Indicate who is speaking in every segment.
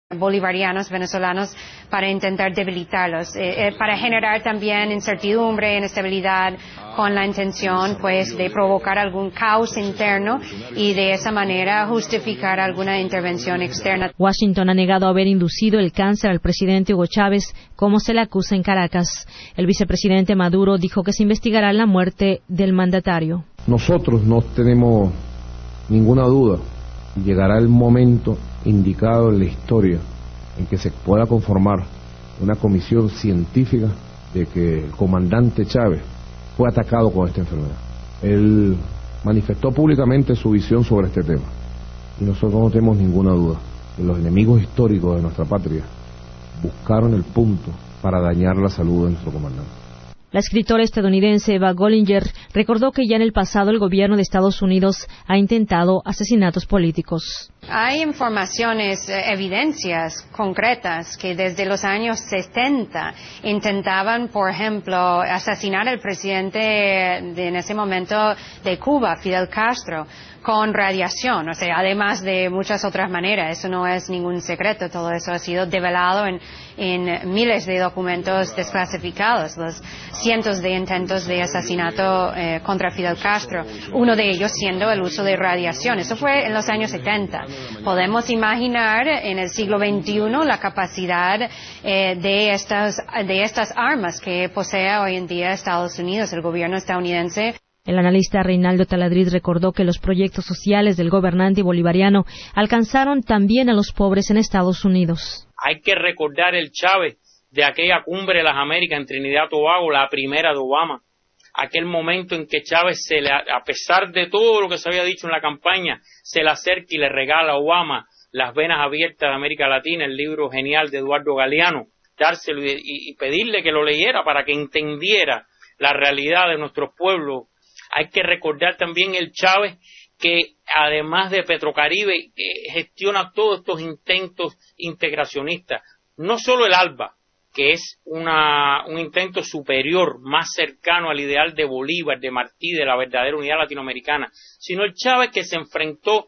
Speaker 1: bolivarianos venezolanos para intentar debilitarlos, para generar también incertidumbre, inestabilidad, con la intención pues de provocar algún caos interno y de esa manera justificar alguna intervención externa.
Speaker 2: Washington ha negado haber inducido el cáncer al presidente Hugo Chávez, como se le acusa en Caracas. El vicepresidente Maduro dijo que se investigará la muerte del mandatario.
Speaker 3: Nosotros no tenemos ninguna duda. Llegará el momento indicado en la historia en que se pueda conformar una comisión científica de que el comandante Chávez fue atacado con esta enfermedad. Él manifestó públicamente su visión sobre este tema y nosotros no tenemos ninguna duda que los enemigos históricos de nuestra patria buscaron el punto para dañar la salud de nuestro comandante.
Speaker 2: La escritora estadounidense Eva Gollinger recordó que ya en el pasado el gobierno de Estados Unidos ha intentado asesinatos políticos.
Speaker 1: Hay informaciones, evidencias concretas que desde los años 60 intentaban, por ejemplo, asesinar al presidente en ese momento de Cuba, Fidel Castro, con radiación, o sea, además de muchas otras maneras. Eso no es ningún secreto, todo eso ha sido develado en miles de documentos desclasificados, los cientos de intentos de asesinato contra Fidel Castro, uno de ellos siendo el uso de radiación. Eso fue en los años 70. Podemos imaginar en el siglo XXI la capacidad de estas armas que posee hoy en día Estados Unidos, el gobierno estadounidense.
Speaker 2: El analista Reinaldo Taladriz recordó que los proyectos sociales del gobernante bolivariano alcanzaron también a los pobres en Estados Unidos.
Speaker 4: Hay que recordar el Chávez de aquella cumbre de las Américas en Trinidad y Tobago, la primera de Obama. Aquel momento en que Chávez, a pesar de todo lo que se había dicho en la campaña, se le acerca y le regala a Obama Las venas abiertas de América Latina, el libro genial de Eduardo Galeano, dárselo y pedirle que lo leyera para que entendiera la realidad de nuestros pueblos. Hay que recordar también el Chávez que, además de Petrocaribe, gestiona todos estos intentos integracionistas. No solo el ALBA, que es un intento superior, más cercano al ideal de Bolívar, de Martí, de la verdadera unidad latinoamericana, sino el Chávez que se enfrentó,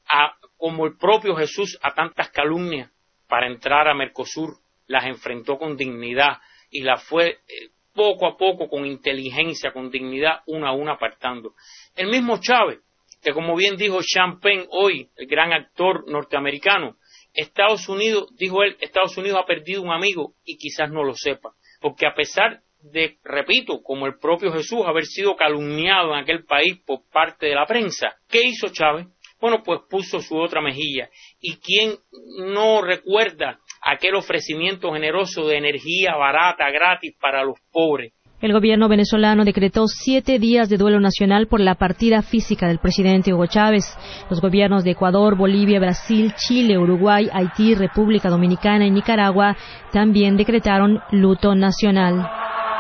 Speaker 4: como el propio Jesús, a tantas calumnias para entrar a Mercosur, las enfrentó con dignidad y las fue poco a poco, con inteligencia, con dignidad, una a una apartando. El mismo Chávez, que como bien dijo Sean Penn hoy, el gran actor norteamericano, Estados Unidos, dijo él, Estados Unidos ha perdido un amigo y quizás no lo sepa, porque a pesar de, repito, como el propio Jesús, haber sido calumniado en aquel país por parte de la prensa, ¿qué hizo Chávez? Bueno, pues puso su otra mejilla. ¿Y quién no recuerda aquel ofrecimiento generoso de energía barata, gratis para los pobres?
Speaker 2: El gobierno venezolano decretó 7 días de duelo nacional por la partida física del presidente Hugo Chávez. Los gobiernos de Ecuador, Bolivia, Brasil, Chile, Uruguay, Haití, República Dominicana y Nicaragua también decretaron luto nacional.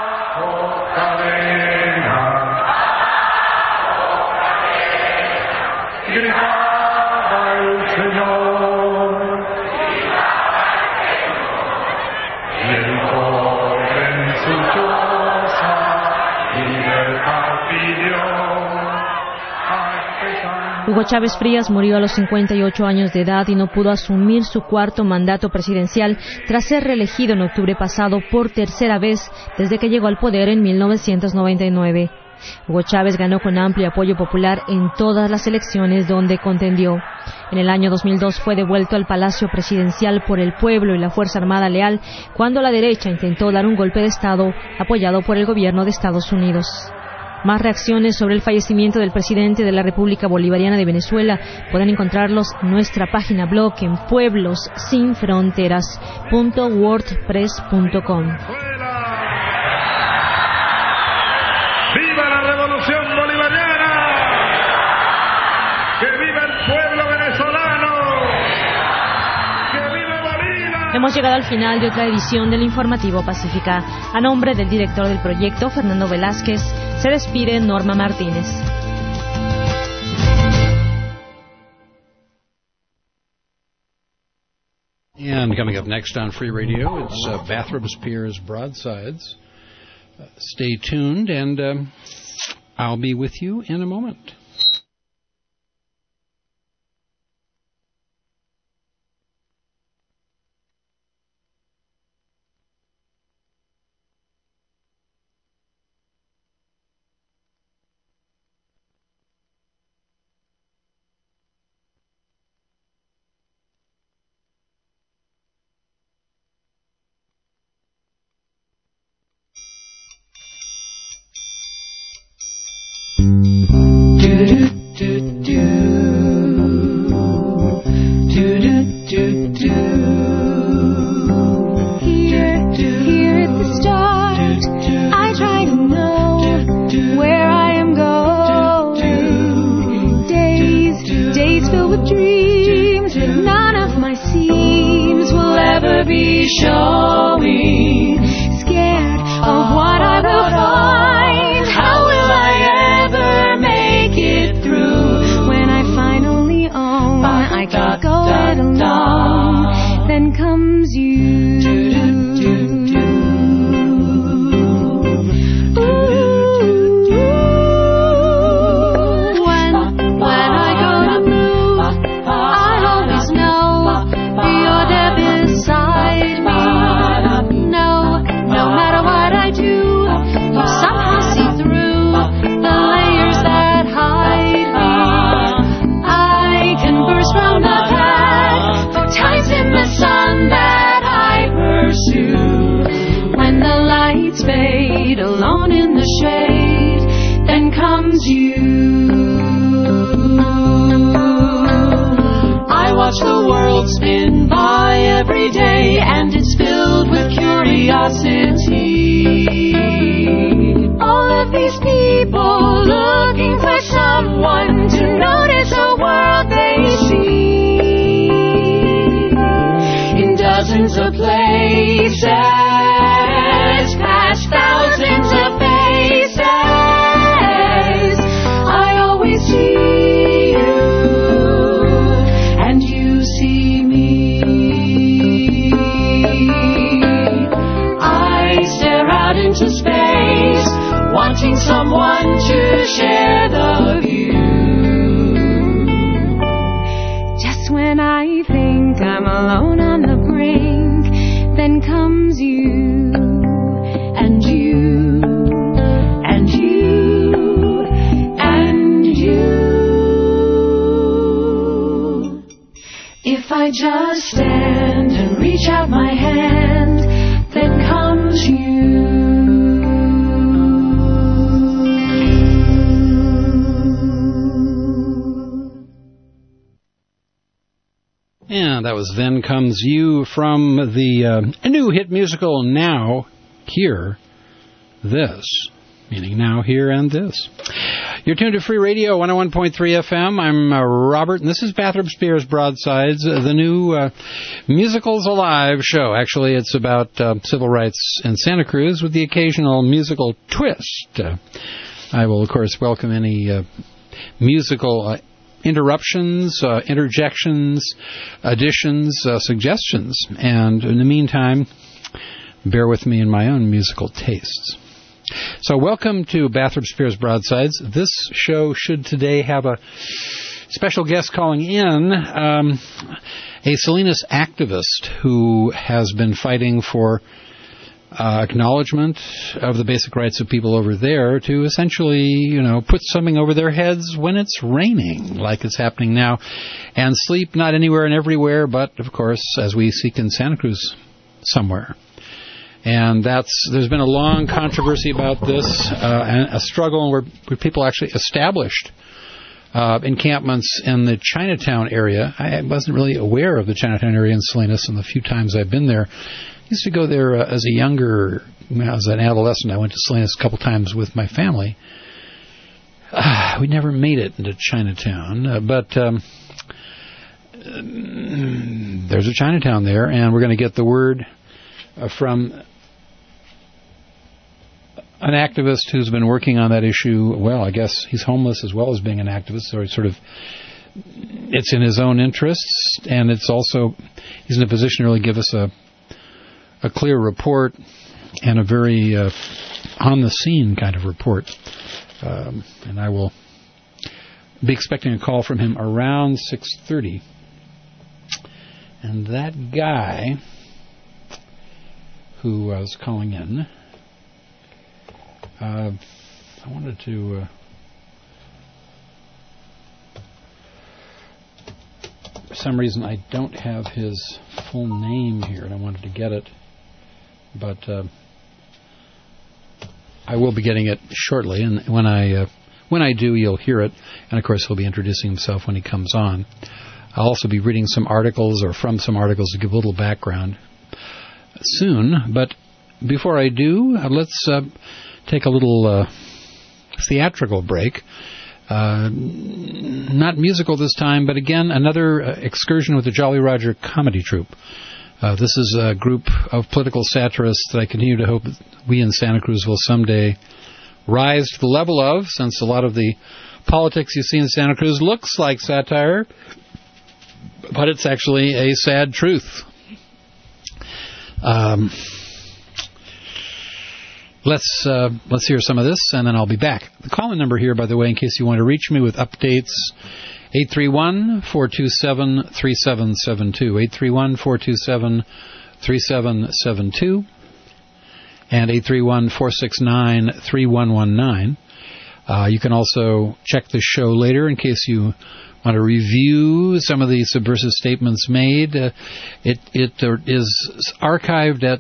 Speaker 2: Hugo Chávez Frías murió a los 58 años de edad y no pudo asumir su cuarto mandato presidencial tras ser reelegido en octubre pasado por tercera vez desde que llegó al poder en 1999. Hugo Chávez ganó con amplio apoyo popular en todas las elecciones donde contendió. En el año 2002 fue devuelto al Palacio Presidencial por el pueblo y la Fuerza Armada Leal cuando la derecha intentó dar un golpe de Estado apoyado por el gobierno de Estados Unidos. Más reacciones sobre el fallecimiento del presidente de la República Bolivariana de Venezuela pueden encontrarlos en nuestra página blog en pueblossinfronteras.wordpress.com.
Speaker 5: ¡Viva la revolución bolivariana! ¡Que viva el pueblo venezolano! ¡Que viva Bolívar!
Speaker 2: Hemos llegado al final de otra edición del Informativo Pacífica. A nombre del director del proyecto, Fernando Velázquez, se despide Norma Martínez.
Speaker 6: And coming up next on Free Radio, it's Bathrobes Piers Broadsides. Stay tuned, and I'll be with you in a moment.
Speaker 7: be showing. Scared of what I will find. How will I ever make it through? When I finally own I can't go it alone, then comes you. Fade alone in the shade, then comes you. I watch the world spin by every day, and it's filled with curiosity. All of these people looking for someone to notice a world they see in dozens of places. Thousands of faces, I always see you, and you see me. I stare out into space, wanting someone to share the view. Just when I think I'm alone on the brink, then comes you. And you, and you, and you. If I just stand and reach out my hand, then comes you.
Speaker 6: And that was Then Comes You from the new hit musical Now, Here, This, meaning now, here, and this. You're tuned to Free Radio 101.3 FM. I'm Robert, and this is Bathroom Spears Broadsides, the new Musicals Alive show. Actually, it's about civil rights in Santa Cruz with the occasional musical twist. I will, of course, welcome any musical interruptions, interjections, additions, suggestions. And in the meantime, bear with me in my own musical tastes. So welcome to Bathroom Spears Broadsides. This show should today have a special guest calling in, a Salinas activist who has been fighting for acknowledgement of the basic rights of people over there to essentially, put something over their heads when it's raining, like it's happening now, and sleep not anywhere and everywhere, but, of course, as we seek in Santa Cruz, somewhere. And there's been a long controversy about this, and a struggle where people actually established encampments in the Chinatown area. I wasn't really aware of the Chinatown area in Salinas, and the few times I've been there. I used to go there as an adolescent. I went to Salinas a couple times with my family. We never made it into Chinatown, but there's a Chinatown there, and we're going to get the word from an activist who's been working on that issue. Well, I guess he's homeless as well as being an activist, so it's in his own interests, and it's also, he's in a position to really give us a clear report and a very on-the-scene kind of report. And I will be expecting a call from him around 6:30. And that guy who was calling in, I wanted to for some reason I don't have his full name here, and I wanted to get it, but I will be getting it shortly, and when I do, you'll hear it. And of course, he'll be introducing himself when he comes on. I'll also be reading some articles, or from some articles, to give a little background soon. But before I do, let's take a little theatrical break. Not musical this time, but again, another excursion with the Jolly Roger Comedy Troupe. This is a group of political satirists that I continue to hope we in Santa Cruz will someday rise to the level of, since a lot of the politics you see in Santa Cruz looks like satire, but it's actually a sad truth. Let's hear some of this, and then I'll be back. The call-in number here, by the way, in case you want to reach me with updates, 831-427-3772. 831-427-3772. And 831-469-3119. You can also check the show later in case you want to review some of the subversive statements made. It is archived at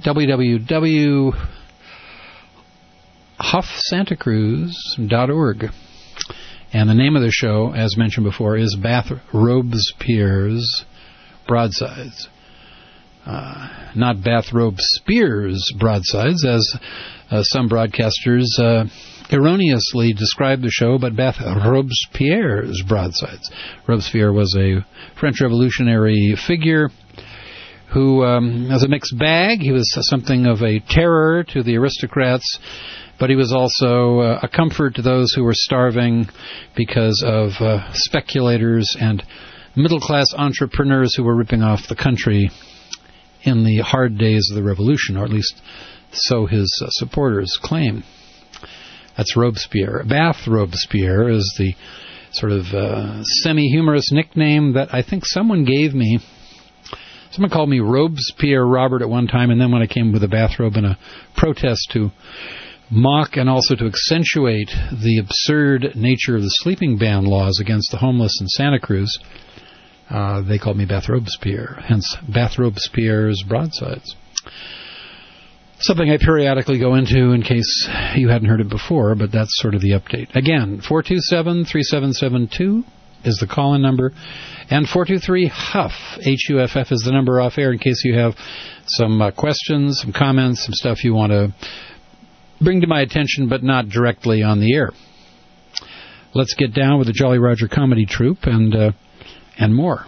Speaker 6: www.huffsantacruz.org. And the name of the show, as mentioned before, is Bath Robespierre's Broadsides. Not Bath Robespierre's Broadsides, as some broadcasters erroneously described the show, but Bath Robespierre's Broadsides. Robespierre was a French revolutionary figure who was a mixed bag. He was something of a terror to the aristocrats, but he was also a comfort to those who were starving because of speculators and middle-class entrepreneurs who were ripping off the country in the hard days of the revolution, or at least so his supporters claim. That's Robespierre. Bath Robespierre is the sort of semi-humorous nickname that I think someone gave me. Someone called me Robespierre Robert at one time, and then when I came with a bathrobe in a protest to mock and also to accentuate the absurd nature of the sleeping ban laws against the homeless in Santa Cruz, they called me Bath Robespierre, hence Bath Robespierre's Broadsides. Something I periodically go into in case you hadn't heard it before, but that's sort of the update. Again, 427-3772 is the call-in number, and 423-HUFF, H-U-F-F, is the number off air in case you have some questions, some comments, some stuff you want to bring to my attention, but not directly on the air. Let's get down with the Jolly Roger Comedy Troupe and more.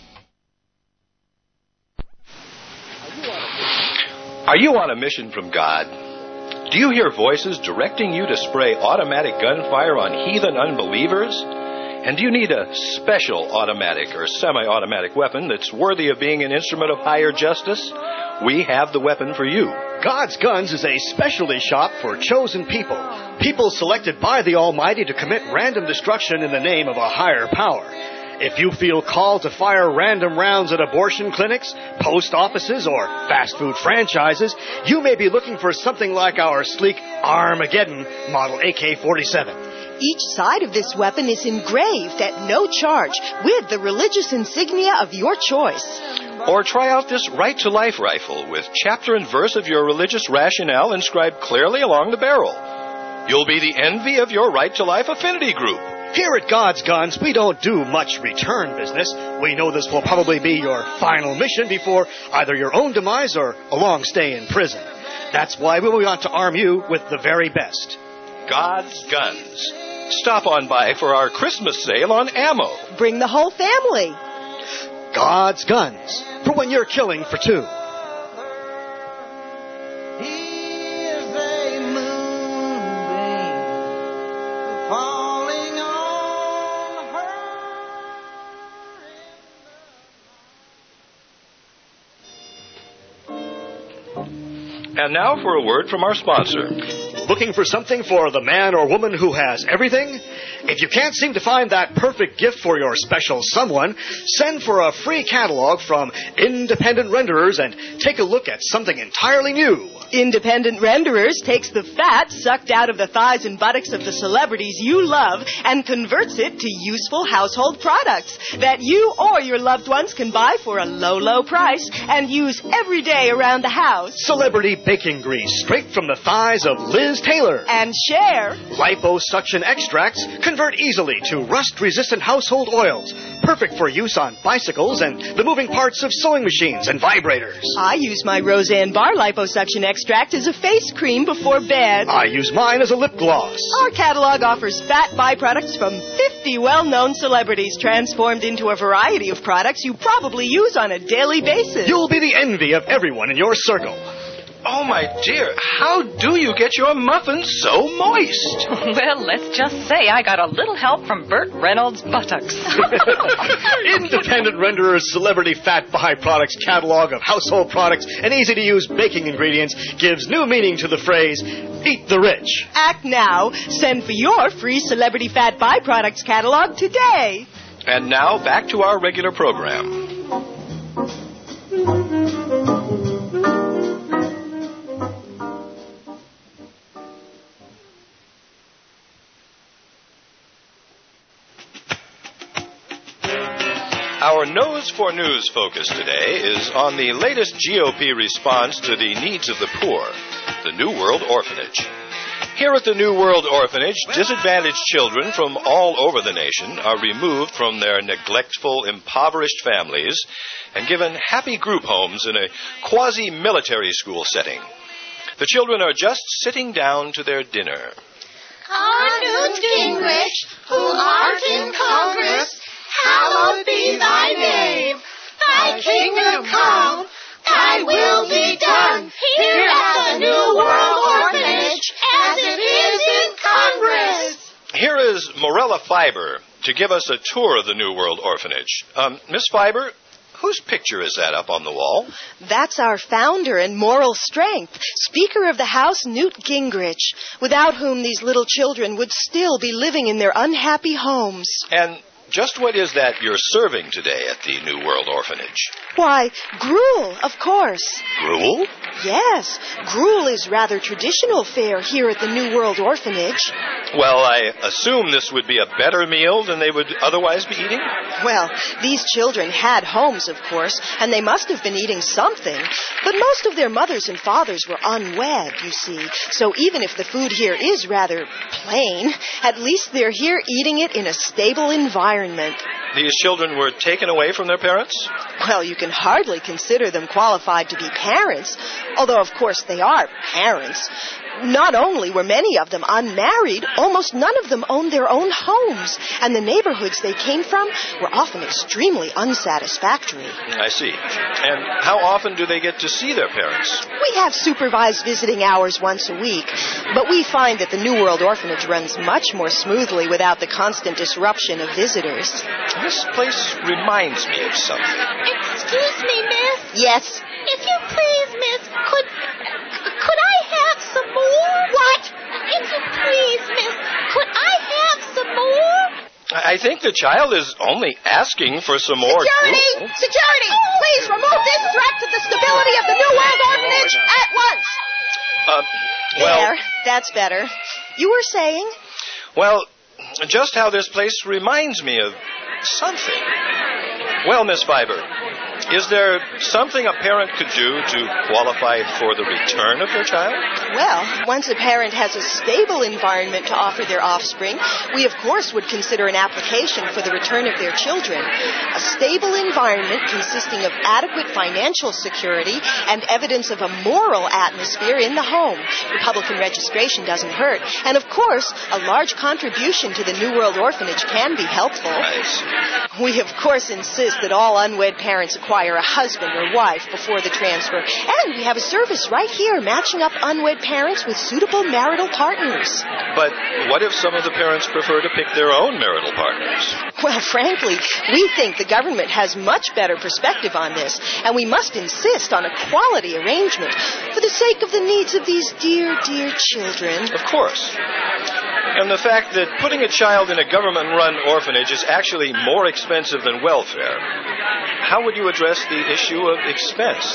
Speaker 8: Are you on a mission from God? Do you hear voices directing you to spray automatic gunfire on heathen unbelievers? And do you need a special automatic or semi-automatic weapon that's worthy of being an instrument of higher justice? We have the weapon for you.
Speaker 9: God's Guns is a specialty shop for chosen people. People selected by the Almighty to commit random destruction in the name of a higher power. If you feel called to fire random rounds at abortion clinics, post offices, or fast food franchises, you may be looking for something like our sleek Armageddon model AK-47.
Speaker 10: Each side of this weapon is engraved at no charge with the religious insignia of your choice.
Speaker 8: Or try out this Right to Life rifle with chapter and verse of your religious rationale inscribed clearly along the barrel. You'll be the envy of your Right to Life affinity group.
Speaker 9: Here at God's Guns, we don't do much return business. We know this will probably be your final mission before either your own demise or a long stay in prison. That's why we want to arm you with the very best.
Speaker 8: God's Guns. Stop on by for our Christmas sale on ammo.
Speaker 10: Bring the whole family.
Speaker 9: God's Guns, for when you're killing for two.
Speaker 8: And now for a word from our sponsor.
Speaker 9: Looking for something for the man or woman who has everything? If you can't seem to find that perfect gift for your special someone, send for a free catalog from Independent Renderers and take a look at something entirely new.
Speaker 10: Independent Renderers takes the fat sucked out of the thighs and buttocks of the celebrities you love and converts it to useful household products that you or your loved ones can buy for a low, low price and use every day around the house.
Speaker 9: Celebrity baking grease straight from the thighs of Liz Taylor.
Speaker 10: And Cher.
Speaker 9: Liposuction extracts convert easily to rust-resistant household oils, perfect for use on bicycles and the moving parts of sewing machines and vibrators.
Speaker 10: I use my Roseanne Barr liposuction extract as a face cream before bed.
Speaker 9: I use mine as a lip gloss.
Speaker 10: Our catalog offers fat byproducts from 50 well-known celebrities transformed into a variety of products you probably use on a daily basis.
Speaker 9: You'll be the envy of everyone in your circle.
Speaker 8: Oh, my dear, how do you get your muffins so moist?
Speaker 11: Well, let's just say I got a little help from Burt Reynolds' buttocks.
Speaker 9: Independent Renderer's Celebrity Fat Byproducts catalog of household products and easy-to-use baking ingredients gives new meaning to the phrase, eat the rich.
Speaker 10: Act now. Send for your free Celebrity Fat Byproducts catalog today.
Speaker 8: And now, back to our regular program. Our Nose for News focus today is on the latest GOP response to the needs of the poor, the New World Orphanage. Here at the New World Orphanage, disadvantaged children from all over the nation are removed from their neglectful, impoverished families and given happy group homes in a quasi-military school setting. The children are just sitting down to their dinner.
Speaker 12: Our Newt Gingrich, who art in Congress, hallowed be thy name. Thy kingdom come, thy will be done here at the New World Orphanage as it is in Congress.
Speaker 8: Here is Morella Fiber to give us a tour of the New World Orphanage. Miss Fiber, whose picture is that up on the wall?
Speaker 10: That's our founder and moral strength, Speaker of the House, Newt Gingrich, without whom these little children would still be living in their unhappy homes.
Speaker 8: And just what is that you're serving today at the New World Orphanage?
Speaker 10: Why, gruel, of course.
Speaker 8: Gruel?
Speaker 10: Yes, gruel is rather traditional fare here at the New World Orphanage.
Speaker 8: Well, I assume this would be a better meal than they would otherwise be eating?
Speaker 10: Well, these children had homes, of course, and they must have been eating something. But most of their mothers and fathers were unwed, you see. So even if the food here is rather plain, at least they're here eating it in a stable environment.
Speaker 8: These children were taken away from their parents?
Speaker 10: Well, you can hardly consider them qualified to be parents, although, of course, they are parents. Not only were many of them unmarried, almost none of them owned their own homes, and the neighborhoods they came from were often extremely unsatisfactory.
Speaker 8: I see. And how often do they get to see their parents?
Speaker 10: We have supervised visiting hours once a week, but we find that the New World Orphanage runs much more smoothly without the constant disruption of visitors.
Speaker 8: This place reminds me of something.
Speaker 12: Excuse me, miss.
Speaker 10: Yes?
Speaker 12: If you please, miss, could I have some more? What? If you please, miss, could I have some more?
Speaker 8: I think the child is only asking for some more.
Speaker 10: Security! Security! Please remove this threat to the stability of the New World Orphanage at once! There, that's better. You were saying?
Speaker 8: Well, just how this place reminds me of something. Well, Miss Fiber, is there something a parent could do to qualify for the return of their child?
Speaker 10: Well, once a parent has a stable environment to offer their offspring, we of course would consider an application for the return of their children. A stable environment consisting of adequate financial security and evidence of a moral atmosphere in the home. Republican registration doesn't hurt. And of course, a large contribution to the New World Orphanage can be helpful.
Speaker 8: I see.
Speaker 10: We of course insist that all unwed parents acquire a husband or wife before the transfer. And we have a service right here matching up unwed parents with suitable marital partners.
Speaker 8: But what if some of the parents prefer to pick their own marital partners?
Speaker 10: Well, frankly, we think the government has much better perspective on this, and we must insist on a quality arrangement for the sake of the needs of these dear, dear children.
Speaker 8: Of course. And the fact that putting a child in a government-run orphanage is actually more expensive than welfare. How would you address the issue of expense?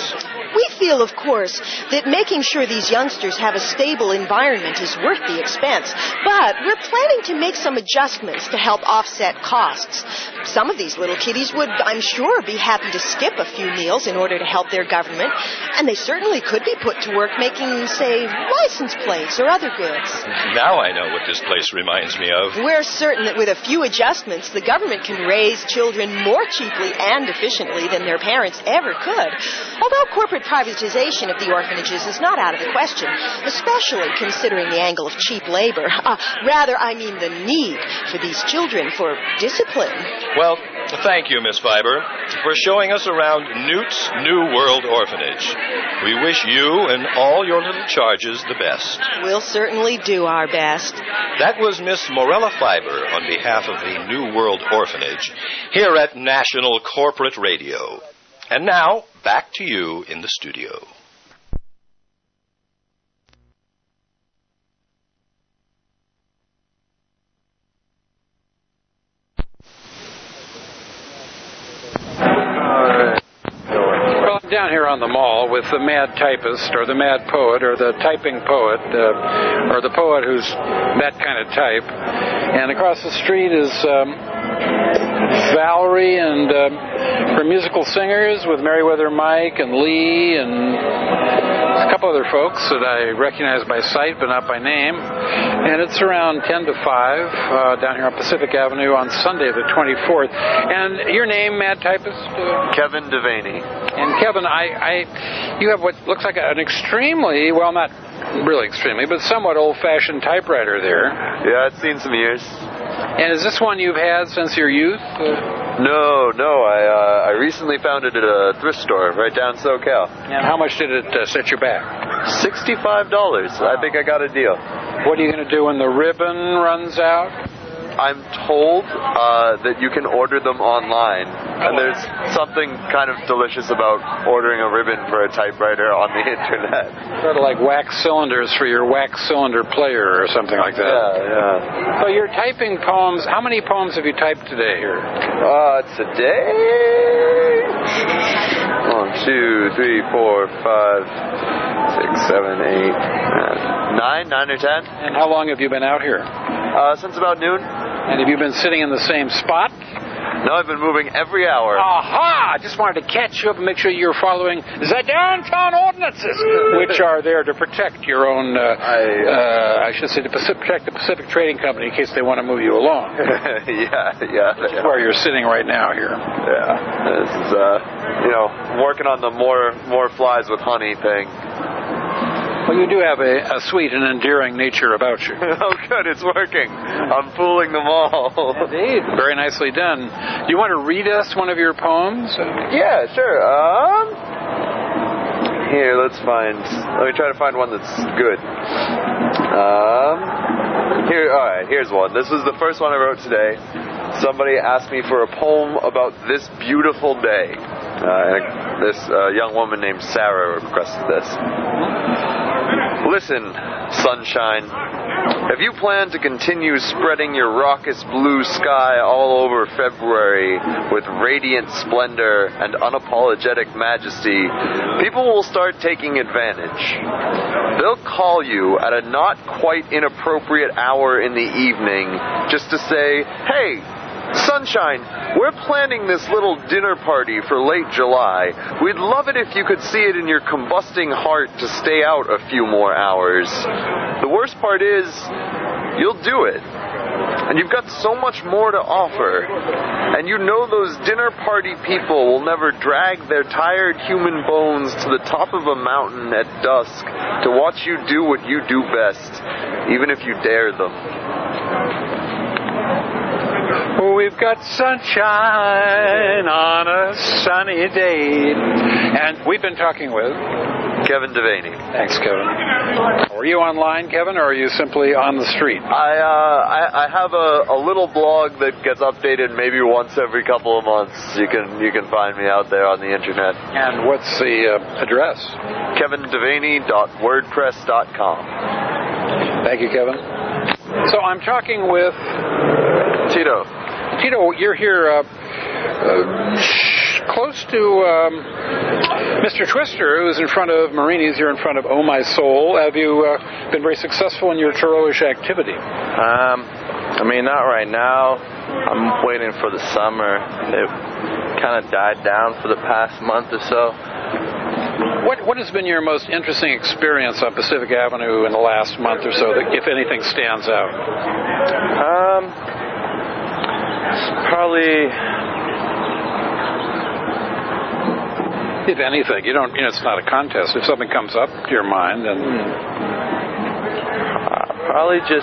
Speaker 10: We feel, of course, that making sure these youngsters have a stable environment is worth the expense, but we're planning to make some adjustments to help offset costs. Some of these little kiddies would, I'm sure, be happy to skip a few meals in order to help their government, and they certainly could be put to work making, say, license plates or other goods.
Speaker 8: Now I know what this place reminds me of.
Speaker 10: We're certain that with a few adjustments, the government can raise children more cheaply and efficiently than their parents ever could. Although corporate privatization of the orphanages is not out of the question, especially considering the angle of cheap labor. Rather, I mean the need for these children for discipline.
Speaker 8: Well, thank you, Miss Fiber, for showing us around Newt's New World Orphanage. We wish you and all your little charges the best.
Speaker 10: We'll certainly do our best.
Speaker 8: That was Miss Morella Fiber on behalf of the New World Orphanage here at National Corporate Radio. And now, back to you in the studio.
Speaker 6: Well, I'm down here on the mall with the mad typist, or the mad poet, or the typing poet, or the poet who's that kind of type. And across the street is Valerie and her musical singers with Meriwether Mike and Lee and a couple other folks that I recognize by sight but not by name. And it's around 10 to 5 down here on Pacific Avenue on Sunday the 24th. And your name, mad typist?
Speaker 13: Kevin Devaney.
Speaker 6: And Kevin, you have what looks like an extremely, well, not really extremely, but somewhat old-fashioned typewriter there.
Speaker 13: Yeah, it's seen some years.
Speaker 6: And is this one you've had since your youth?
Speaker 13: No. I recently found it at a thrift store right down SoCal.
Speaker 6: And how much did it set you back?
Speaker 13: $65. I think I got a deal.
Speaker 6: What are you going to do when the ribbon runs out?
Speaker 13: I'm told that you can order them online, and there's something kind of delicious about ordering a ribbon for a typewriter on the internet.
Speaker 6: Sort of like wax cylinders for your wax cylinder player or something like that.
Speaker 13: Yeah.
Speaker 6: So you're typing poems. How many poems have you typed today here?
Speaker 13: Today? 1, 2, 3, 4, 5, 6, 7, 8, 9 or 10.
Speaker 6: And how long have you been out here?
Speaker 13: Since about noon.
Speaker 6: And have you been sitting in the same spot?
Speaker 13: No, I've been moving every hour.
Speaker 6: Aha! I just wanted to catch you up and make sure you're following the downtown ordinances, which are there to protect your own, I should say, to protect the Pacific Trading Company in case they want to move you along.
Speaker 13: Yeah.
Speaker 6: That's where you're sitting right now here.
Speaker 13: Yeah. This is, working on the more flies with honey thing.
Speaker 6: Well, you do have a sweet and endearing nature about you.
Speaker 13: Oh, good. It's working. I'm fooling them all.
Speaker 6: Indeed. Very nicely done. Do you want to read us one of your poems?
Speaker 13: Yeah, sure. Here, let me try to find one that's good. Here's one. This was the first one I wrote today. Somebody asked me for a poem about this beautiful day. This young woman named Sarah requested this. Listen, sunshine, have you planned to continue spreading your raucous blue sky all over February with radiant splendor and unapologetic majesty, people will start taking advantage. They'll call you at a not quite inappropriate hour in the evening just to say, hey, sunshine, we're planning this little dinner party for late July. We'd love it if you could see it in your combusting heart to stay out a few more hours. The worst part is, you'll do it. And you've got so much more to offer. And you know those dinner party people will never drag their tired human bones to the top of a mountain at dusk to watch you do what you do best, even if you dare them.
Speaker 6: We've got sunshine on a sunny day. And we've been talking with
Speaker 13: Kevin Devaney.
Speaker 6: Thanks, Kevin. Are you online, Kevin, or are you simply on the street?
Speaker 13: I have a little blog that gets updated maybe once every couple of months. You can find me out there on the internet.
Speaker 6: And what's the address?
Speaker 13: KevinDevaney.wordpress.com.
Speaker 6: Thank you, Kevin. So I'm talking with
Speaker 13: Tito.
Speaker 6: Tito, you're here close to Mr. Twister, who's in front of Marini's. You're in front of Oh My Soul. Have you been very successful in your Turoish activity?
Speaker 13: I mean, not right now. I'm waiting for the summer. It kind of died down for the past month or so.
Speaker 6: What has been your most interesting experience on Pacific Avenue in the last month or so, that, if anything, stands out?
Speaker 13: Probably,
Speaker 6: if anything, it's not a contest. If something comes up to your mind, then
Speaker 13: probably just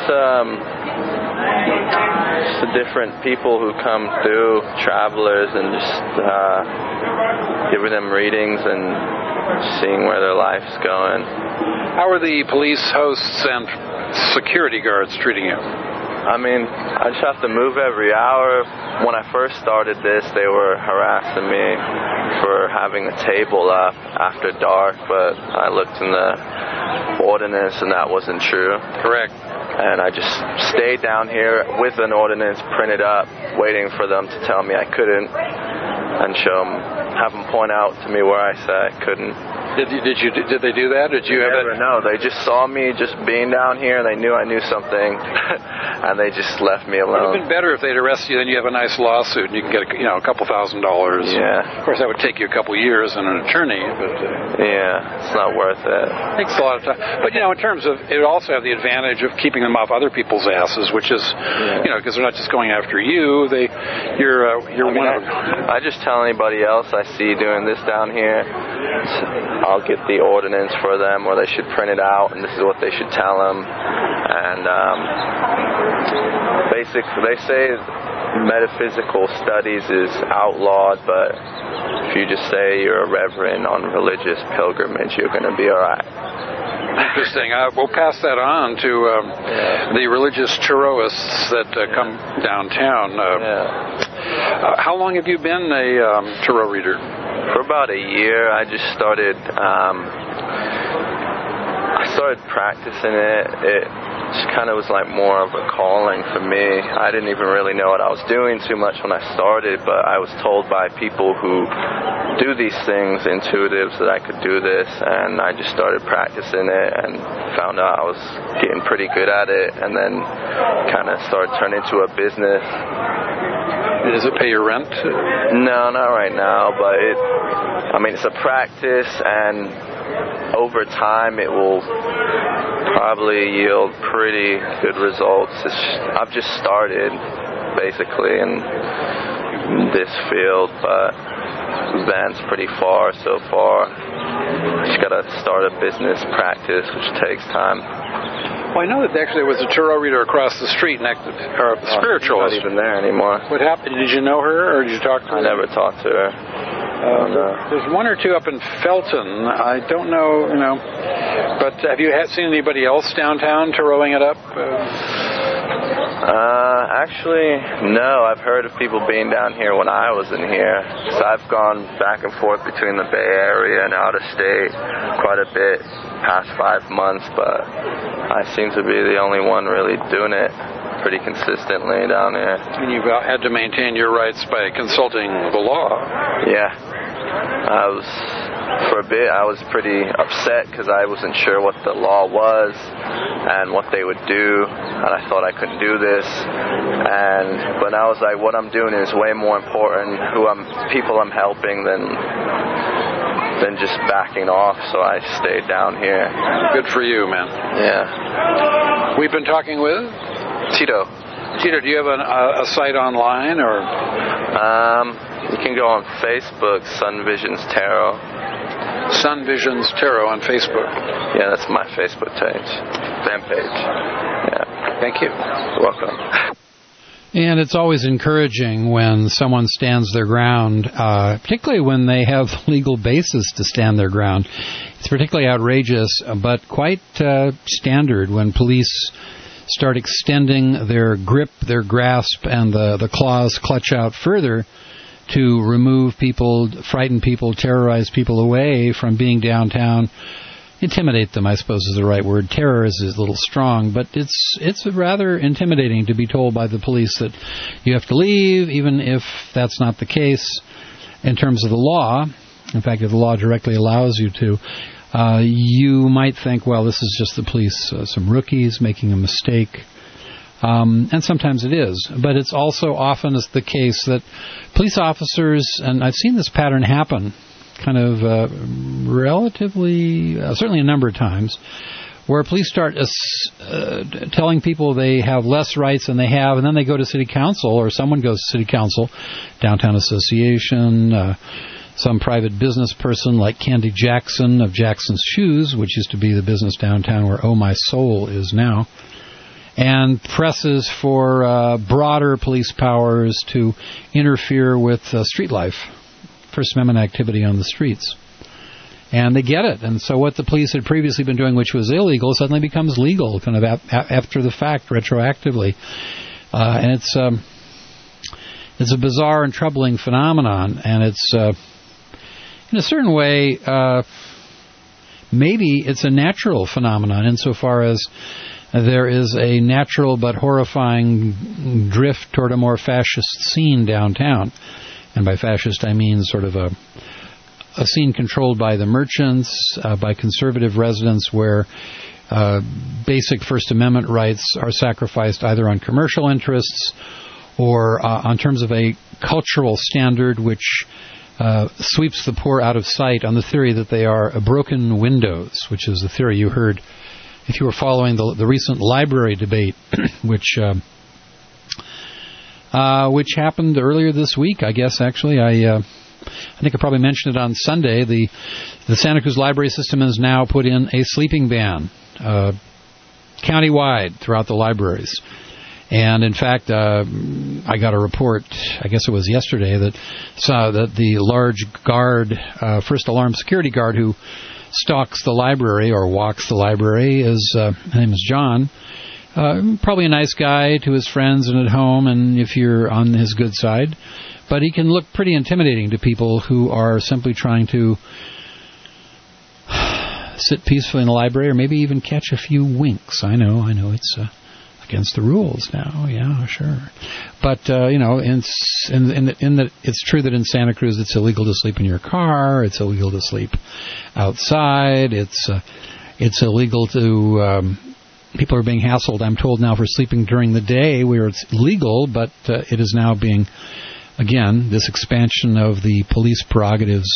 Speaker 13: the different people who come through, travelers, and just giving them readings and seeing where their life's going.
Speaker 6: How are the police hosts and security guards treating you?
Speaker 13: I mean, I just have to move every hour. When I first started this, they were harassing me for having a table up after dark, but I looked in the ordinance and that wasn't true.
Speaker 6: Correct.
Speaker 13: And I just stayed down here with an ordinance printed up, waiting for them to tell me I couldn't, and have them point out to me where I said I couldn't.
Speaker 6: Did they do that? Did you
Speaker 13: never know. They just saw me just being down here, and they knew I knew something, and they just left me alone.
Speaker 6: It would have been better if they'd arrested you, then you have a nice lawsuit, and you can get a couple $1,000.
Speaker 13: Yeah.
Speaker 6: Of course, that would take you a couple years and an attorney, but
Speaker 13: yeah, it's not worth it.
Speaker 6: It takes a lot of time. But in terms of, it would also have the advantage of keeping them off other people's asses, which is, because they're not just going after you. You're one of them.
Speaker 13: I just tell anybody else I see doing this down here, I'll get the ordinance for them, or they should print it out, and this is what they should tell them. And basically, they say metaphysical studies is outlawed, but if you just say you're a reverend on religious pilgrimage, you're going to be all right.
Speaker 6: Interesting. We'll pass that on to the religious Turoists that come downtown. How long have you been a Turo reader?
Speaker 13: For about a year. I just started practicing it. It just kind of was like more of a calling for me. I didn't even really know what I was doing too much when I started, but I was told by people who do these things, intuitives, that I could do this, and I just started practicing it and found out I was getting pretty good at it, and then kind of started turning into a business.
Speaker 6: Does it pay your rent?
Speaker 13: No, not right now, but it's a practice, and over time it will probably yield pretty good results. I've just started, basically, in this field, but advanced pretty far so far. Just got to start a business practice, which takes time.
Speaker 6: Well, I know that actually there was a Turo reader across the street, or a spiritualist.
Speaker 13: She's not even there anymore.
Speaker 6: What happened? Did you know her, or did you talk to her?
Speaker 13: I never talked to her.
Speaker 6: There's one or two up in Felton. I don't know, but have you seen anybody else downtown Turoing it up?
Speaker 13: Actually, no. I've heard of people being down here when I wasn't here. So I've gone back and forth between the Bay Area and out of state quite a bit past 5 months, but I seem to be the only one really doing it pretty consistently down here.
Speaker 6: And you've had to maintain your rights by consulting the law.
Speaker 13: Yeah. For a bit, I was pretty upset because I wasn't sure what the law was and what they would do, and I thought I couldn't do this. But I was like, what I'm doing is way more important, people I'm helping than just backing off, so I stayed down here.
Speaker 6: Good for you, man.
Speaker 13: Yeah.
Speaker 6: We've been talking with
Speaker 13: Tito.
Speaker 6: Tito, do you have a site online, or?
Speaker 13: You can go on Facebook, Sun Visions Tarot.
Speaker 6: Sun Visions Tarot on Facebook.
Speaker 13: Yeah, that's my Facebook page. Fan page. Yeah.
Speaker 6: Thank you.
Speaker 13: You're welcome.
Speaker 6: And it's always encouraging when someone stands their ground, particularly when they have legal basis to stand their ground. It's particularly outrageous, but quite standard when police start extending their grip, their grasp, and the claws clutch out further to remove people, frighten people, terrorize people away from being downtown. Intimidate them, I suppose, is the right word. Terror is a little strong, but it's rather intimidating to be told by the police that you have to leave, even if that's not the case. in terms of the law. In fact, if the law directly allows you to, you might think, well, this is just the police, some rookies making a mistake. And sometimes it is. But it's also often the case that police officers, and I've seen this pattern happen kind of relatively, certainly a number of times, where police start telling people they have less rights than they have, and then they go to city council, or someone goes to city council, downtown association, some private business person like Candy Jackson of Jackson's Shoes, which used to be the business downtown where Oh My Soul is now, and presses for broader police powers to interfere with street life, First Amendment activity on the streets. And they get it. And so what the police had previously been doing, which was illegal, suddenly becomes legal, kind of after the fact, retroactively. And it's a bizarre and troubling phenomenon. And it's, in a certain way, maybe it's a natural phenomenon insofar as there is a natural but horrifying drift toward a more fascist scene downtown. And by fascist, I mean sort of a scene controlled by the merchants, by conservative residents, where basic First Amendment rights are sacrificed either on commercial interests or on terms of a cultural standard which sweeps the poor out of sight on the theory that they are broken windows, which is the theory you heard if you were following the recent library debate, which happened earlier this week, I guess, actually. I think I probably mentioned it on Sunday. The Santa Cruz library system has now put in a sleeping ban countywide throughout the libraries. And in fact, I got a report, I guess it was yesterday, that saw that the large guard, first alarm security guard who stalks the library or walks the library, his name is John. Probably a nice guy to his friends and at home, and if you're on his good side. But he can look pretty intimidating to people who are simply trying to sit peacefully in the library or maybe even catch a few winks. I know, it's against the rules now. Yeah, sure. But, it's true that in Santa Cruz it's illegal to sleep in your car. It's illegal to sleep outside. It's illegal to... people are being hassled, I'm told now, for sleeping during the day where it's legal, but it is now being... Again, this expansion of the police prerogatives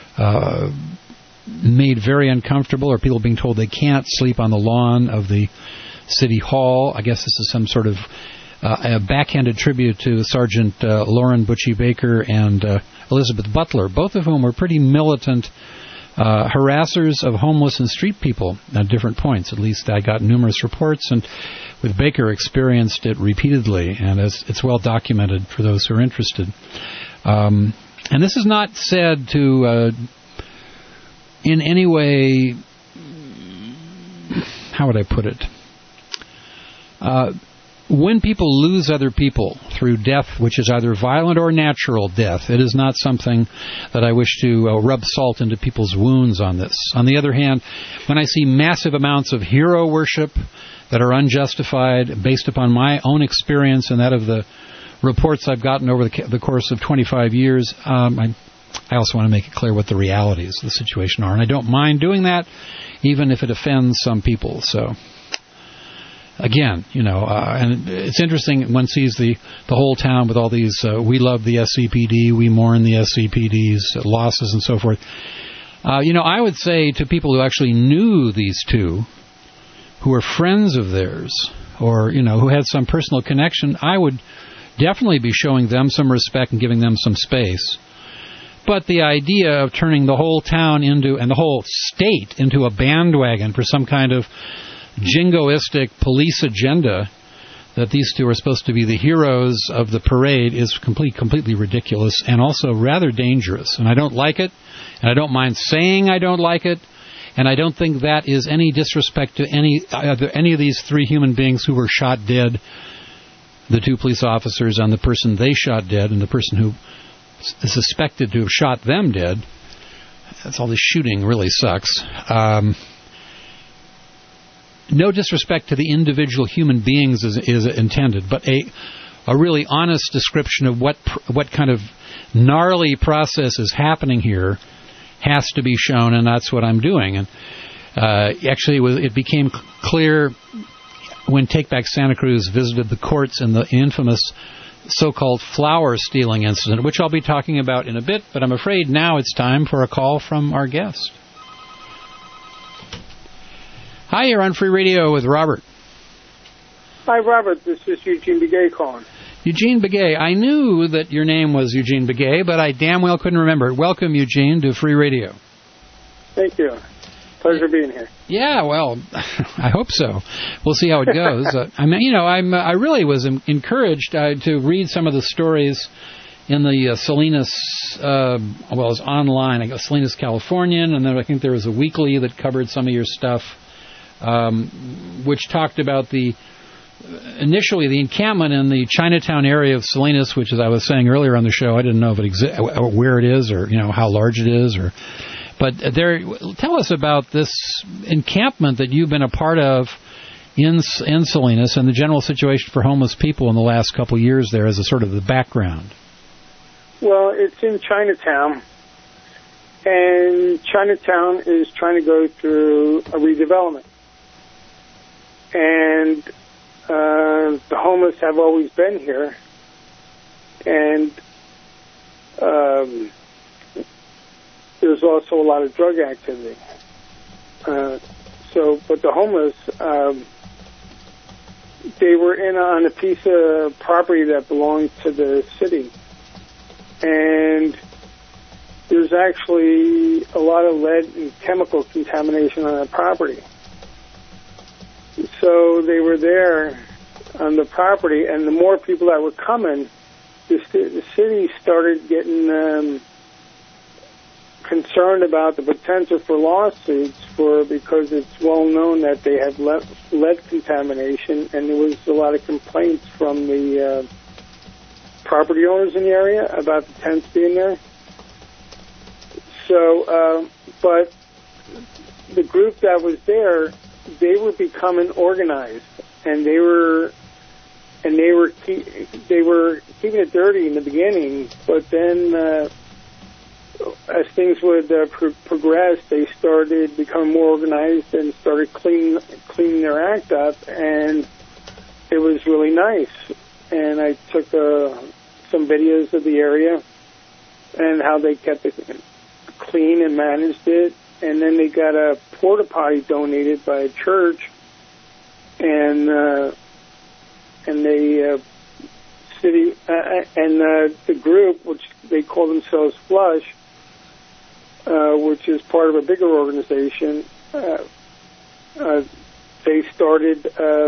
Speaker 6: made very uncomfortable, or people being told they can't sleep on the lawn of the city hall. I guess this is some sort of a backhanded tribute to Sergeant Lauren Butchie Baker and Elizabeth Butler, both of whom were pretty militant harassers of homeless and street people at different points. At least I got numerous reports, and with Baker experienced it repeatedly, and it's well documented for those who are interested. And this is not said to in any way, how would I put it? When people lose other people through death, which is either violent or natural death, it is not something that I wish to rub salt into people's wounds on this. On the other hand, when I see massive amounts of hero worship that are unjustified based upon my own experience and that of the reports I've gotten over the course of 25 years, I also want to make it clear what the realities of the situation are. And I don't mind doing that, even if it offends some people. So... Again, and it's interesting, one sees the whole town with all these, we love the SCPD, we mourn the SCPD's losses and so forth. I would say to people who actually knew these two, who were friends of theirs, or, who had some personal connection, I would definitely be showing them some respect and giving them some space. But the idea of turning the whole town and the whole state into a bandwagon for some kind of jingoistic police agenda that these two are supposed to be the heroes of the parade is completely ridiculous and also rather dangerous. And I don't like it, and I don't mind saying I don't like it, and I don't think that is any disrespect to any of these three human beings who were shot dead, the two police officers and the person they shot dead and the person who is suspected to have shot them dead. That's all this shooting really sucks. No disrespect to the individual human beings is intended, but a a really honest description of what kind of gnarly process is happening here has to be shown, and that's what I'm doing. And actually, it became clear when Take Back Santa Cruz visited the courts in the infamous so-called flower stealing incident, which I'll be talking about in a bit, but I'm afraid now it's time for a call from our guest. Hi, you're on Free Radio with Robert.
Speaker 14: Hi, Robert. This is Eugene Begay calling.
Speaker 6: Eugene Begay. I knew that your name was Eugene Begay, but I damn well couldn't remember it. Welcome, Eugene, to Free Radio.
Speaker 14: Thank you. Pleasure being here.
Speaker 6: Yeah, well, I hope so. We'll see how it goes. I really was encouraged to read some of the stories in the Salinas, it was online. I got Salinas Californian, and then I think there was a weekly that covered some of your stuff, which talked about initially the encampment in the Chinatown area of Salinas, which, as I was saying earlier on the show, I didn't know if it where it is, or how large it is, But tell us about this encampment that you've been a part of in Salinas and the general situation for homeless people in the last couple of years there as a sort of the background.
Speaker 14: Well, it's in Chinatown, and Chinatown is trying to go through a redevelopment. And the homeless have always been here, and there's also a lot of drug activity. But the homeless, they were in on a piece of property that belonged to the city. And there's actually a lot of lead and chemical contamination on that property. So they were there on the property, and the more people that were coming, the city started getting concerned about the potential for lawsuits because it's well known that they have lead contamination, and there was a lot of complaints from the property owners in the area about the tents being there. So, but the group that was there, they were becoming organized, and they were keeping it dirty in the beginning, but then as things would progress, they started becoming more organized and started cleaning their act up, and it was really nice. And I took some videos of the area and how they kept it clean and managed it. And then they got a porta potty donated by a church, and the group, which they call themselves Flush, which is part of a bigger organization, they started.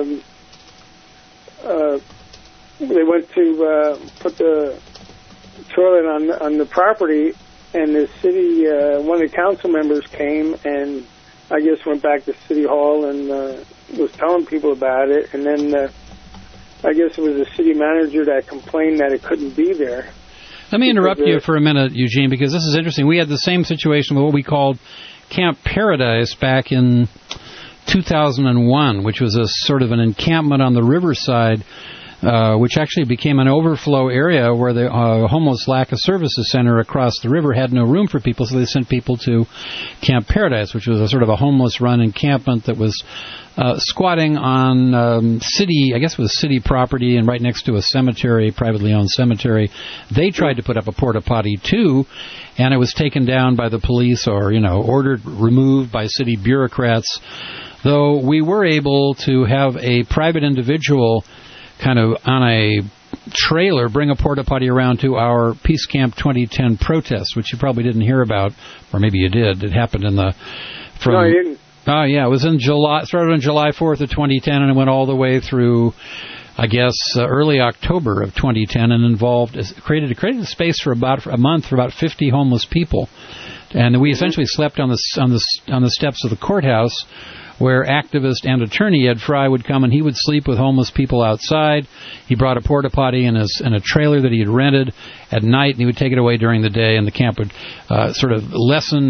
Speaker 14: They went to put the toilet on the property, and the city, one of the council members came and I guess went back to City Hall and was telling people about it. And then I guess it was the city manager that complained that it couldn't be there.
Speaker 6: Let me interrupt you for a minute, Eugene, because this is interesting. We had the same situation with what we called Camp Paradise back in 2001, which was a sort of an encampment on the riverside, which actually became an overflow area where the Homeless Laca Services Center across the river had no room for people, so they sent people to Camp Paradise, which was a sort of a homeless-run encampment that was squatting on city property and right next to a cemetery, privately owned cemetery. They tried to put up a porta potty too, and it was taken down by the police or, removed by city bureaucrats, though we were able to have a private individual kind of on a trailer bring a porta potty around to our Peace Camp 2010 protest, which you probably didn't hear about, or maybe you did. It happened
Speaker 14: No, I didn't.
Speaker 6: Oh, yeah, it was in July. It started on July 4th of 2010, and it went all the way through, I guess, early October of 2010, and created a space for about a month for about 50 homeless people, and we essentially slept on the steps of the courthouse, where activist and attorney Ed Fry would come, and he would sleep with homeless people outside. He brought a porta potty in a trailer that he had rented at night, and he would take it away during the day, and the camp would sort of lessen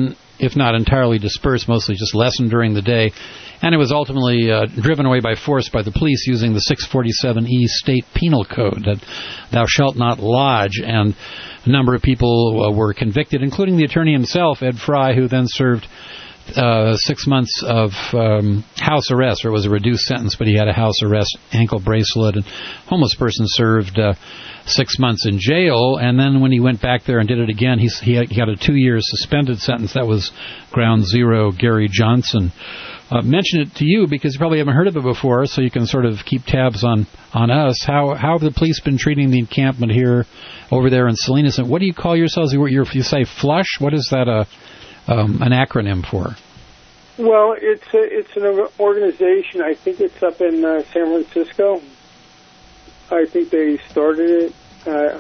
Speaker 6: if not entirely dispersed, mostly just lessened during the day. And it was ultimately driven away by force by the police using the 647E state penal code, that thou shalt not lodge. And a number of people were convicted, including the attorney himself, Ed Fry, who then served 6 months of house arrest, or it was a reduced sentence, but he had a house arrest ankle bracelet. And homeless person served 6 months in jail, and then when he went back there and did it again, he got a 2-year suspended sentence. That was Ground Zero, Gary Johnson. Mention it to you because you probably haven't heard of it before, so you can sort of keep tabs on us. How have the police been treating the encampment here, over there in Salinas? And what do you call yourselves? You say Flush? What is that an acronym for?
Speaker 14: Well, it's an organization. I think it's up in San Francisco. I think they started it.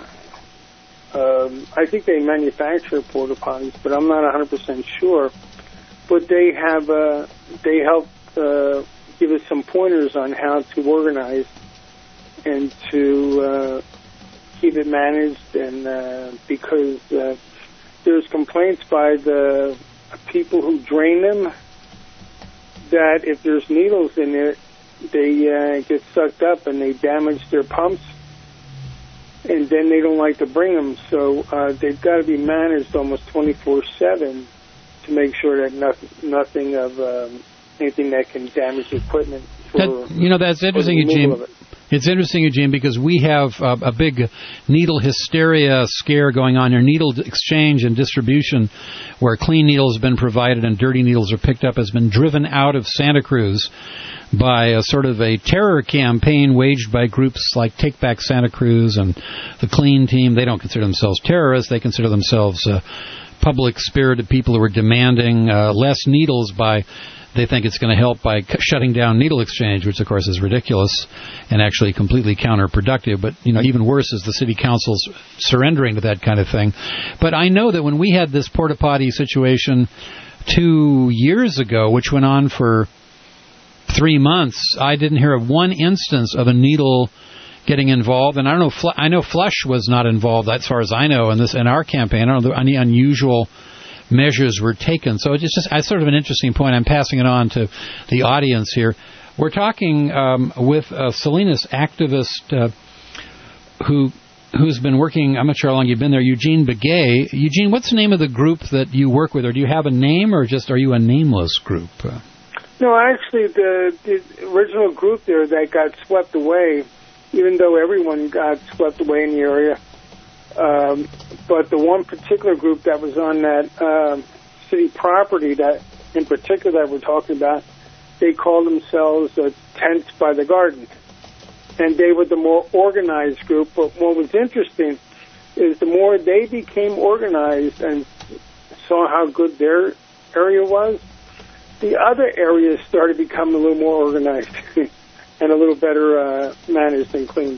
Speaker 14: I think they manufacture porta potties, but I'm not 100% sure. But they helped give us some pointers on how to organize and to keep it managed, and because there's complaints by the people who drain them that if there's needles in it, they get sucked up and they damage their pumps, and then they don't like to bring them. So they've got to be managed almost 24/7 to make sure that nothing of anything that can damage the equipment.
Speaker 6: That's interesting, Eugene. It's interesting, Eugene, because we have a big needle hysteria scare going on here, needle exchange and distribution, where clean needles have been provided and dirty needles are picked up, has been driven out of Santa Cruz by a sort of a terror campaign waged by groups like Take Back Santa Cruz and the Clean Team. They don't consider themselves terrorists. They consider themselves public-spirited people who are demanding less needles they think it's going to help by shutting down needle exchange, which, of course, is ridiculous and actually completely counterproductive. But, even worse is the city council's surrendering to that kind of thing. But I know that when we had this porta potty situation 2 years ago, which went on for 3 months, I didn't hear of one instance of a needle getting involved, and I know Flush was not involved, as far as I know, in our campaign. I don't know any unusual measures were taken. So it's sort of an interesting point. I'm passing it on to the audience here. We're talking with a Salinas activist who's been working. I'm not sure how long you've been there. Eugene Begay. Eugene, what's the name of the group that you work with, or do you have a name, or just are you a nameless group?
Speaker 14: No, actually, the original group there that got swept away, even though everyone got swept away in the area. But the one particular group that was on that city property, that in particular that we're talking about, they called themselves Tents by the Garden. And they were the more organized group. But what was interesting is the more they became organized and saw how good their area was, the other areas started becoming a little more organized and a little better managed and cleaned.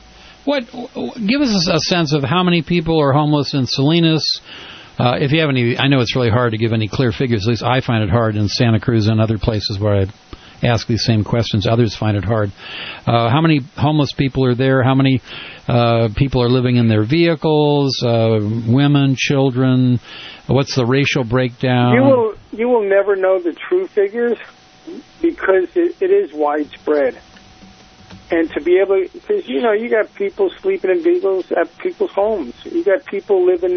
Speaker 6: Give us a sense of how many people are homeless in Salinas. If you have any, I know it's really hard to give any clear figures. At least I find it hard in Santa Cruz and other places where I ask these same questions. Others find it hard. How many homeless people are there? How many people are living in their vehicles? Women, children? What's the racial breakdown?
Speaker 14: You will never know the true figures because it is widespread. And to be able, because, you got people sleeping in vehicles at people's homes. You got people living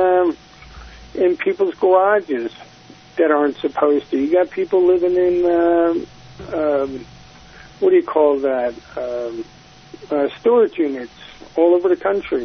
Speaker 14: in people's garages that aren't supposed to. You got people living in, what do you call that, storage units all over the country.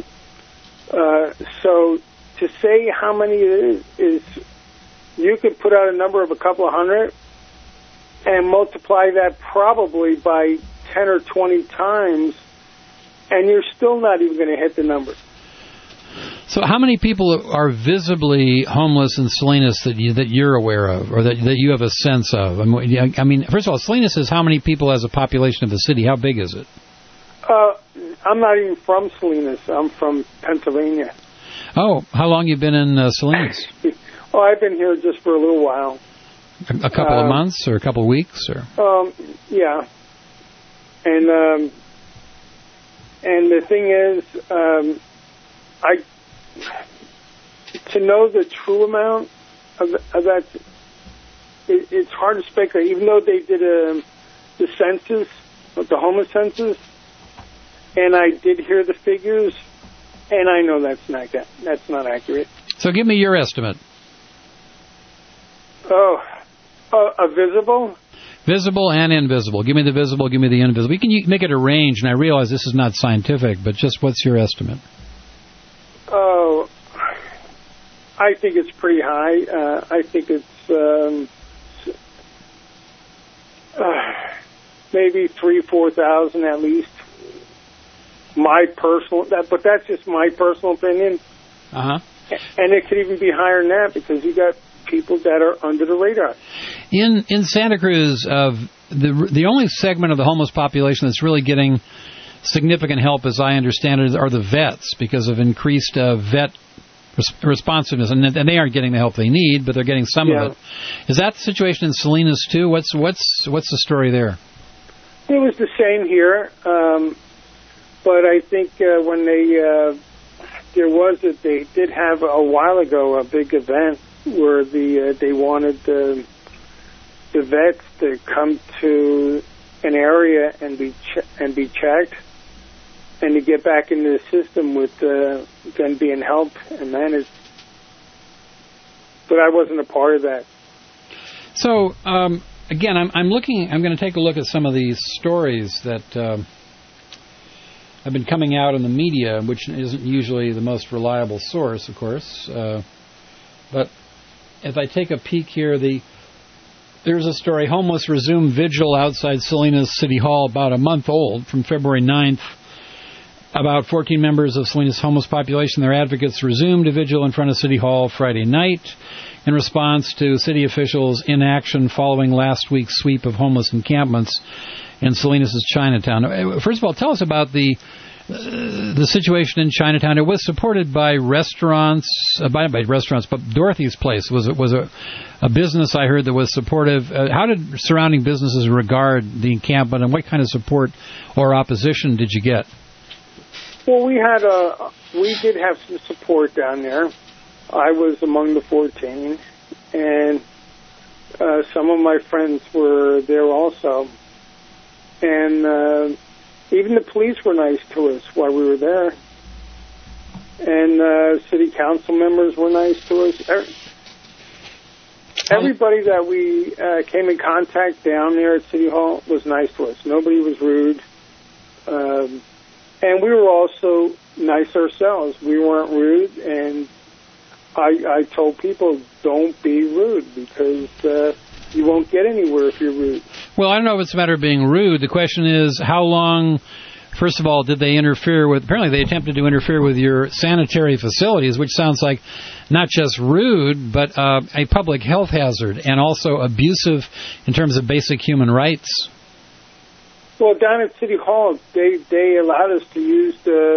Speaker 14: So to say how many it is you could put out a number of a couple of hundred and multiply that probably by 10 or 20 times, and you're still not even going to hit the number.
Speaker 6: So how many people are visibly homeless in Salinas that you're aware of, or that you have a sense of? I mean, first of all, Salinas is how many people as a population of the city? How big is it?
Speaker 14: I'm not even from Salinas. I'm from Pennsylvania.
Speaker 6: Oh, how long you been in Salinas?
Speaker 14: Oh, I've been here just for a little while.
Speaker 6: A couple of months or a couple of weeks, or?
Speaker 14: Yeah. And the thing is, to know the true amount, it's hard to speculate. Even though they did the census, the homeless census, and I did hear the figures, and I know that's not accurate.
Speaker 6: So give me your estimate.
Speaker 14: A visible?
Speaker 6: Visible and invisible. Give me the visible, give me the invisible. You can make it a range, and I realize this is not scientific, but just what's your estimate?
Speaker 14: Oh, I think it's pretty high. I think it's maybe 3,000-4,000 at least. But that's just my personal opinion.
Speaker 6: Uh-huh.
Speaker 14: And it could even be higher than that because you got people that are under the radar.
Speaker 6: In Santa Cruz, the only segment of the homeless population that's really getting significant help, as I understand it, are the vets because of increased vet responsiveness, and they aren't getting the help they need, but they're getting some of it. Is that the situation in Salinas too? What's the story there?
Speaker 14: It was the same here, but I think when they did have a while ago a big event where they wanted the vets to come to an area and be checked and to get back into the system with them being helped and managed. But I wasn't a part of that.
Speaker 6: So again, I'm going to take a look at some of these stories that have been coming out in the media, which isn't usually the most reliable source, of course. But if I take a peek here, there's a story: homeless resume vigil outside Salinas City Hall, about a month old, from February 9th. About 14 members of Salinas' homeless population, their advocates, resumed a vigil in front of City Hall Friday night in response to city officials' inaction following last week's sweep of homeless encampments in Salinas' Chinatown. First of all, tell us about the situation in Chinatown. It was supported by restaurants, by restaurants, but Dorothy's Place was a business I heard that was supportive. How did surrounding businesses regard the encampment, and what kind of support or opposition did you get?
Speaker 14: Well, we did have some support down there. I was among the 14, and some of my friends were there also. And even the police were nice to us while we were there. And city council members were nice to us. Everybody that we came in contact down there at City Hall was nice to us. Nobody was rude. And we were also nice ourselves. We weren't rude, and I told people, don't be rude, because you won't get anywhere if you're rude.
Speaker 6: Well, I don't know if it's a matter of being rude. The question is, how long, first of all, did they interfere with, apparently they attempted to interfere with your sanitary facilities, which sounds like not just rude, but a public health hazard, and also abusive in terms of basic human rights.
Speaker 14: Well, down at City Hall, they allowed us to use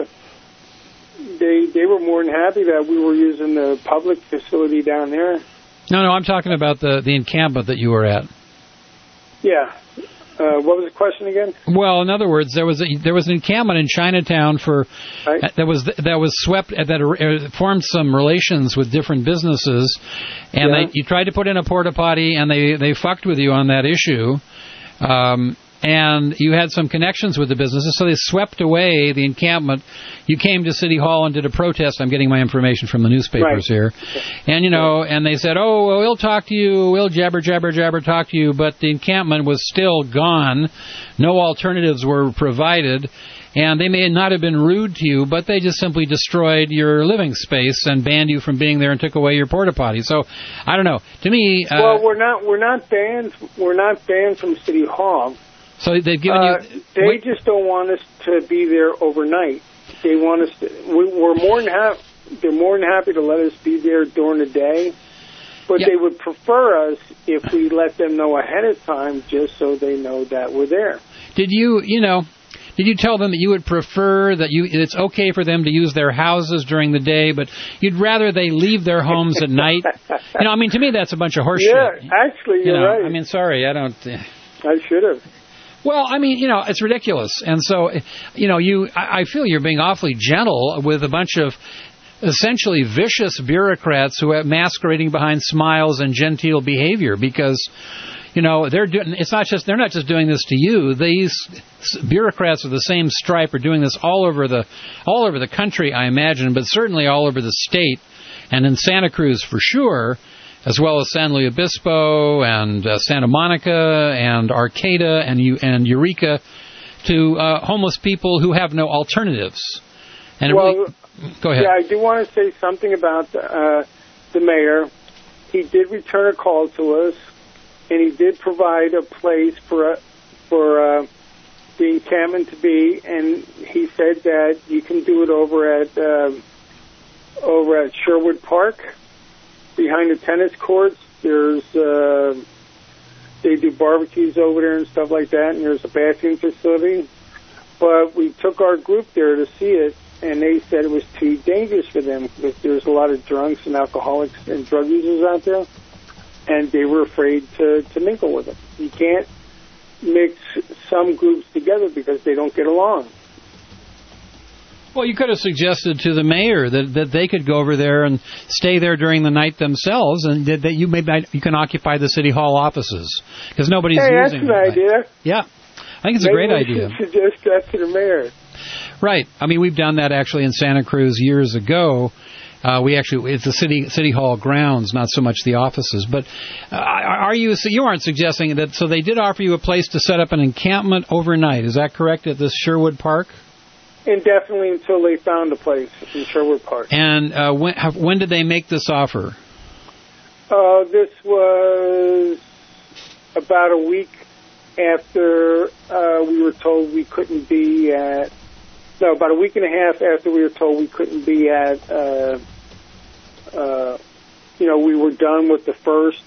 Speaker 14: they were more than happy that we were using the public facility down there.
Speaker 6: No, I'm talking about the encampment that you were at.
Speaker 14: Yeah. What was the question again?
Speaker 6: Well, in other words, there was an encampment in Chinatown that was swept, that formed some relations with different businesses, and you tried to put in a porta potty, and they fucked with you on that issue. And you had some connections with the businesses, so they swept away the encampment. You came to City Hall and did a protest. I'm getting my information from the newspapers here. And, and they said, we'll talk to you, we'll jabber talk to you, but the encampment was still gone. No alternatives were provided. And they may not have been rude to you, but they just simply destroyed your living space and banned you from being there and took away your porta potty. So, I don't know. To me,
Speaker 14: well, we're not banned from City Hall.
Speaker 6: So they've given you.
Speaker 14: They just don't want us to be there overnight. They want us to. We're more than happy. They're more than happy to let us be there during the day, but they would prefer us if we let them know ahead of time, just so they know that we're there.
Speaker 6: Did you tell them that you would prefer that it's okay for them to use their houses during the day, but you'd rather they leave their homes at night? To me that's a bunch of horseshit.
Speaker 14: Yeah, actually, you're right.
Speaker 6: Sorry, I don't.
Speaker 14: I should have.
Speaker 6: Well, it's ridiculous. And so, I feel you're being awfully gentle with a bunch of essentially vicious bureaucrats who are masquerading behind smiles and genteel behavior, because they're not just doing this to you. These bureaucrats of the same stripe are doing this all over the country, I imagine, but certainly all over the state, and in Santa Cruz for sure, as well as San Luis Obispo and Santa Monica and Arcata and Eureka, to homeless people who have no alternatives. And go ahead.
Speaker 14: Yeah, I do want to say something about the mayor. He did return a call to us, and he did provide a place for the encampment to be, and he said that you can do it over at Sherwood Park, behind the tennis courts. There's they do barbecues over there and stuff like that, and there's a bathroom facility. But we took our group there to see it, and they said it was too dangerous for them because there's a lot of drunks and alcoholics and drug users out there, and they were afraid to mingle with them. You can't mix some groups together because they don't get along.
Speaker 6: Well, you could have suggested to the mayor that they could go over there and stay there during the night themselves, and that you can occupy the city hall offices because nobody's using them.
Speaker 14: That's an idea.
Speaker 6: Yeah, I think it's a great idea.
Speaker 14: Maybe we should suggest that to the mayor.
Speaker 6: Right. I mean, we've done that actually in Santa Cruz years ago. It's the city hall grounds, not so much the offices. But you aren't suggesting that? So they did offer you a place to set up an encampment overnight. Is that correct at this Sherwood Park?
Speaker 14: Indefinitely until they found a place in Sherwood Park.
Speaker 6: And when did they make this offer?
Speaker 14: This was about a week after we were told we couldn't be at. No, about a week and a half after we were told we couldn't be at. We were done with the first.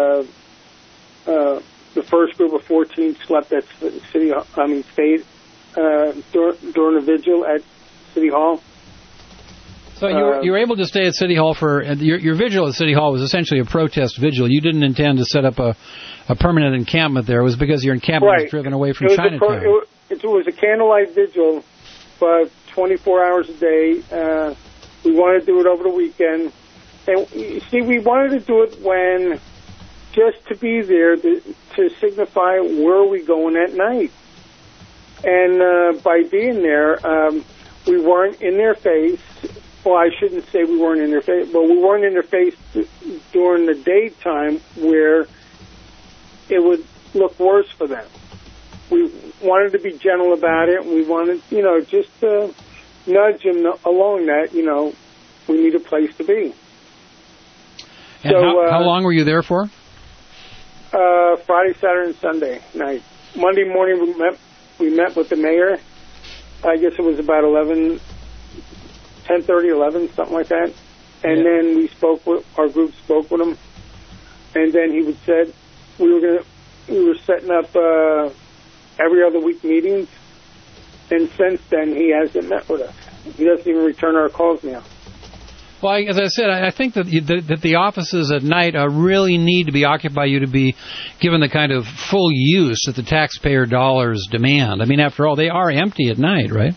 Speaker 14: The first group of 14 slept at stayed during a vigil at City Hall.
Speaker 6: So you were able to stay at City Hall for your vigil at City Hall was essentially a protest vigil. You didn't intend to set up a permanent encampment there. It was because your encampment was driven away from Chinatown.
Speaker 14: It was a candlelight vigil, but 24 hours a day. We wanted to do it over the weekend. And you see, we wanted to do it just to be there to signify where are we going at night. And by being there, we weren't in their face. Well, I shouldn't say we weren't in their face, but we weren't in their face during the daytime where it would look worse for them. We wanted to be gentle about it, and we wanted, just to nudge them along that, we need a place to be.
Speaker 6: And how long were you there for?
Speaker 14: Friday, Saturday, and Sunday night. Monday morning we met with the mayor. I guess it was about 10:30, 11, something like that. And then our group spoke with him. And then he said we were setting up every other week meetings. And since then, he hasn't met with us. He doesn't even return our calls now.
Speaker 6: Well, as I said, I think that the offices at night really need to be occupied by you to be given the kind of full use that the taxpayer dollars demand. I mean, after all, they are empty at night, right?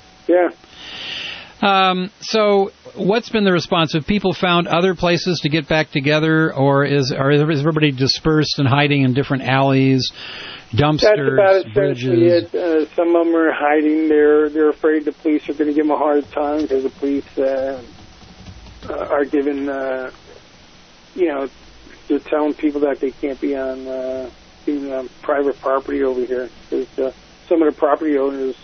Speaker 14: Yeah.
Speaker 6: So what's been the response? Have people found other places to get back together, or is everybody dispersed and hiding in different alleys, dumpsters,
Speaker 14: That's about
Speaker 6: bridges?
Speaker 14: It. Some of them are hiding. They're afraid the police are going to give them a hard time because the police are giving, they're telling people that they can't be on being on private property over here. Because some of the property owners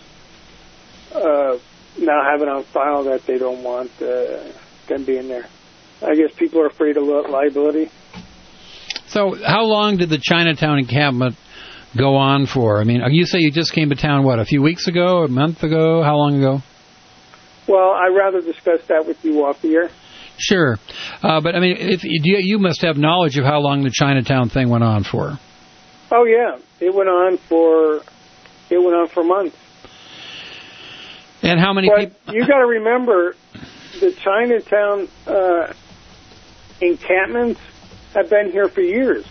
Speaker 14: now have it on file that they don't want them being there. I guess people are afraid of liability.
Speaker 6: So how long did the Chinatown encampment go on for? I mean, you say you just came to town, a few weeks ago, a month ago? How long ago?
Speaker 14: Well, I'd rather discuss that with you off the air.
Speaker 6: Sure. But, I mean, you must have knowledge of how long the Chinatown thing went on for.
Speaker 14: Oh, yeah. It went on for months.
Speaker 6: And how many people?
Speaker 14: You got to remember, the Chinatown encampments have been here for years.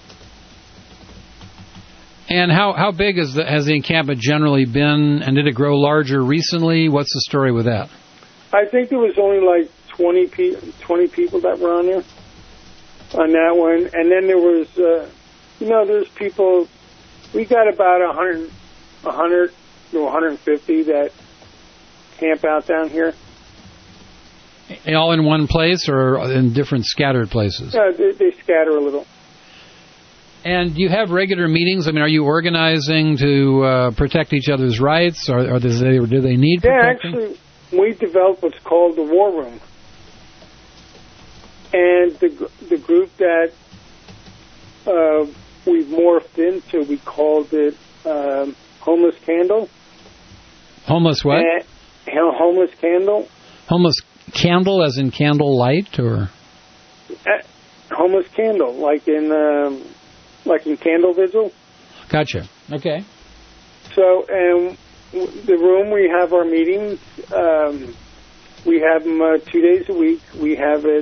Speaker 6: And how big has the encampment generally been, and did it grow larger recently? What's the story with that?
Speaker 14: I think there was only like 20 people that were on there on that one. And then there was, there's people, we got about 100 to 150 that camp out down here.
Speaker 6: All in one place or in different scattered places?
Speaker 14: Yeah, they scatter a little.
Speaker 6: And do you have regular meetings? I mean, are you organizing to protect each other's rights, or do they need protecting?
Speaker 14: Yeah, actually, we developed what's called the War Room. And the group that we've morphed into, we called it Homeless Candle.
Speaker 6: Homeless what?
Speaker 14: Homeless Candle.
Speaker 6: Homeless Candle as in candle light, or?
Speaker 14: Homeless Candle, like in Candle Vigil.
Speaker 6: Gotcha. Okay.
Speaker 14: So, the room we have our meetings, we have them 2 days a week. We have it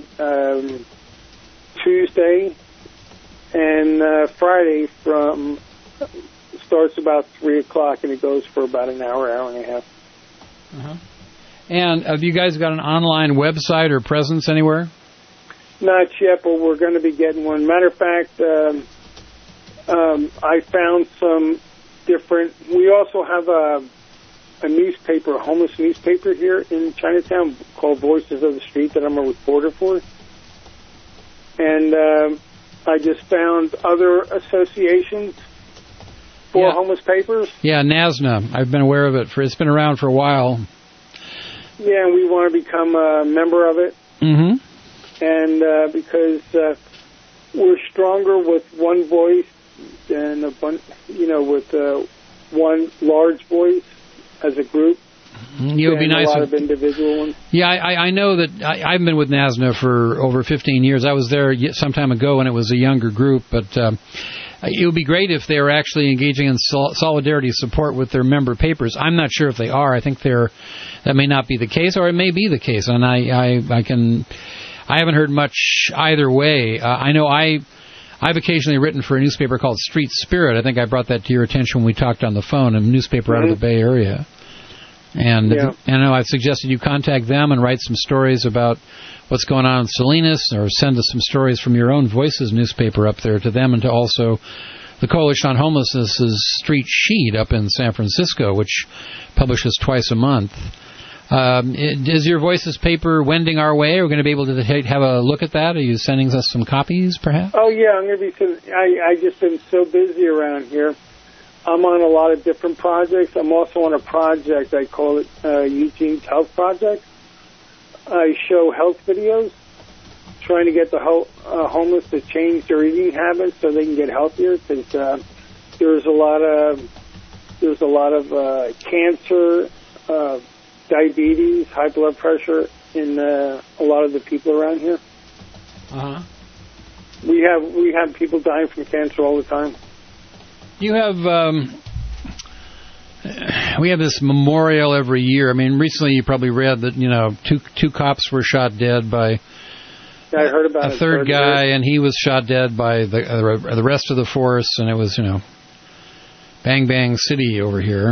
Speaker 14: Tuesday and Friday starts about 3 o'clock, and it goes for about an hour and a half.
Speaker 6: Uh-huh. And have you guys got an online website or presence anywhere?
Speaker 14: Not yet, but we're going to be getting one. Matter of fact, I found some different... We also have a newspaper, a homeless newspaper here in Chinatown called Voices of the Street that I'm a reporter for. And I just found other associations for homeless papers.
Speaker 6: Yeah, NASNA. I've been aware of it. It's been around for a while.
Speaker 14: Yeah, and we want to become a member of it.
Speaker 6: Mm-hmm.
Speaker 14: And because we're stronger with one voice than with one large voice as a group.
Speaker 6: It would be nice.
Speaker 14: A lot of individual ones.
Speaker 6: Yeah, I know that I've been with NASNA for over 15 years. I was there some time ago when it was a younger group, but it would be great if they were actually engaging in solidarity support with their member papers. I'm not sure if they are. I think that may not be the case, or it may be the case, and I haven't heard much either way. I know I've occasionally written for a newspaper called Street Spirit. I think I brought that to your attention when we talked on the phone, a newspaper out of the Bay Area. And I know I've suggested you contact them and write some stories about what's going on in Salinas, or send us some stories from your own Voices newspaper up there to them, and to also the Coalition on Homelessness's Street Sheet up in San Francisco, which publishes twice a month. Is your Voices paper wending our way? Are we going to be able to have a look at that? Are you sending us some copies, perhaps?
Speaker 14: Oh, yeah. I'm going to be. I've just been so busy around here. I'm on a lot of different projects. I'm also on a project, I call it Eugene's Health Project. I show health videos, trying to get the homeless to change their eating habits so they can get healthier. Because there's a lot of cancer, diabetes, high blood pressure in a lot of the people around here.
Speaker 6: Uh-huh.
Speaker 14: We have people dying from cancer all the time.
Speaker 6: You have, we have this memorial every year. I mean, recently you probably read that, two cops were shot dead by
Speaker 14: I heard about
Speaker 6: a third guy, and he was shot dead by the rest of the force, and it was, bang bang city over here.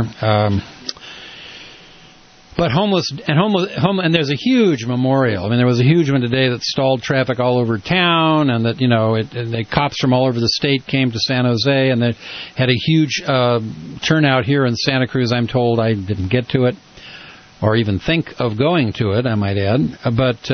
Speaker 6: But and there's a huge memorial. I mean, there was a huge one today that stalled traffic all over town, and that, the cops from all over the state came to San Jose, and they had a huge turnout here in Santa Cruz. I'm told. I didn't get to it, or even think of going to it, I might add. But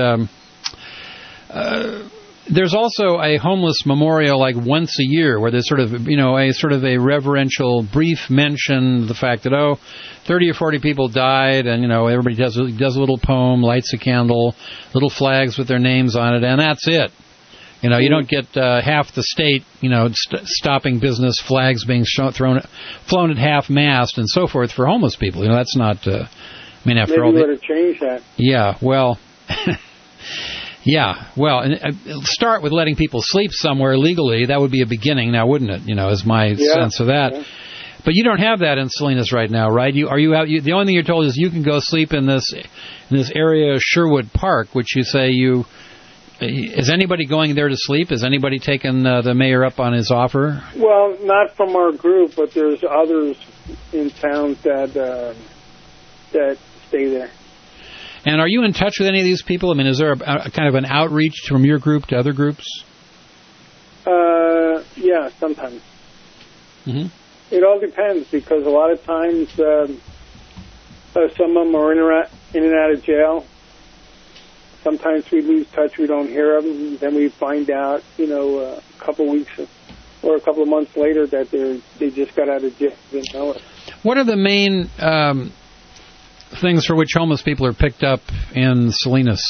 Speaker 6: there's also a homeless memorial like once a year, where there's sort of a reverential brief mention of the fact that 30 or 40 people died, and everybody does a little poem, lights a candle, little flags with their names on it, and that's it. You don't get half the state stopping business, flags being flown at half mast and so forth for homeless people. That's not. After all,
Speaker 14: maybe we ought to change that.
Speaker 6: Yeah. Well. Yeah, well, and start with letting people sleep somewhere legally. That would be a beginning now, wouldn't it? Is my sense of that. Yeah. But you don't have that in Salinas right now, right? The only thing you're told is you can go sleep in this area, Sherwood Park, which you say is anybody going there to sleep? Is anybody taking the mayor up on his offer?
Speaker 14: Well, not from our group, but there's others in town that stay there.
Speaker 6: And are you in touch with any of these people? I mean, is there a kind of an outreach from your group to other groups?
Speaker 14: Yeah, sometimes.
Speaker 6: Mm-hmm.
Speaker 14: It all depends, because a lot of times some of them are in and out of jail. Sometimes we lose touch, we don't hear of them. Then we find out, a couple weeks or a couple of months later that they just got out of jail. Didn't know it.
Speaker 6: What are the main things for which homeless people are picked up in Salinas?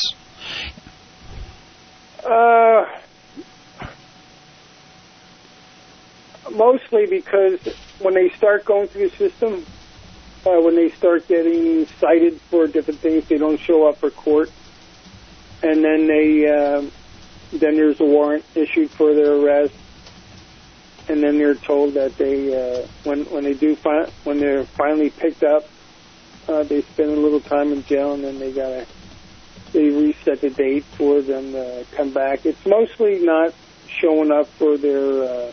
Speaker 14: Mostly because when they start going through the system, when they start getting cited for different things, they don't show up for court, and then then there's a warrant issued for their arrest, and then they're told that they when they're finally picked up, they spend a little time in jail, and then they reset the date for them to come back. It's mostly not showing up for their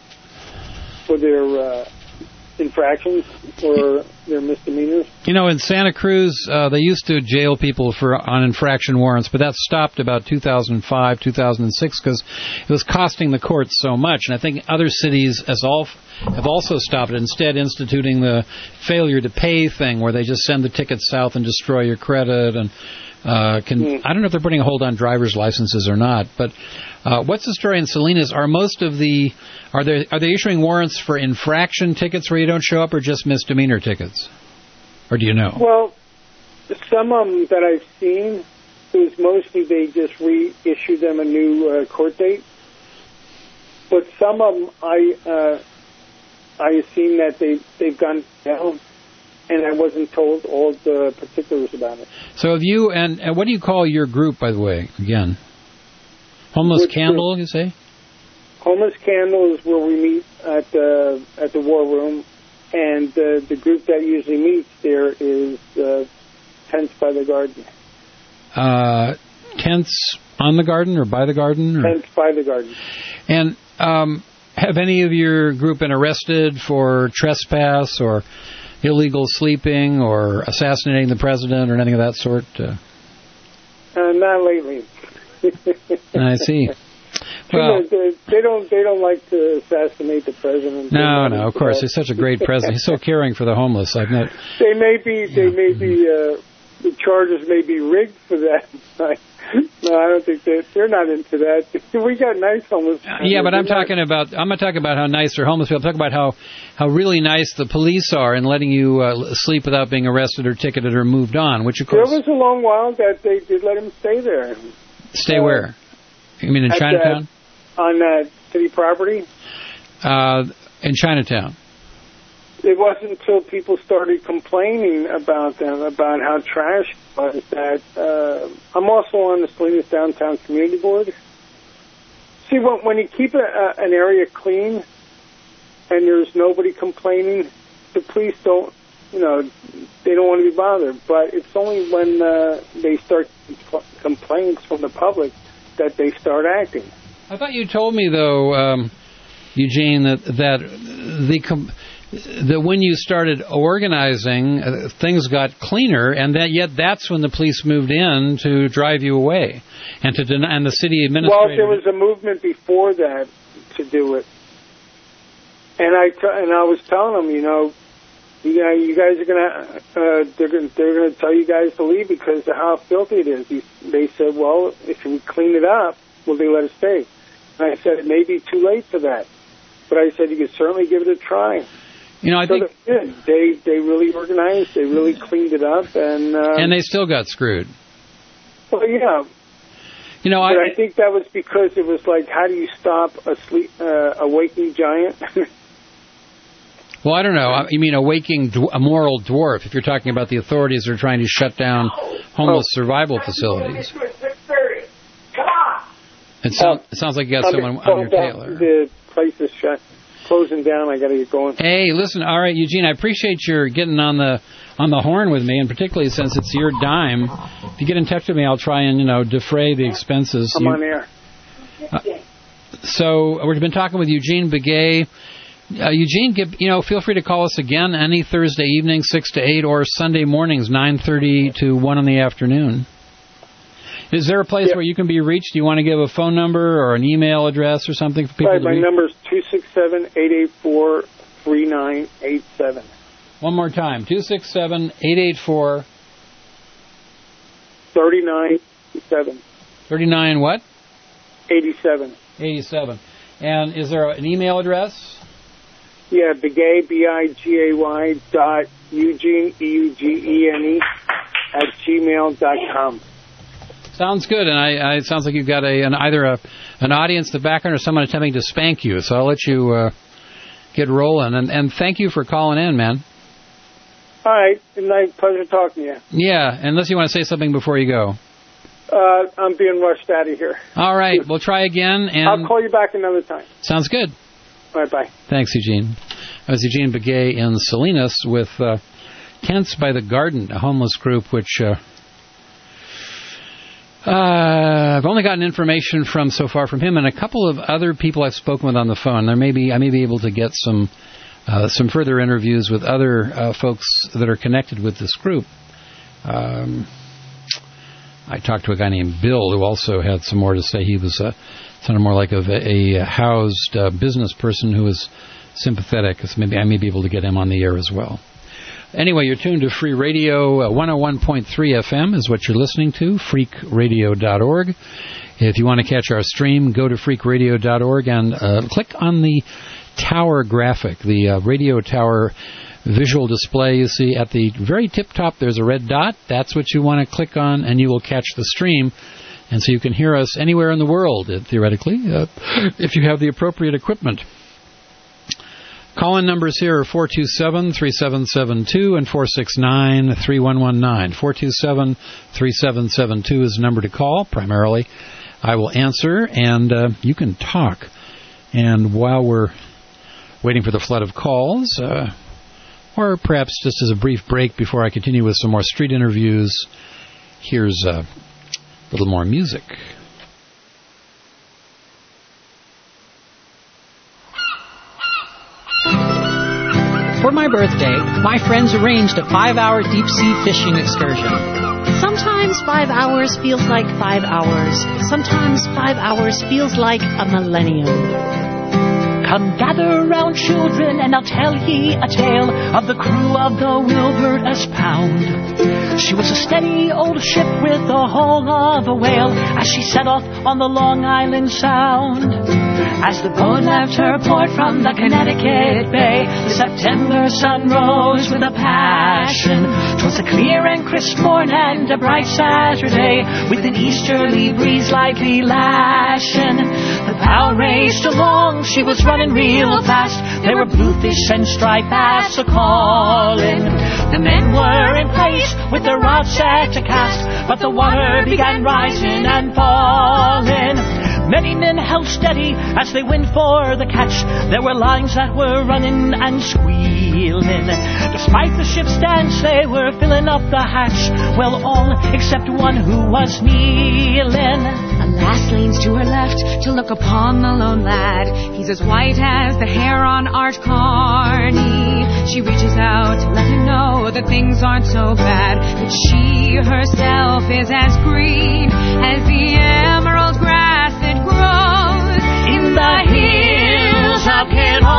Speaker 14: infractions or their misdemeanors.
Speaker 6: In Santa Cruz, they used to jail people on infraction warrants, but that stopped about 2005, 2006, because it was costing the courts so much. And I think other cities have also stopped it, instead instituting the failure to pay thing, where they just send the tickets south and destroy your credit. And I don't know if they're putting a hold on driver's licenses or not, but what's the story in Salinas? Are they issuing warrants for infraction tickets where you don't show up, or just misdemeanor tickets? Or do you know?
Speaker 14: Well, some of them that I've seen, it was mostly they just reissue them a new court date. But some of them I seen that they've gone down, and I wasn't told all the particulars about it.
Speaker 6: So have you, and what do you call your group, by the way, again? Homeless Candle, you say?
Speaker 14: Homeless Candle is where we meet at the War Room, and the group that usually meets there is Tents by the Garden.
Speaker 6: Tents on the Garden or by the Garden? Or?
Speaker 14: Tents by the Garden.
Speaker 6: And have any of your group been arrested for trespass or illegal sleeping or assassinating the president or anything of that sort?
Speaker 14: Not lately.
Speaker 6: I see. Well,
Speaker 14: they don't like to assassinate the president.
Speaker 6: No, of course. He's such a great president. He's so caring for the homeless. I've met.
Speaker 14: They may be. The charges may be rigged for that. No, I don't think they're not into that. We got nice homeless people.
Speaker 6: Yeah, but I'm not talking about how nice are homeless people. I'm talking about how really nice the police are in letting you sleep without being arrested or ticketed or moved on. Which of course
Speaker 14: there was a long while that they did let him stay there.
Speaker 6: Stay where? You mean in Chinatown?
Speaker 14: On city property?
Speaker 6: In Chinatown.
Speaker 14: It wasn't until people started complaining about them, about how trash it was, that I'm also on the Salinas Downtown Community Board. See, when you keep an area clean and there's nobody complaining, the police don't, they don't want to be bothered. But it's only when they start complaints from the public that they start acting.
Speaker 6: I thought you told me, though, Eugene, that when you started organizing, things got cleaner, and yet that's when the police moved in to drive you away, and the city administrator.
Speaker 14: Well, there was a movement before that to do it, and I was telling them, you guys are gonna they're gonna tell you guys to leave because of how filthy it is. They said, well, if we clean it up, will they let us stay? And I said, it may be too late for that, but I said you could certainly give it a try.
Speaker 6: I think
Speaker 14: they really organized, they really cleaned it up, and
Speaker 6: they still got screwed.
Speaker 14: Well, yeah. But I think that was because it was like, how do you stop a waking giant?
Speaker 6: Well, I don't know. You mean a moral dwarf, if you're talking about the authorities that are trying to shut down homeless survival facilities. It sounds like you got someone on your tail there.
Speaker 14: The place is closing down. I got to get going.
Speaker 6: Hey, listen. All right, Eugene, I appreciate your getting on the horn with me, and particularly since it's your dime. If you get in touch with me, I'll try and defray the expenses.
Speaker 14: I'm on air.
Speaker 6: So we've been talking with Eugene Begay, Eugene, feel free to call us again any Thursday evening, 6 to 8, or Sunday mornings, 9:30 to 1 in the afternoon. Is there a place where you can be reached? Do you want to give a phone number or an email address or something for people to reach?
Speaker 14: My number is 267-884-3987.
Speaker 6: One more time, 267-884...
Speaker 14: 3987.
Speaker 6: 39 what?
Speaker 14: 87.
Speaker 6: 87. And is there an email address?
Speaker 14: Yeah, Bigay, B-I-G-A-Y .Eugene, E-U-G-E-N-E @gmail.com.
Speaker 6: Sounds good, and it sounds like you've got either an audience in the background or someone attempting to spank you, so I'll let you get rolling. And thank you for calling in, man.
Speaker 14: All right. Nice. Pleasure talking to you.
Speaker 6: Yeah, unless you want to say something before you go.
Speaker 14: I'm being rushed out of here.
Speaker 6: All right. We'll try again. And
Speaker 14: I'll call you back another time.
Speaker 6: Sounds good.
Speaker 14: All right. Bye.
Speaker 6: Thanks, Eugene. That was Eugene Begay in Salinas with Tents by the Garden, a homeless group which I've only gotten information from so far from him and a couple of other people I've spoken with on the phone. I may be able to get some further interviews with other folks that are connected with this group. I talked to a guy named Bill who also had some more to say. He was sounded more like a housed business person who was sympathetic. So maybe I may be able to get him on the air as well. Anyway, you're tuned to Free Radio. 101.3 FM is what you're listening to, freakradio.org. If you want to catch our stream, go to freakradio.org and click on the tower graphic, the radio tower visual display. You see at the very tip top there's a red dot. That's what you want to click on, and you will catch the stream. And so you can hear us anywhere in the world, theoretically, if you have the appropriate equipment. Call-in numbers here are 427-3772 and 469-3119. 427-3772 is the number to call, primarily. I will answer, and you can talk. And while we're waiting for the flood of calls, or perhaps just as a brief break before I continue with some more street interviews, here's a little more music.
Speaker 15: For my birthday, my friends arranged a 5-hour deep-sea fishing excursion.
Speaker 2: Sometimes 5 hours feels like 5 hours. Sometimes 5 hours feels like a millennium.
Speaker 16: Come gather round, children, and I'll tell ye a tale of the crew of the Wilbur-S Pound. She was a steady old ship with the hull of a whale as she set off on the Long Island Sound. As the boat left her port from the Connecticut Bay, the September sun rose with a passion. 'Twas a clear and crisp morn and a bright Saturday, with an easterly breeze lightly lashing. The bow raced along, she was running real fast. There were bluefish and striped bass a-calling. The men were in place with their rods set to cast, but the water began rising and falling. Many men held steady as they went for the catch. There were lines that were running and squealing. Despite the ship's dance, they were filling up the hatch. Well, all except one who was kneeling.
Speaker 7: A lass leans to her left to look upon the lone lad. He's as white as the hair on Art Carney. She reaches out to let him know that things aren't so bad, that she herself is as green as the emerald grass that grows in the hills of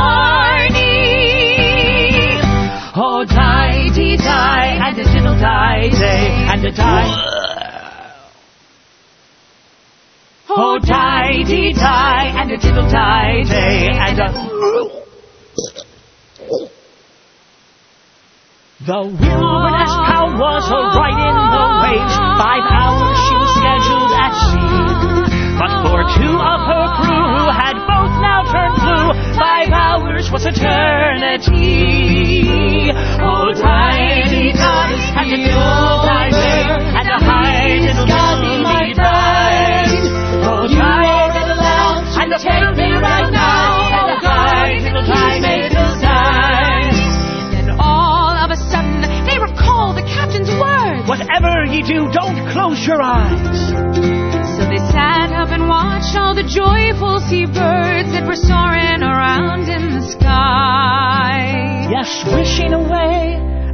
Speaker 7: Killarney.
Speaker 16: Oh, die-dee-die, and a diddle-die-day, and a die. Oh, die-dee-die, and a diddle-die-day, and a... The Wilbur-S Pound was right in the waves. 5 hours she was scheduled at sea. But for 2 of her crew who had both now turned blue, 5 hours was eternity. Oh, die-dee-die, and a diddle-die-day, and a high-diddle-diddle-dee bride. Oh, die-diddle-down, and take me right now, and a high-diddle-die-diddle-die.
Speaker 7: Then all of a sudden, they recall the captain's words.
Speaker 16: Whatever ye do, don't close your eyes.
Speaker 7: So they sat up and watched all the joyful seabirds that were soaring around in the sky.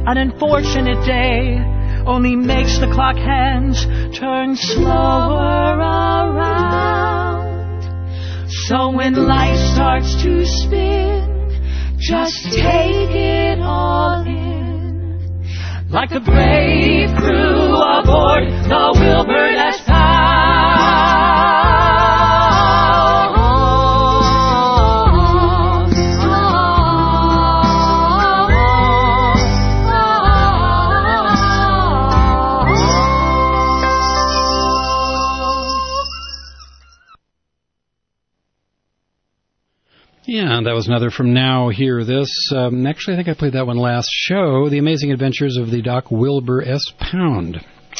Speaker 16: An unfortunate day only makes the clock hands turn slower around. So when life starts to spin, just take it all in. Like the brave crew aboard the Wilbur S.
Speaker 6: Yeah, that was another from Now Hear This. Actually, I think I played that one last show. The Amazing Adventures of the Doc Wilbur S. Pound.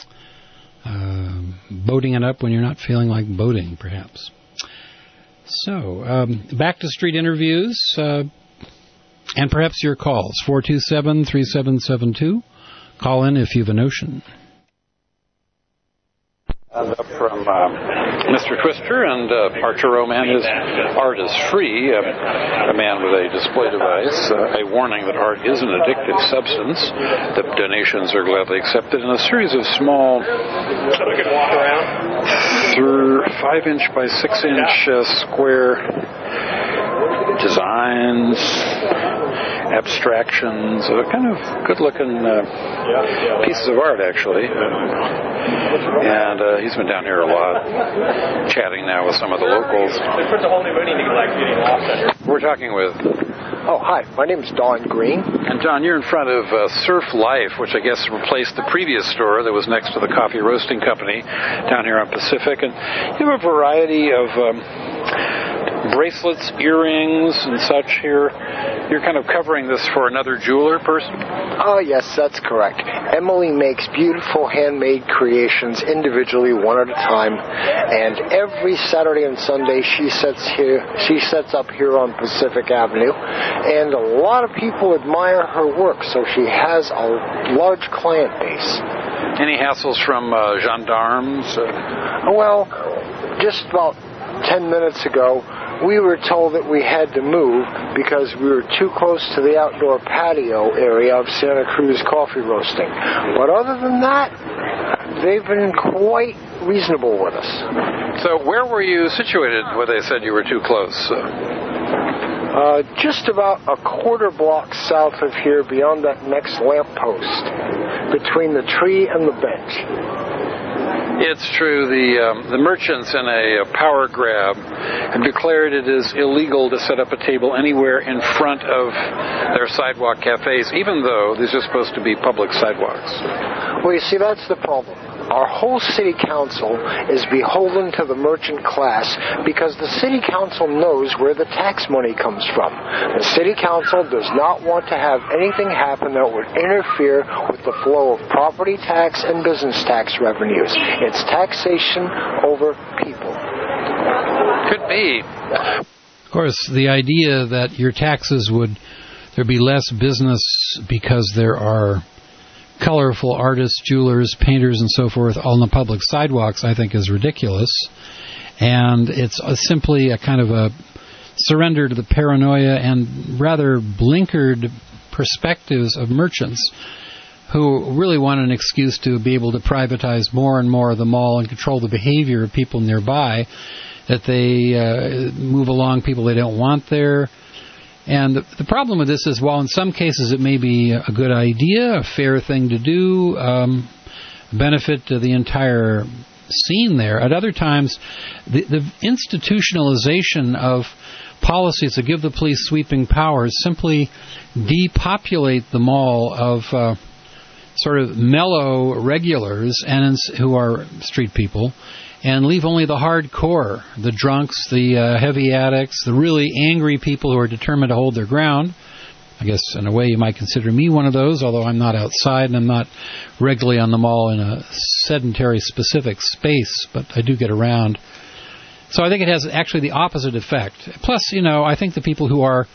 Speaker 6: Boating it up when you're not feeling like boating, perhaps. So, back to street interviews, and perhaps your calls. 427-3772. Call in if you have a notion.
Speaker 17: From Mr. Twister, and Archer Man, his art is free. A man with a display device, a warning that art is an addictive substance. The donations are gladly accepted in a series of small 5-inch by 6-inch square designs, abstractions, kind of good-looking pieces of art, actually. And he's been down here a lot, chatting now with some of the locals. We're talking with...
Speaker 18: Oh, hi. My name is Don Green.
Speaker 17: And Don, you're in front of Surf Life, which I guess replaced the previous store that was next to the Coffee Roasting Company down here on Pacific. And you have a variety of bracelets, earrings, and such here. You're kind of covering this for another jeweler person?
Speaker 18: Oh, yes, that's correct. Emily makes beautiful handmade creations individually, one at a time, and every Saturday and Sunday she sets up here on Pacific Avenue, and a lot of people admire her work, so she has a large client base.
Speaker 17: Any hassles from gendarmes?
Speaker 18: Well, just about 10 minutes ago, we were told that we had to move because we were too close to the outdoor patio area of Santa Cruz Coffee Roasting. But other than that, they've been quite reasonable with us.
Speaker 17: So where were you situated where they said you were too close?
Speaker 18: Just about a quarter block south of here, beyond that next lamppost, between the tree and the bench.
Speaker 17: It's true. The merchants in a power grab have declared it is illegal to set up a table anywhere in front of their sidewalk cafes, even though these are supposed to be public sidewalks.
Speaker 18: Well, you see, that's the problem. Our whole city council is beholden to the merchant class because the city council knows where the tax money comes from. The city council does not want to have anything happen that would interfere with the flow of property tax and business tax revenues. It's taxation over people.
Speaker 17: Could be.
Speaker 6: Of course, the idea that your taxes there'd be less business because there are colorful artists, jewelers, painters, and so forth on the public sidewalks, I think, is ridiculous. And it's simply a kind of a surrender to the paranoia and rather blinkered perspectives of merchants who really want an excuse to be able to privatize more and more of the mall and control the behavior of people nearby, that they move along people they don't want there. And the problem with this is, while in some cases it may be a good idea, a fair thing to do, benefit to the entire scene there, at other times the institutionalization of policies that give the police sweeping powers simply depopulate the mall of sort of mellow regulars and who are street people, and leave only the hardcore, the drunks, the heavy addicts, the really angry people who are determined to hold their ground. I guess in a way you might consider me one of those, although I'm not outside and I'm not regularly on the mall in a sedentary specific space, but I do get around. So I think it has actually the opposite effect. Plus, I think the people who are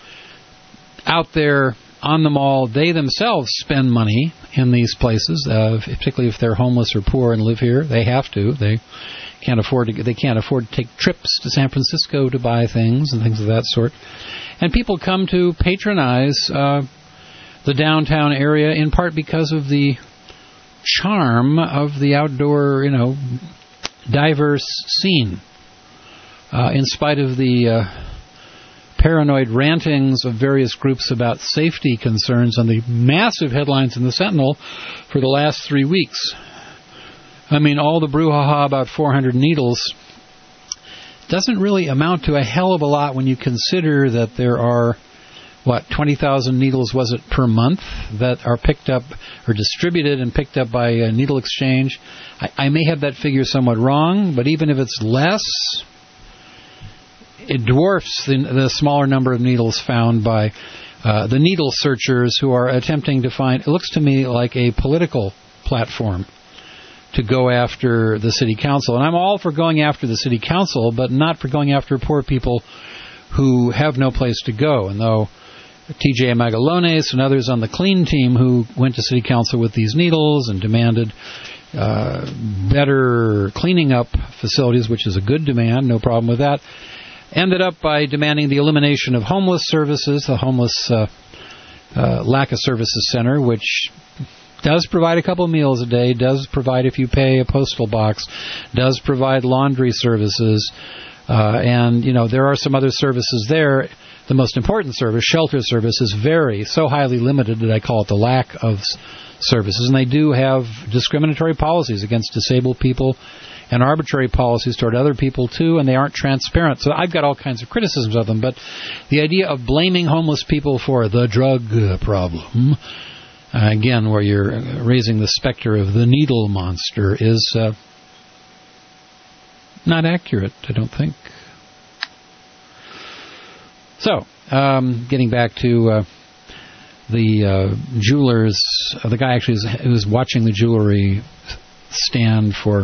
Speaker 6: out there on the mall, they themselves spend money in these places, particularly if they're homeless or poor and live here. They have to. They can't afford to take trips to San Francisco to buy things and things of that sort. And people come to patronize the downtown area, in part because of the charm of the outdoor, diverse scene. In spite of the paranoid rantings of various groups about safety concerns on the massive headlines in the Sentinel for the last 3 weeks. I mean, all the brouhaha about 400 needles doesn't really amount to a hell of a lot when you consider that there are, 20,000 needles, was it, per month that are picked up or distributed and picked up by Needle Exchange. I may have that figure somewhat wrong, but even if it's less, it dwarfs the smaller number of needles found by the needle searchers who are attempting to find, it looks to me like a political platform to go after the city council. And I'm all for going after the city council, but not for going after poor people who have no place to go. And though T.J. Magalones and others on the clean team who went to city council with these needles and demanded better cleaning up facilities, which is a good demand, no problem with that, ended up by demanding the elimination of homeless services, the homeless lack of services center, which does provide a couple of meals a day, does provide, if you pay, a postal box, does provide laundry services, and, there are some other services there. The most important service, shelter service, is so highly limited that I call it the lack of services. And they do have discriminatory policies against disabled people and arbitrary policies toward other people, too, and they aren't transparent. So I've got all kinds of criticisms of them. But the idea of blaming homeless people for the drug problem, again, where you're raising the specter of the needle monster, is not accurate, I don't think. So, getting back to the jewelers, the guy actually who was watching the jewelry stand for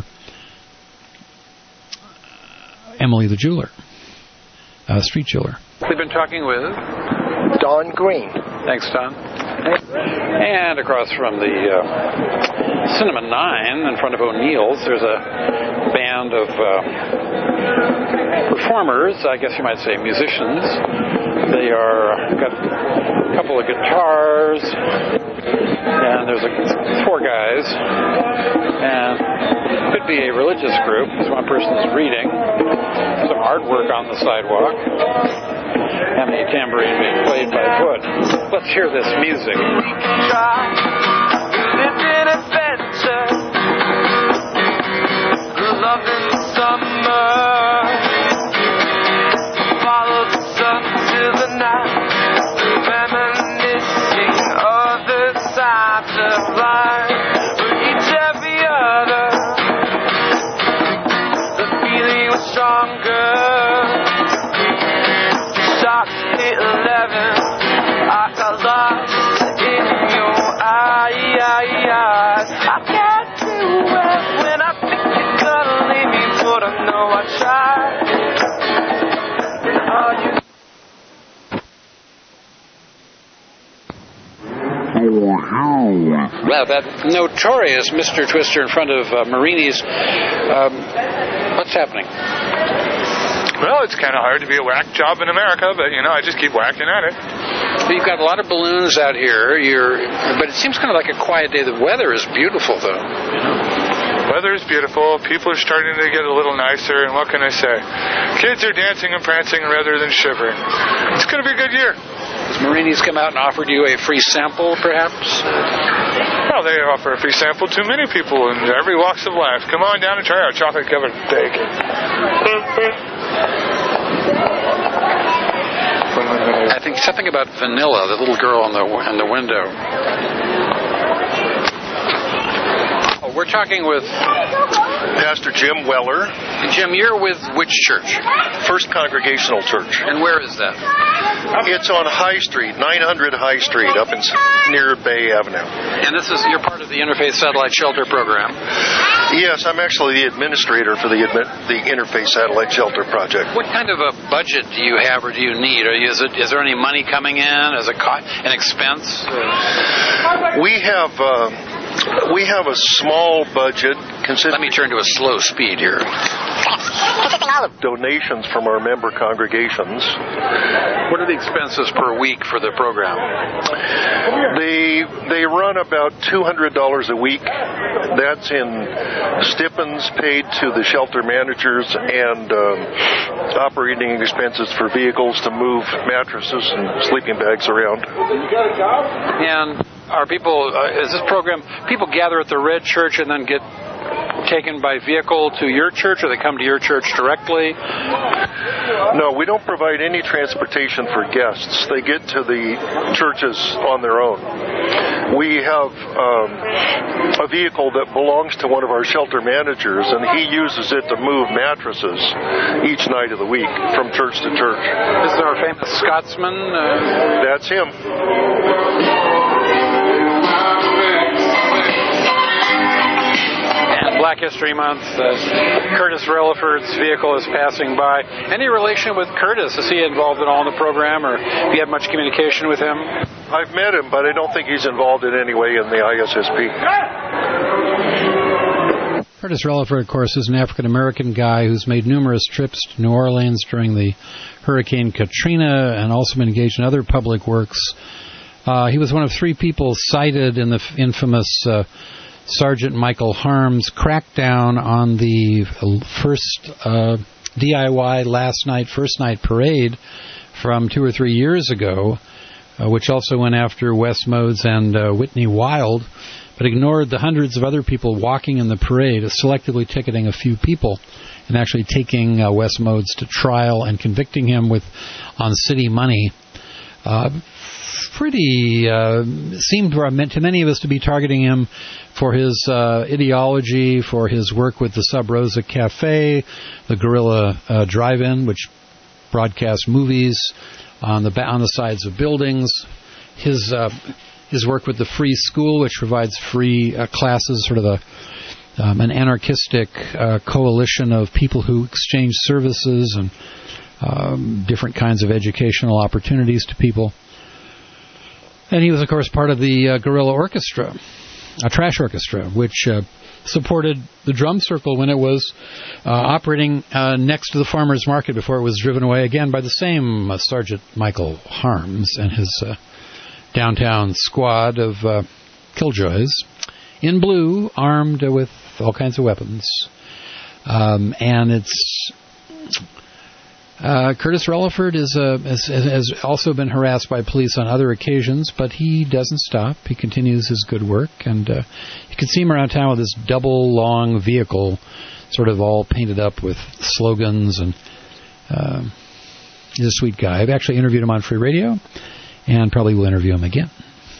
Speaker 6: Emily the jeweler, street jeweler.
Speaker 17: We've been talking with
Speaker 18: Don Green.
Speaker 17: Thanks, Don. And across from the Cinema 9, in front of O'Neill's, there's a band of performers, I guess you might say musicians. They got a couple of guitars, and there's 4 guys, and it could be a religious group, because one person's reading, some artwork on the sidewalk, and the tambourine being played by foot. Let's hear this music.
Speaker 12: Lived in adventure, love in the summer, follow the sun till the night, reminiscing of the sides of life, for each every other, the feeling was stronger. Shots hit 11, I got lost in your eyes. I can't do it when I think you're gonna leave me, but I know I tried.
Speaker 17: Well, that notorious Mr. Twister in front of Marini's. What's happening?
Speaker 19: Well, it's kind of hard to be a whack job in America, but, I just keep whacking at it.
Speaker 17: You've got a lot of balloons out here, but it seems kind of like a quiet day. The weather is beautiful, though.
Speaker 19: Weather is beautiful. People are starting to get a little nicer, and what can I say? Kids are dancing and prancing rather than shivering. It's going to be a good year.
Speaker 17: Has Marini's come out and offered you a free sample, perhaps?
Speaker 19: Well, they offer a free sample to many people in every walks of life. Come on down and try our chocolate-covered bacon.
Speaker 17: I think something about Vanilla, the little girl in the window. We're talking with
Speaker 8: Pastor Jim Weller.
Speaker 17: Jim, you're with which church?
Speaker 8: First Congregational Church.
Speaker 17: And where is that?
Speaker 8: It's on High Street, 900 High Street, up near Bay Avenue.
Speaker 17: And you're part of the Interfaith Satellite Shelter program?
Speaker 8: Yes, I'm actually the administrator for the Interfaith Satellite Shelter project.
Speaker 17: What kind of a budget do you have or do you need? Is there any money coming in as an expense?
Speaker 8: We have a small budget.
Speaker 17: Let me turn to a slow speed here.
Speaker 8: Donations from our member congregations.
Speaker 17: What are the expenses per week for the program?
Speaker 20: They run about $200 a week. That's in stipends paid to the shelter managers and operating expenses for vehicles to move mattresses and sleeping bags around.
Speaker 17: And are people, is this program, people gather at the Red Church and then get taken by vehicle to your church, or they come to your church directly?
Speaker 20: No, we don't provide any transportation for guests. They get to the churches on their own. We have a vehicle that belongs to one of our shelter managers, and he uses it to move mattresses each night of the week from church to church.
Speaker 17: Is there a famous Scotsman?
Speaker 20: That's him.
Speaker 17: Black History Month, Curtis Relaford's vehicle is passing by. Any relation with Curtis? Is he involved at all in the program, or have you had much communication with him?
Speaker 20: I've met him, but I don't think he's involved in any way in the ISSP.
Speaker 6: Curtis Relaford, of course, is an African-American guy who's made numerous trips to New Orleans during the Hurricane Katrina and also been engaged in other public works. He was one of 3 people cited in the infamous Sergeant Michael Harms crackdown on the first DIY first night parade from 2 or 3 years ago, which also went after Wes Modes and Whitney Wild, but ignored the hundreds of other people walking in the parade, selectively ticketing a few people and actually taking Wes Modes to trial and convicting him on city money. Seemed to many of us to be targeting him for his ideology, for his work with the Sub Rosa Cafe, the Guerrilla Drive-In, which broadcasts movies on the sides of buildings, his work with the Free School, which provides free classes, sort of an anarchistic coalition of people who exchange services and different kinds of educational opportunities to people. And he was, of course, part of the Guerrilla Orchestra, a trash orchestra, which supported the drum circle when it was operating next to the farmer's market before it was driven away again by the same Sergeant Michael Harms and his downtown squad of killjoys in blue, armed with all kinds of weapons. And it's... Curtis Relaford has also been harassed by police on other occasions, but he doesn't stop. He continues his good work, and you can see him around town with this double long vehicle, sort of all painted up with slogans, and he's a sweet guy. I've actually interviewed him on Free Radio, and probably will interview him again.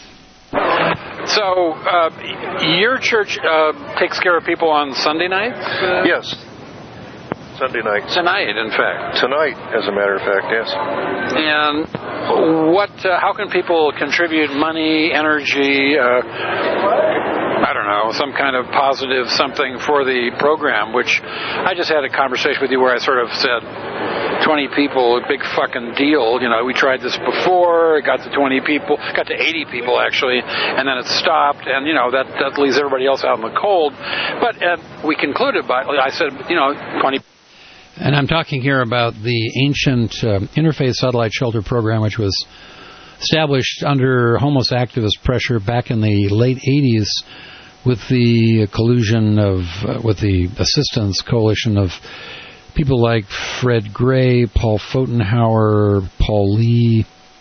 Speaker 17: So, your church takes care of people on Sunday nights?
Speaker 20: Yes. Sunday night.
Speaker 17: Tonight, in fact.
Speaker 20: Tonight, as a matter of fact, yes.
Speaker 17: And how can people contribute money, energy, I don't know, some kind of positive something for the program, which I just had a conversation with you where I sort of said, 20 people, a big fucking deal. You know, we tried this before, it got to 20 people, got to 80 people actually, and then it stopped, and, you know, that leaves everybody else out in the cold. But we concluded by, I said, 20.
Speaker 6: And I'm talking here about the ancient Interfaith Satellite Shelter Program, which was established under homeless activist pressure back in the late 80s with the collusion with the assistance coalition of people like Fred Gray, Paul Fotenhauer, Paul Lee,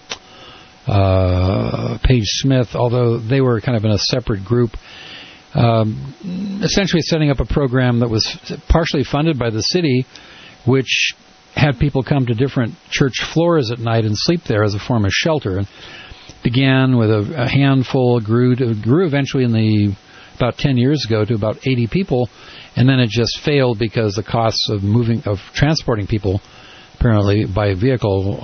Speaker 6: Paige Smith, although they were kind of in a separate group, essentially setting up a program that was partially funded by the city, which had people come to different church floors at night and sleep there as a form of shelter. And began with a handful, grew eventually about 10 years ago to about 80 people, and then it just failed because the costs of transporting people, apparently by vehicle,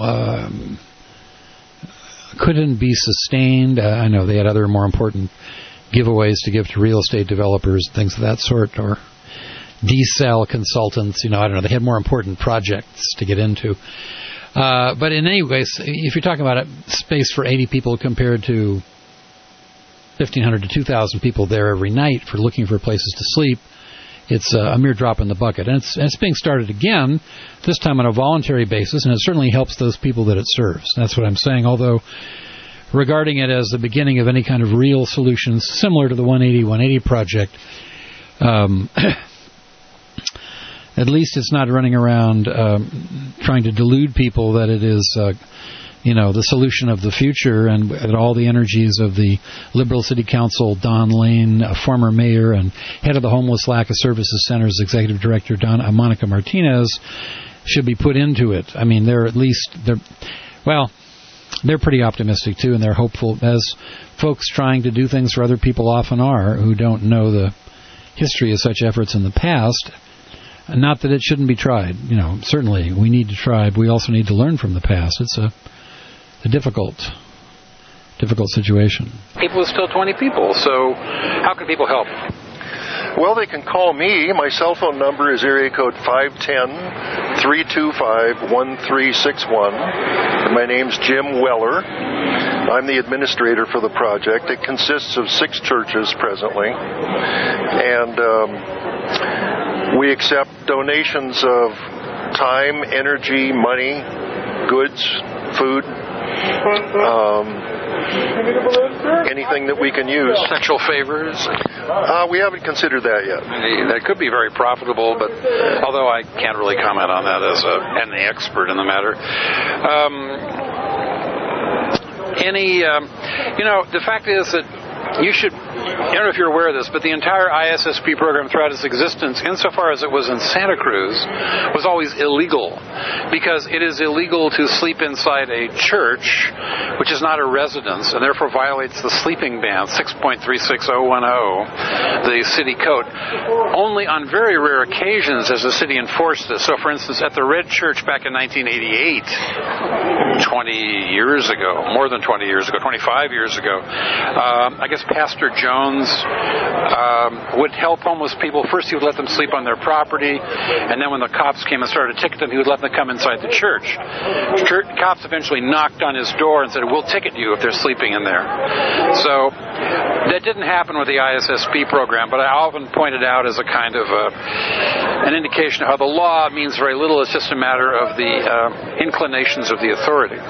Speaker 6: couldn't be sustained. I know they had other more important giveaways to give to real estate developers, things of that sort, or desal consultants, I don't know, they had more important projects to get into. But in any case, if you're talking about a space for 80 people compared to 1,500 to 2,000 people there every night for looking for places to sleep, it's a mere drop in the bucket. And it's being started again, this time on a voluntary basis, and it certainly helps those people that it serves. That's what I'm saying, although regarding it as the beginning of any kind of real solutions similar to the 180 project. At least it's not running around trying to delude people that it is, the solution of the future, and that all the energies of the Liberal City Council, Don Lane, a former mayor and head of the Homeless Lack of Services Center's executive director, Monica Martinez, should be put into it. I mean, they're pretty optimistic too, and they're hopeful, as folks trying to do things for other people often are, who don't know the history of such efforts in the past. Not that it shouldn't be tried. Certainly we need to try, but we also need to learn from the past. It's a difficult situation.
Speaker 17: April is still 20 people, so how can people help?
Speaker 20: Well, they can call me. My cell phone number is area code 510-325-1361. My name's Jim Weller. I'm the administrator for the project. It consists of 6 churches presently. And we accept donations of time, energy, money, goods, food, anything that we can use.
Speaker 17: Sexual favors?
Speaker 20: We haven't considered that yet.
Speaker 17: That could be very profitable, but although I can't really comment on that as an expert in the matter. The fact is that you should, I don't know if you're aware of this, but the entire ISSP program throughout its existence, insofar as it was in Santa Cruz, was always illegal, because it is illegal to sleep inside a church, which is not a residence, and therefore violates the sleeping ban, 6.36010, the city code. Only on very rare occasions has the city enforced this. So, for instance, at the Red Church back in 1988, 20 years ago, more than 20 years ago, 25 years ago, I guess Pastor Jones would help homeless people. First, he would let them sleep on their property, and then when the cops came and started to ticket them, he would let them come inside the church. Cops eventually knocked on his door and said, "We'll ticket you if they're sleeping in there." So that didn't happen with the ISSP program, but I often point it out as a kind of an indication of how the law means very little. It's just a matter of the inclinations of the authorities.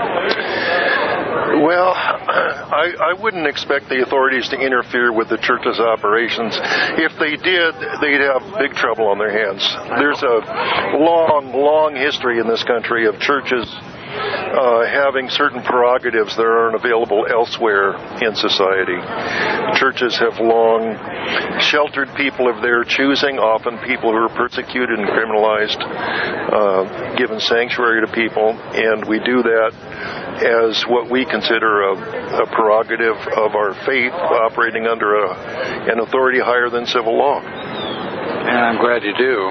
Speaker 20: Well, I wouldn't expect the authorities to interfere with the church's operations. If they did, they'd have big trouble on their hands. There's a long history in this country of churches having certain prerogatives that aren't available elsewhere in society. Churches have long sheltered people of their choosing, often people who are persecuted and criminalized, given sanctuary to people, and we do that as what we consider a prerogative of our faith, operating under an authority higher than civil law.
Speaker 17: And I'm glad you do.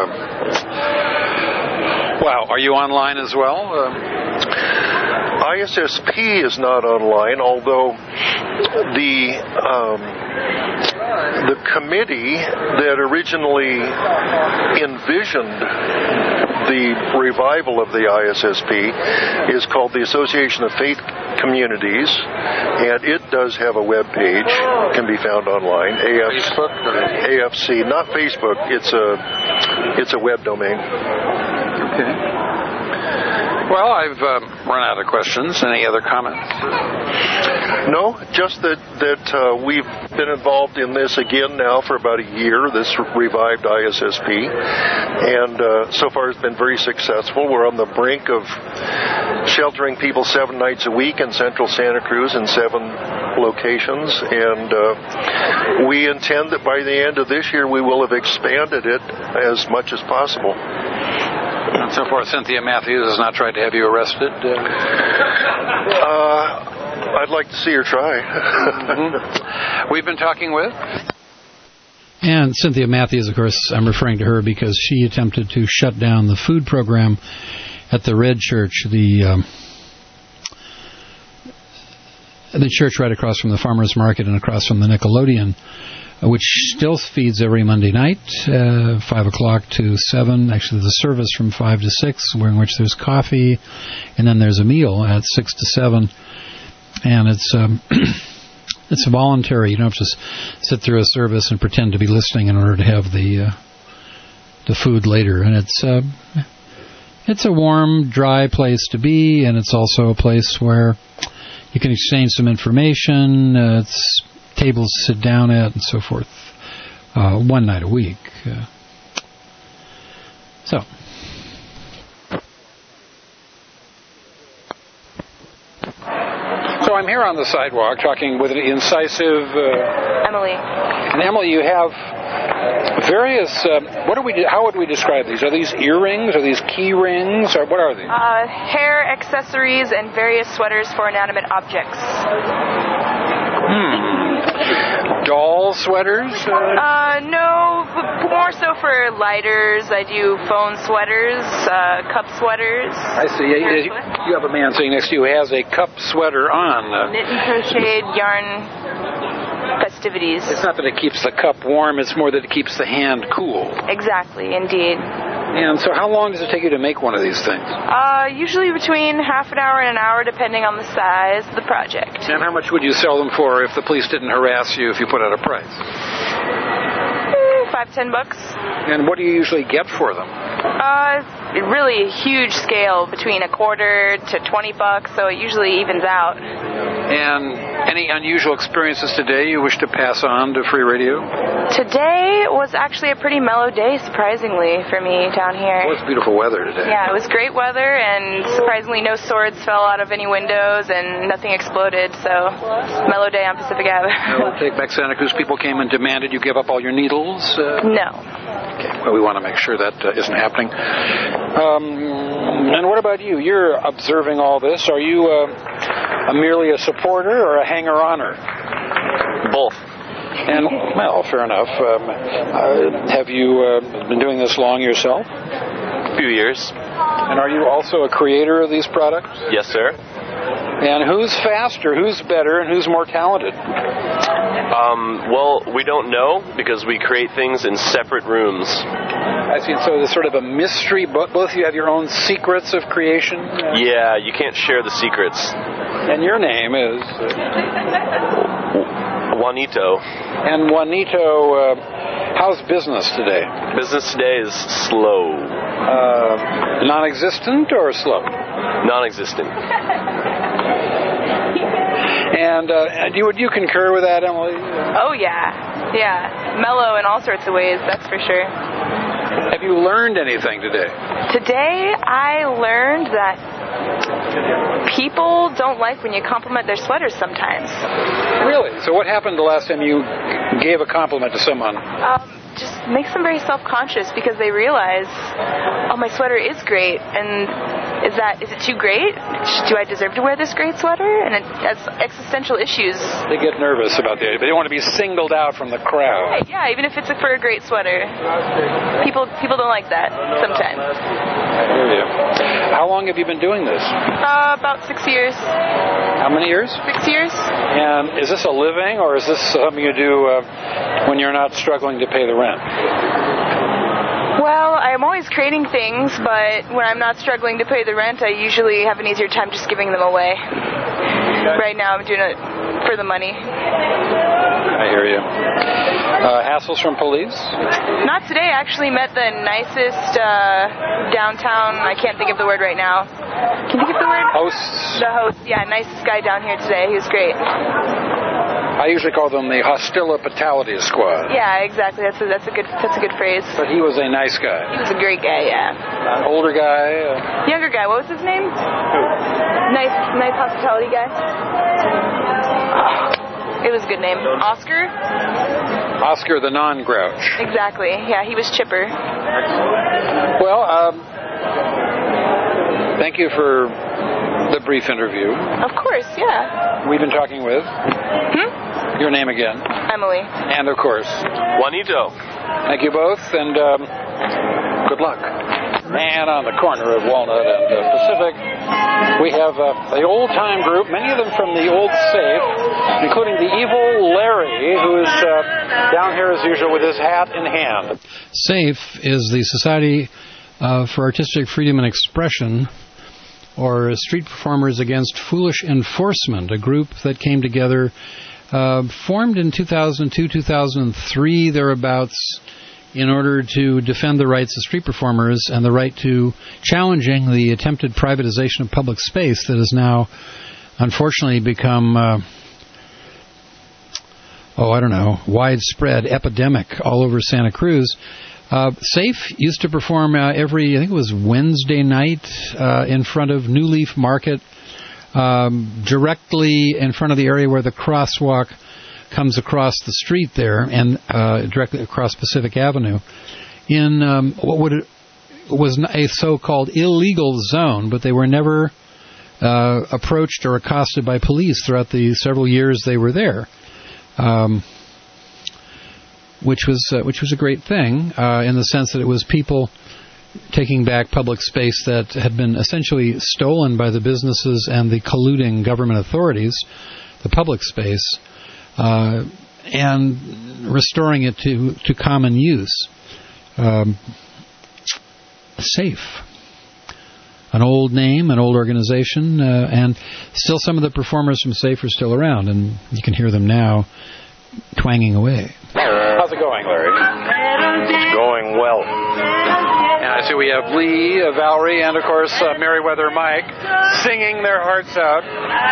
Speaker 17: Wow, are you online as well?
Speaker 20: ISSP is not online, although the committee that originally envisioned the revival of the ISSP is called the Association of Faith Communities, and it does have a web page, can be found online.
Speaker 17: Facebook?
Speaker 20: AFC, not Facebook. It's a web domain.
Speaker 17: Okay. Well, I've run out of questions. Any other comments?
Speaker 20: No, just that we've been involved in this again now for about a year, this revived ISSP, and so far it's been very successful. We're on the brink of sheltering people 7 nights a week in central Santa Cruz in 7 locations, and we intend that by the end of this year we will have expanded it as much as possible.
Speaker 17: And so far, Cynthia Matthews has not tried to have you arrested?
Speaker 20: I'd like to see her try.
Speaker 17: We've been talking with?
Speaker 6: And Cynthia Matthews, of course, I'm referring to her because she attempted to shut down the food program at the Red Church, the church right across from the Farmers Market and across from the Nickelodeon, which still feeds every Monday night, 5 o'clock to 7. Actually, there's a service from 5 to 6, in which there's coffee, and then there's a meal at 6 to 7. And it's it's voluntary. You don't have to sit through a service and pretend to be listening in order to have the food later. And it's a warm, dry place to be, and it's also a place where You can exchange some information. It's tables to sit down at and so forth. One night a week. So I'm here on the sidewalk talking with an incisive
Speaker 21: Emily.
Speaker 17: And Emily, you have various. How would we describe these? Are these earrings? Are these key rings? Or what are these?
Speaker 21: Hair accessories and various sweaters for inanimate objects.
Speaker 17: Doll sweaters?
Speaker 21: No, more so for lighters. I do phone sweaters, cup sweaters.
Speaker 17: I see. You have a man sitting next to you who has a cup sweater on.
Speaker 21: Knit and crocheted yarn festivities.
Speaker 17: It's not that it keeps the cup warm, it's more that it keeps the hand cool.
Speaker 21: Exactly, indeed.
Speaker 17: And so how long does it take you to make one of these things?
Speaker 21: Usually between half an hour and an hour, depending on the size of the project.
Speaker 17: And how much would you sell them for if the police didn't harass you if you put out a price?
Speaker 21: $5-10.
Speaker 17: And what do you usually get for them?
Speaker 21: Really huge scale, between $25 to $20, so it usually evens out.
Speaker 17: And any unusual experiences today you wish to pass on to Free Radio?
Speaker 21: Today was actually a pretty mellow day, surprisingly, for me down here.
Speaker 17: Well, it's beautiful weather today.
Speaker 21: Yeah, it was great weather, and surprisingly no swords fell out of any windows, and nothing exploded, so mellow day on Pacific Avenue.
Speaker 17: We'll take back Santa Cruz. People came and demanded you give up all your needles?
Speaker 21: No.
Speaker 17: Okay, well, we want to make sure that isn't happening. And what about you? You're observing all this. Are you merely a supporter or a hanger-oner?
Speaker 22: Both.
Speaker 17: And, well, fair enough. Have you been doing this long yourself?
Speaker 22: A few years.
Speaker 17: And are you also a creator of these products?
Speaker 22: Yes, sir.
Speaker 17: And who's faster, who's better, and who's more talented?
Speaker 22: Well, we don't know because we create things in separate rooms.
Speaker 17: I see. So there's sort of a mystery. Both of you have your own secrets of creation?
Speaker 22: Yeah, you can't share the secrets.
Speaker 17: And your name is?
Speaker 22: Juanito.
Speaker 17: And Juanito, how's business today?
Speaker 22: Business today is slow.
Speaker 17: Non-existent or slow?
Speaker 22: Non-existent.
Speaker 17: And would you concur with that, Emily?
Speaker 21: Oh, yeah. Yeah. Mellow in all sorts of ways, that's for sure.
Speaker 17: Have you learned anything today?
Speaker 21: Today, I learned that people don't like when you compliment their sweaters sometimes.
Speaker 17: Really? So what happened the last time you gave a compliment to someone?
Speaker 21: Just makes them very self-conscious because they realize, oh, my sweater is great, and is it too great? Do I deserve to wear this great sweater? And that's existential issues.
Speaker 17: They get nervous about the idea. They don't want to be singled out from the crowd.
Speaker 21: Right, yeah, even if it's for a great sweater. People don't like that sometimes.
Speaker 17: I hear you. How long have you been doing this?
Speaker 21: About 6 years.
Speaker 17: How many years?
Speaker 21: 6 years.
Speaker 17: And is this a living, or is this something you do when you're not struggling to pay the rent?
Speaker 21: Well, I'm always creating things, but when I'm not struggling to pay the rent, I usually have an easier time just giving them away. Right now, I'm doing it for the money.
Speaker 17: I hear you. Hassles from police?
Speaker 21: Not today. I actually met the nicest downtown, I can't think of the word right now. Can you think of the word?
Speaker 17: Hosts?
Speaker 21: The host, yeah, nicest guy down here today. He was great.
Speaker 17: I usually call them the Hostilipatality Squad.
Speaker 21: Yeah, exactly. That's a good phrase.
Speaker 17: But he was a nice guy.
Speaker 21: He was a great guy, yeah.
Speaker 17: An older guy?
Speaker 21: Younger guy. What was his name?
Speaker 17: Who?
Speaker 21: Nice hospitality guy. It was a good name. Oscar?
Speaker 17: Oscar the non-grouch.
Speaker 21: Exactly. Yeah, he was chipper.
Speaker 17: Well, thank you for the brief interview.
Speaker 21: Of course, yeah.
Speaker 17: We've been talking with? Your name again?
Speaker 21: Emily.
Speaker 17: And, of course,
Speaker 22: Juanito.
Speaker 17: Thank you both, and good luck. And on the corner of Walnut and Pacific, we have the old-time group, many of them from the old Safe, including the evil Larry, who is down here as usual with his hat in hand.
Speaker 6: SAFE is the Society for Artistic Freedom and Expression, or Street Performers Against Foolish Enforcement, a group that came together, formed in 2002, 2003, thereabouts, in order to defend the rights of street performers and the right to challenging the attempted privatization of public space that is now unfortunately become, widespread epidemic all over Santa Cruz. SAFE used to perform every, I think it was Wednesday night, in front of New Leaf Market, directly in front of the area where the crosswalk comes across the street there, and directly across Pacific Avenue, in was a so-called illegal zone, but they were never approached or accosted by police throughout the several years they were there. Which was a great thing in the sense that it was people taking back public space that had been essentially stolen by the businesses and the colluding government authorities, the public space, and restoring it to common use. SAFE. An old name, an old organization, and still some of the performers from SAFE are still around, and you can hear them now twanging away.
Speaker 17: How's it going, Larry?
Speaker 20: It's going well.
Speaker 17: And I see we have Lee, Valerie, and of course Merriweather Mike singing their hearts out.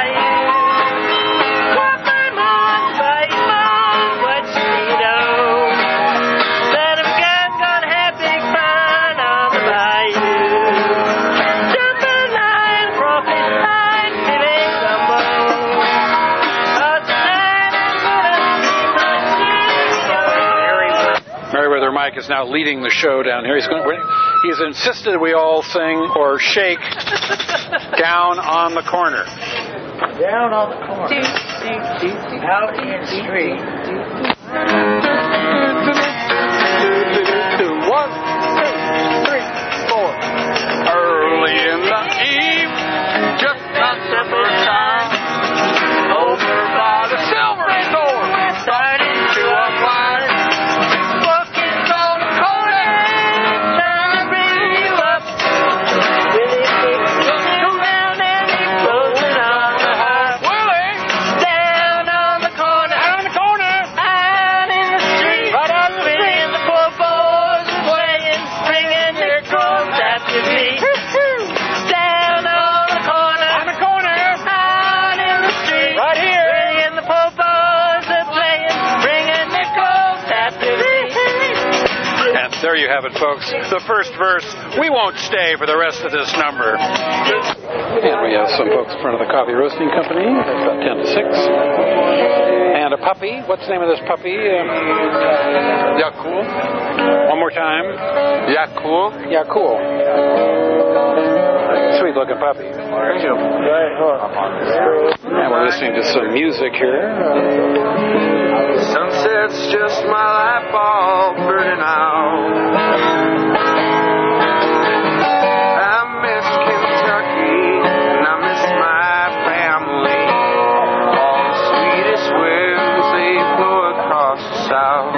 Speaker 17: Merriweather Mike is now leading the show down here. He's insisted we all sing or shake Down on the Corner.
Speaker 12: Down on the corner. Out in the street.
Speaker 17: 1, 2, 3, 4. Early in the eve, just not supper time. Over by the silver door, starting to unwind. There you have it, folks. The first verse. We won't stay for the rest of this number. And we have some folks in front of the coffee roasting company. It's about 10 to 6. And a puppy. What's the name of this puppy? Yakul. One more time. Yakul. Yakul. Sweet looking puppy. And we're listening to some music here. Sunset's just my light bulb burning out. I miss Kentucky and I miss my family. All the sweetest winds they blow across the south.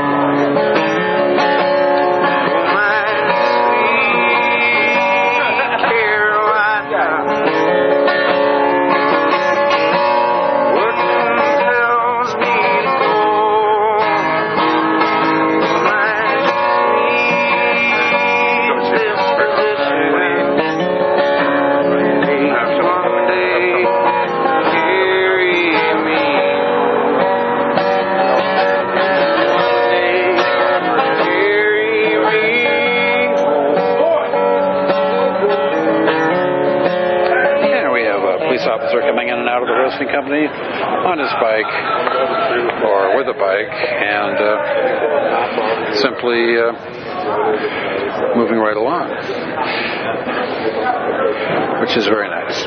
Speaker 17: Officer coming in and out of the roasting company on his bike or with a bike and simply moving right along, which is very nice.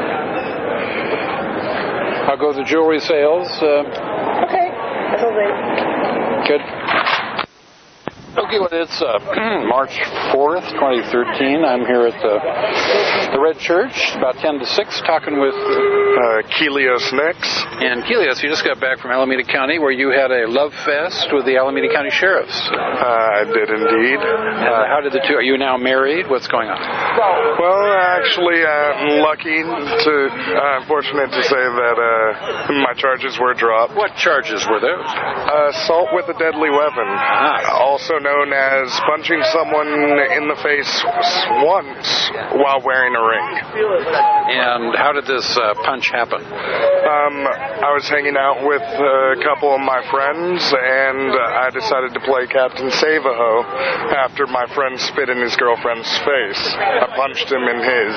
Speaker 17: How go the jewelry sales?
Speaker 12: Okay.
Speaker 17: Good. Okay, well, it's March 4th, 2013. I'm here at the Red Church, about 10 to 6, talking with
Speaker 20: Kelios Nix.
Speaker 17: And Kelios, you just got back from Alameda County, where you had a love fest with the Alameda County Sheriffs.
Speaker 20: I did indeed.
Speaker 17: How did the two? Are you now married? What's going on?
Speaker 20: Well, actually, I'm fortunate to say that my charges were dropped.
Speaker 17: What charges were those?
Speaker 20: Assault with a deadly weapon, also known
Speaker 1: known as punching someone in the face once while wearing a ring.
Speaker 17: And how did this punch happen?
Speaker 1: I was hanging out with a couple of my friends, and I decided to play Captain Save-A-Ho after my friend spit in his girlfriend's face. I punched him in his.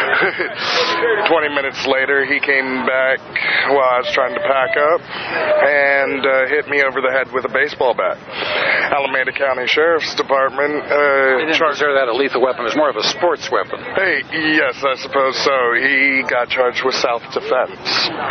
Speaker 1: 20 minutes later, he came back while I was trying to pack up and hit me over the head with a baseball bat. Alameda County Sheriff's Department
Speaker 17: They didn't consider that a lethal weapon. It was more of a sports weapon.
Speaker 1: Hey, yes, I suppose so. He got charged with self-defense.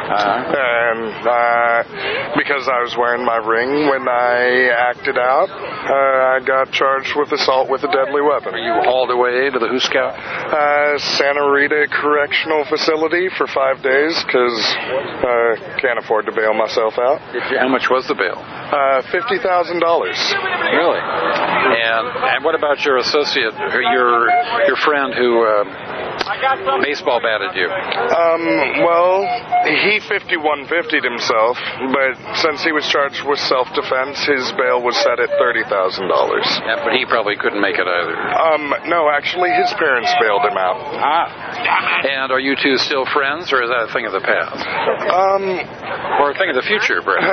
Speaker 1: And because I was wearing my ring when I acted out, I got charged with assault with a deadly weapon.
Speaker 17: Were you hauled away to the Who Scout?
Speaker 1: Santa Rita Correctional Facility for 5 days because I can't afford to bail myself out.
Speaker 17: How much was the bail?
Speaker 1: $50,000.
Speaker 17: Really? And what about your associate, or your friend who baseball batted you?
Speaker 1: Well, he 5150'd himself, but since he was charged with self-defense, his bail was set at $30,000.
Speaker 17: Yeah, but he probably couldn't make it either.
Speaker 1: No, actually, his parents bailed him out.
Speaker 17: And are you two still friends, or is that a thing of the past? Or a thing of the future, Brett?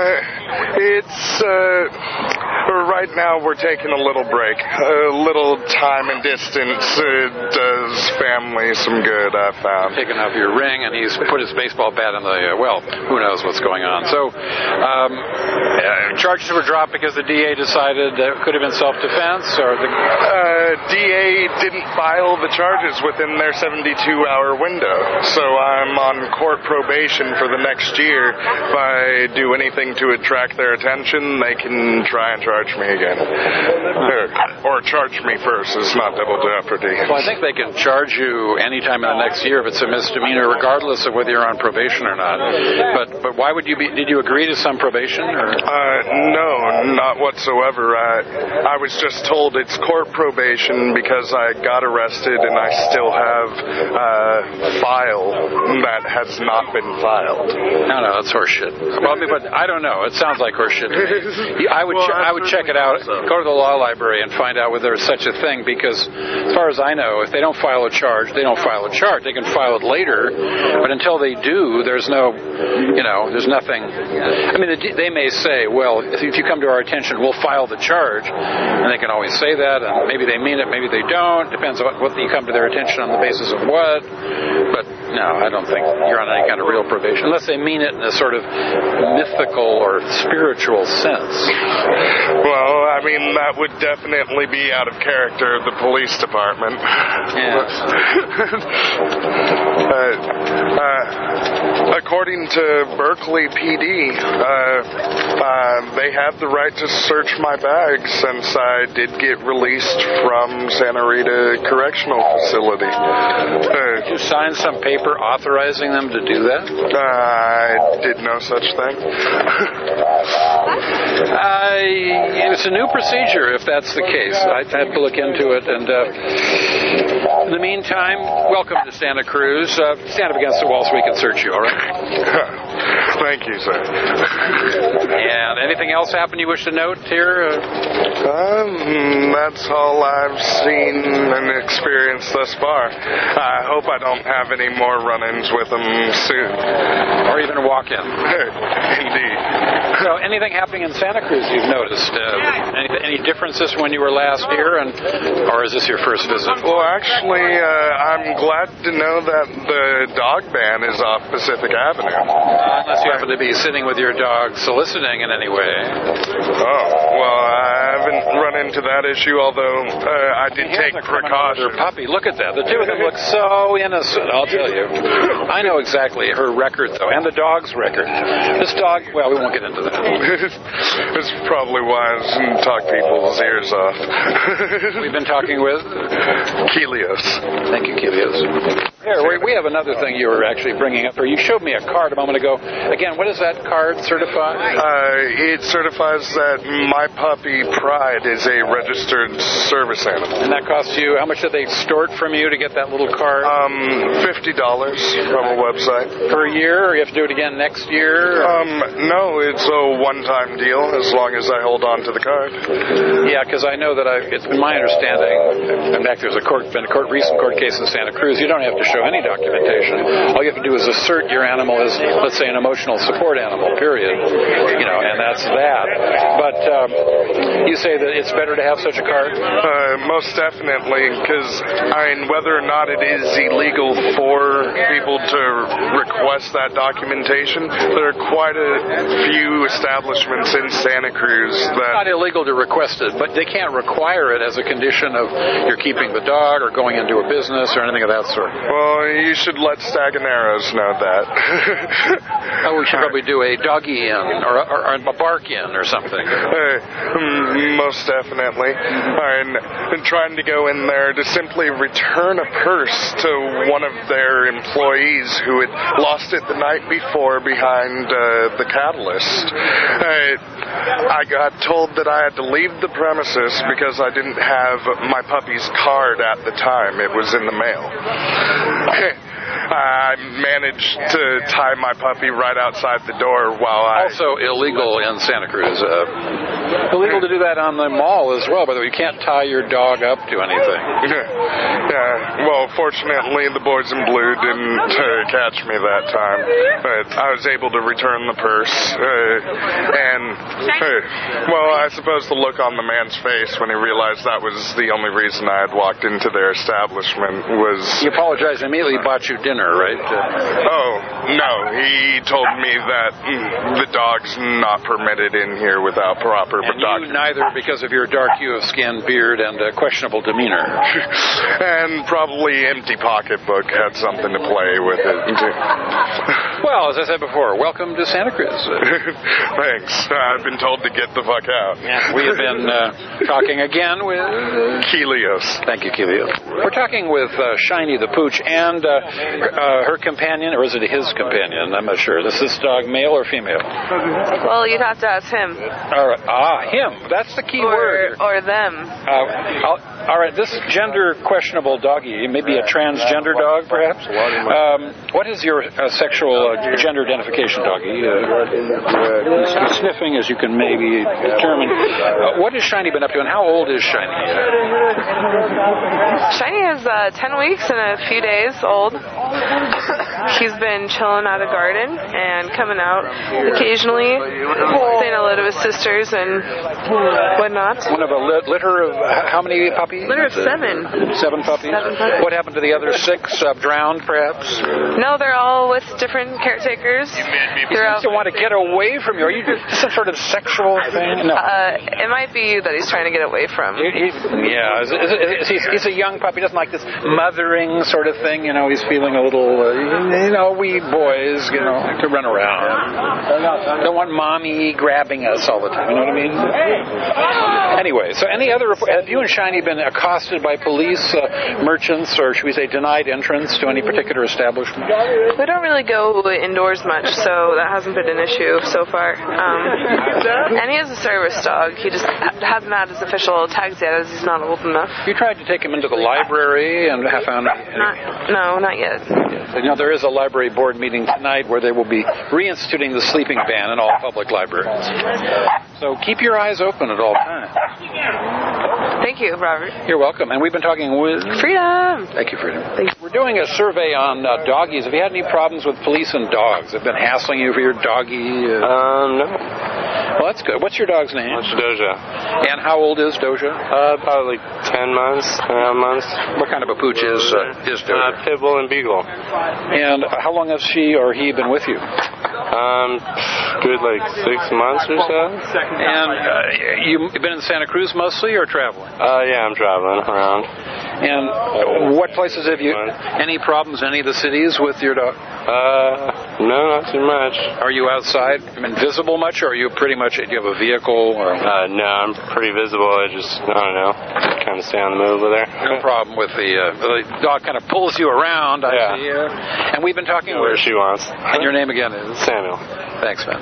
Speaker 1: Right now we're taking a little break. A little time and distance does family some good, I found.
Speaker 17: Taking off your ring, and he's put his baseball bat in the, who knows what's going on. So, charges were dropped because the DA decided that it could have been self-defense, or the...
Speaker 1: DA didn't file the charges within their 72-hour window, so I'm on court probation for the next year. If I do anything to attract their attention, they can try and charge me again. Or charge me first. It's not double jeopardy.
Speaker 17: Well, I think they can charge you anytime in the next year if it's a misdemeanor, regardless of whether you're on probation or not. But why would you be... Did you agree to some probation? Or?
Speaker 1: No, not whatsoever. I was just told it's court probation because I got arrested and I still have a file that has not been filed.
Speaker 17: No, that's horseshit. Well, but I don't know. It sounds like horseshit to me. I would check it out. Go to the law library and find out whether there's such a thing, because as far as I know, if they don't file a charge, they don't file a charge. They can file it later, but until they do, there's no, there's nothing. I mean, they may say, well, if you come to our attention, we'll file the charge, and they can always say that, and maybe they mean it, maybe they don't. Depends on what you come to their attention on the basis of what. But no, I don't think you're on any kind of real probation, unless they mean it in a sort of mythical or spiritual sense.
Speaker 1: Well, I mean, that would definitely be out of character of the police department.
Speaker 17: Yes.
Speaker 1: According to Berkeley PD, they have the right to search my bag since I did get released from Santa Rita Correctional Facility.
Speaker 17: Did you sign some paper authorizing them to do that?
Speaker 1: I did no such thing.
Speaker 17: It's a new procedure, if that's the case. I'd have to look into it. And in the meantime, welcome to Santa Cruz. Stand up against the wall so we can search you, all right?
Speaker 1: Thank you, sir.
Speaker 17: And anything else happen you wish to note here?
Speaker 1: That's all I've seen and experienced thus far. I hope I don't have any more run-ins with them soon.
Speaker 17: Or even walk-in.
Speaker 1: Indeed.
Speaker 17: So, anything happening in Santa Cruz you've noticed? Any differences when you were last here, or is this your first visit?
Speaker 1: Well, actually, I'm glad to know that the dog ban is off Pacific Avenue.
Speaker 17: Unless you happen to be sitting with your dog soliciting in any way.
Speaker 1: Oh, well, I haven't run into that issue, although I did take precautions.
Speaker 17: Puppy, look at that. The two of them look so innocent, I'll tell you. I know exactly her record, though, and the dog's record. This dog, well, we won't get into that.
Speaker 1: It's probably wise and talk people's ears off.
Speaker 17: We've been talking with
Speaker 1: Kelios.
Speaker 17: Thank you, Kelios. Here, we have another thing you were actually bringing up here. You showed me a card a moment ago. Again, what does that card certify?
Speaker 1: It certifies that my puppy Pride is a registered service animal.
Speaker 17: And that costs you, how much did they extort from you to get that little card?
Speaker 1: $50 from a website.
Speaker 17: Per year, or you have to do it again next year?
Speaker 1: No, it's a one-time deal as long as I hold on to the card.
Speaker 17: Yeah, because I know that it's been my understanding, in fact, there's been a recent court case in Santa Cruz, you don't have to show any documentation. All you have to do is assert your animal as, let's say, an emotional support animal, period. And that's that. But you say that it's better to have such a card?
Speaker 1: Most definitely, because, whether or not it is illegal for people to request that documentation, there are quite a few establishments in Santa Cruz that...
Speaker 17: It's not illegal to request it, but they can't require it as a condition of you're keeping the dog or going into a business or anything of that sort.
Speaker 1: Well, you should let Staganeros know that.
Speaker 17: We should probably do a doggy in or a bark in or something.
Speaker 1: Most definitely. And trying to go in there to simply return a purse to one of their employees who had lost it the night before behind the catalyst. I got told that I had to leave the premises because I didn't have my puppy's card at the time. It was in the mail. I managed to tie my puppy right outside the door while
Speaker 17: Also illegal in Santa Cruz. Illegal to do that on the mall as well, by the way. You can't tie your dog up to anything.
Speaker 1: Well, fortunately, the boys in blue didn't catch me that time. But I was able to return the purse. I suppose the look on the man's face when he realized that was the only reason I had walked into their establishment was...
Speaker 17: He apologized and immediately bought you dinner, right?
Speaker 1: No. He told me that the dog's not permitted in here without proper documentation.
Speaker 17: Neither because of your dark hue of skin, beard, and questionable demeanor.
Speaker 1: And probably empty pocketbook had something to play with it.
Speaker 17: Well, as I said before, welcome to Santa Cruz.
Speaker 1: Thanks. I've been told to get the fuck out.
Speaker 17: We have been talking again with...
Speaker 1: Kelios.
Speaker 17: Thank you, Kelios. We're talking with Shiny the Pooch and her companion, or is it his companion? I'm not sure. Is this dog male or female?
Speaker 21: Well, you'd have to ask him.
Speaker 17: All right. Him. That's the key word.
Speaker 21: Or them.
Speaker 17: All right, this gender questionable doggy, maybe a transgender dog, perhaps. What is your sexual gender identification, doggy? Sniffing, as you can maybe determine. What has Shiny been up to, and how old is Shiny?
Speaker 21: Shiny is 10 weeks and a few days old. He's been chilling out of the garden and coming out occasionally, saying hello to his sisters and whatnot.
Speaker 17: One of a litter of how many puppies?
Speaker 21: Litter of 7.
Speaker 17: 7 puppies? What happened to the other 6? Drowned, perhaps?
Speaker 21: No, they're all with different caretakers.
Speaker 17: He seems to want to get away from you. Are you some sort of sexual thing? No.
Speaker 21: It might be that he's trying to get away from.
Speaker 17: He's a young puppy. He doesn't like this mothering sort of thing. He's feeling a little, we boys, to run around. Don't want mommy grabbing us all the time. You know what I mean? Anyway, so any other report? Have you and Shiny been accosted by police, merchants, or should we say denied entrance to any particular establishment?
Speaker 21: We don't really go indoors much, so that hasn't been an issue so far. And he is a service dog. He just hasn't had his official tags yet, as he's not old enough.
Speaker 17: You tried to take him into the library and have found...
Speaker 21: No, not yet.
Speaker 17: There is a library board meeting tonight where they will be reinstituting the sleeping ban in all public libraries. So keep your eyes open at all times.
Speaker 21: Thank you, Robert.
Speaker 17: You're welcome. And we've been talking with...
Speaker 21: Freedom.
Speaker 17: Thank you, Freedom. We're doing a survey on doggies. Have you had any problems with police and dogs? Have been hassling you for your doggie?
Speaker 22: No.
Speaker 17: Well, that's good. What's your dog's name?
Speaker 22: It's Doja.
Speaker 17: And how old is Doja?
Speaker 22: Probably 10 months, 9 months.
Speaker 17: What kind of a pooch is Doja?
Speaker 22: Pit Bull and Beagle.
Speaker 17: And how long has she or he been with you?
Speaker 22: Good 6 months or so.
Speaker 17: And you've been in Santa Cruz mostly or traveling?
Speaker 22: Yeah, I'm traveling around.
Speaker 17: And what places have you... Any problems in any of the cities with your dog?
Speaker 22: No, not too much.
Speaker 17: Are you outside? Visible much, or are you pretty much, do you have a vehicle? Or?
Speaker 22: No, I'm pretty visible. I don't know, kind of stay on the move over there.
Speaker 17: No problem with the dog kind of pulls you around, I see. And we've been talking
Speaker 22: where she wants.
Speaker 17: And your name again is?
Speaker 22: Samuel.
Speaker 17: Thanks, man.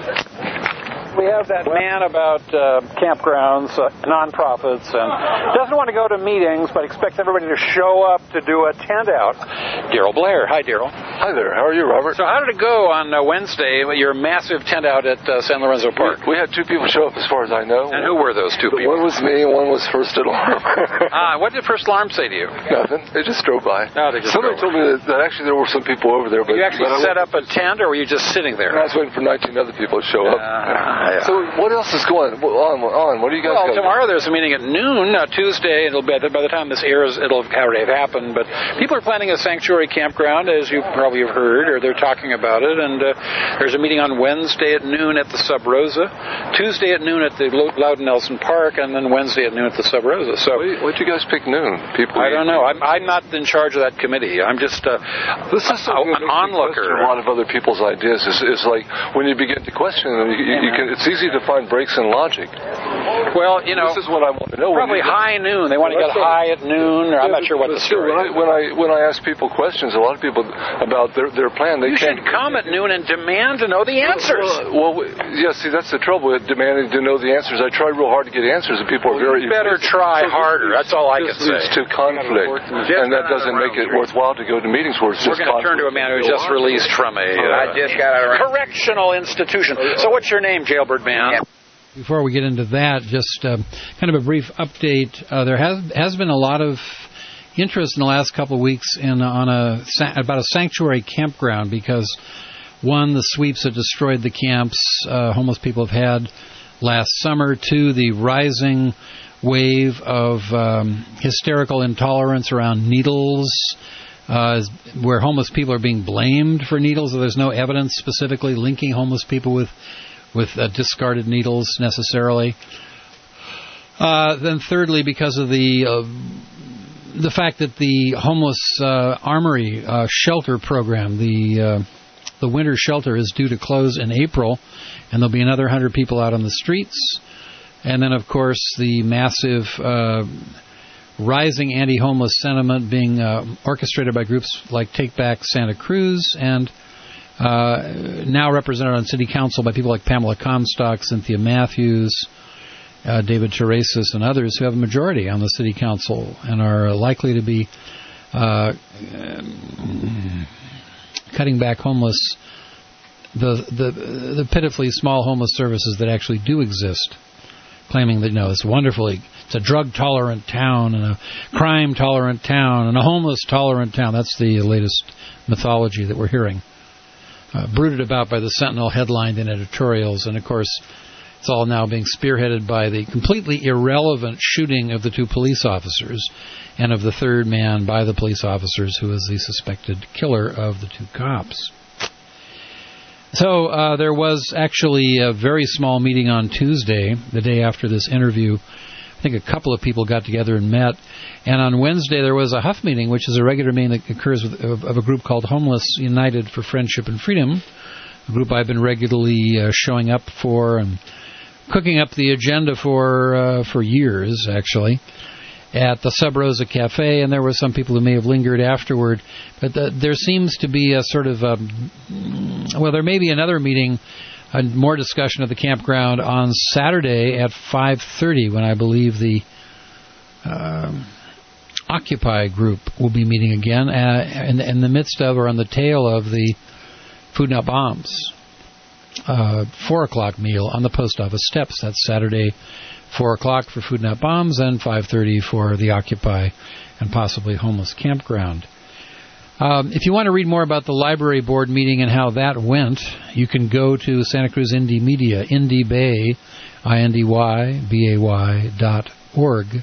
Speaker 17: We have that man about campgrounds, nonprofits, and doesn't want to go to meetings, but expects everybody to show up to do a tent out. Daryl Blair. Hi, Daryl.
Speaker 3: Hi there. How are you, Robert?
Speaker 17: So how did it go on Wednesday, your massive tent out at San Lorenzo Park?
Speaker 3: We had 2 people show up, as far as I know.
Speaker 17: And who were those 2 people?
Speaker 3: One was me, and one was First Alarm.
Speaker 17: What did First Alarm say to you?
Speaker 3: Nothing. They just drove by.
Speaker 17: No, they just
Speaker 3: Somebody told me that actually there were some people over there. But
Speaker 17: you actually set up a tent, or were you just sitting there?
Speaker 3: I was waiting for 19 other people to show up. So what else is going on? What do you guys got?
Speaker 17: Well, tomorrow there's a meeting at noon, Tuesday. It'll be, by the time this airs, it'll already have happened. But people are planning a sanctuary campground, as you probably have heard, or they're talking about it. And there's a meeting on Wednesday at noon at the Sub Rosa, Tuesday at noon at the Loudon Nelson Park, and then Wednesday at noon at the Sub Rosa. So
Speaker 3: why'd you guys pick noon?
Speaker 17: I don't know. I'm not in charge of that committee. I'm just
Speaker 3: this is
Speaker 17: an onlooker.
Speaker 3: A lot of other people's ideas is like when you begin to question them, it's easy to find breaks in logic.
Speaker 17: Well,
Speaker 3: this is what I want to know.
Speaker 17: Probably high noon. They want to get high at noon, or I'm not sure what the story is.
Speaker 3: When I ask people questions, a lot of people about their plan, they
Speaker 17: should come at noon and demand to know the answers.
Speaker 3: See, that's the trouble with demanding to know the answers. I try real hard to get answers, and people are very...
Speaker 17: You better try harder. That's all I can say.
Speaker 3: It's to conflict, and that doesn't make it worthwhile to go to meetings where it's just conflict.
Speaker 17: We're going to turn to a man who just released from a correctional institution. So what's your name, Jailbird Man?
Speaker 6: Before we get into that, just kind of a brief update. There has been a lot of interest in the last couple of weeks about a sanctuary campground because, one, the sweeps that destroyed the camps homeless people have had last summer. Two, the rising wave of hysterical intolerance around needles, where homeless people are being blamed for needles. There's no evidence specifically linking homeless people with discarded needles necessarily. Then thirdly, because of the fact that the homeless armory shelter program, the winter shelter, is due to close in April, and there'll be another 100 people out on the streets. And then, of course, the massive rising anti-homeless sentiment being orchestrated by groups like Take Back Santa Cruz and now represented on City Council by people like Pamela Comstock, Cynthia Matthews, David Teresis, and others who have a majority on the City Council and are likely to be cutting back the pitifully small homeless services that actually do exist, claiming that it's wonderfully, it's a drug-tolerant town and a crime-tolerant town and a homeless-tolerant town. That's the latest mythology that we're hearing. Brooded about by the Sentinel headlined in editorials, and of course it's all now being spearheaded by the completely irrelevant shooting of the 2 police officers and of the third man by the police officers who is the suspected killer of the 2 cops. So there was actually a very small meeting on Tuesday, the day after this interview. I think a couple of people got together and met. And on Wednesday there was a Huff meeting, which is a regular meeting that occurs of a group called Homeless United for Friendship and Freedom, a group I've been regularly showing up for and cooking up the agenda for years, actually, at the Sub Rosa Cafe. And there were some people who may have lingered afterward. But there seems to be a sort of, there may be another meeting, more discussion of the campground on Saturday at 5:30, when I believe the Occupy group will be meeting again in the midst of or on the tail of the Food Not Bombs 4 o'clock meal on the post office steps. That's Saturday, 4 o'clock for Food Not Bombs, and 5:30 for the Occupy and possibly homeless campground. If you want to read more about the library board meeting and how that went, you can go to Santa Cruz Indie Media, IndieBay, INDYBAY.org,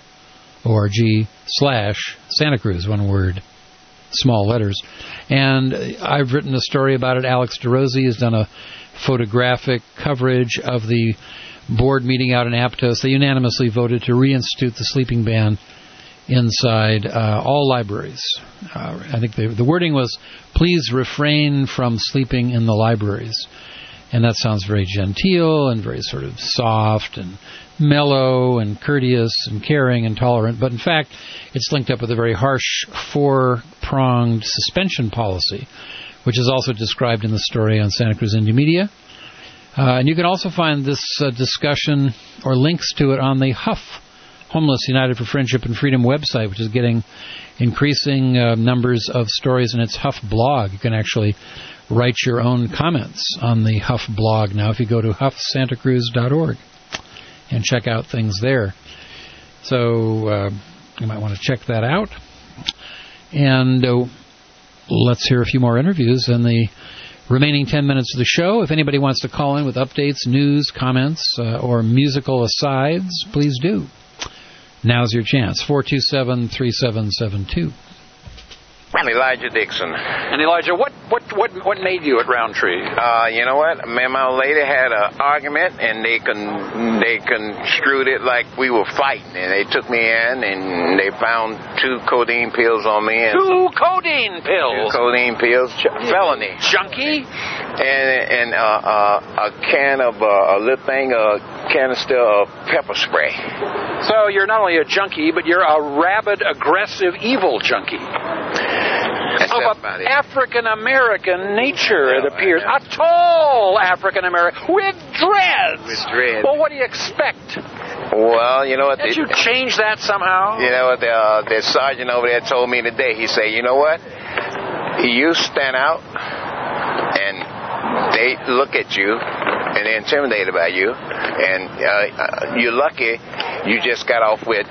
Speaker 6: org/Santa Cruz, one word, small letters. And I've written a story about it. Alex DeRosie has done a photographic coverage of the board meeting out in Aptos. They unanimously voted to reinstitute the sleeping ban inside all libraries. I think the wording was, please refrain from sleeping in the libraries. And that sounds very genteel and very sort of soft and mellow and courteous and caring and tolerant. But in fact, it's linked up with a very harsh four-pronged suspension policy, which is also described in the story on Santa Cruz Indie Media. And you can also find this discussion or links to it on the Huff, Homeless United for Friendship and Freedom website, which is getting increasing numbers of stories in its Huff blog. You can actually write your own comments on the Huff blog now if you go to huffsantacruz.org and check out things there. So you might want to check that out. And let's hear a few more interviews in the remaining 10 minutes of the show. If anybody wants to call in with updates, news, comments, or musical asides, please do. Now's your chance. 427-3772.
Speaker 4: I'm Elijah Dixon.
Speaker 17: And Elijah, what made you at Roundtree?
Speaker 4: You know what? Me and my old lady had an argument, and they construed it like we were fighting. And they took me in, and they found 2 codeine pills on me. And
Speaker 17: 2 codeine pills?
Speaker 4: 2 codeine pills. Felony.
Speaker 17: Junkie?
Speaker 4: And a can of a little thing, a canister of pepper spray.
Speaker 17: So you're not only a junkie, but you're a rabid, aggressive, evil junkie. Of African-American nature, it appears. A tall African-American with dreads. Well, what do you expect?
Speaker 4: Well, you know what?
Speaker 17: Did you change that somehow?
Speaker 4: You know what? The sergeant over there told me today. He said, you know what? You stand out, and they look at you, and they're intimidated by you, and you're lucky you just got off with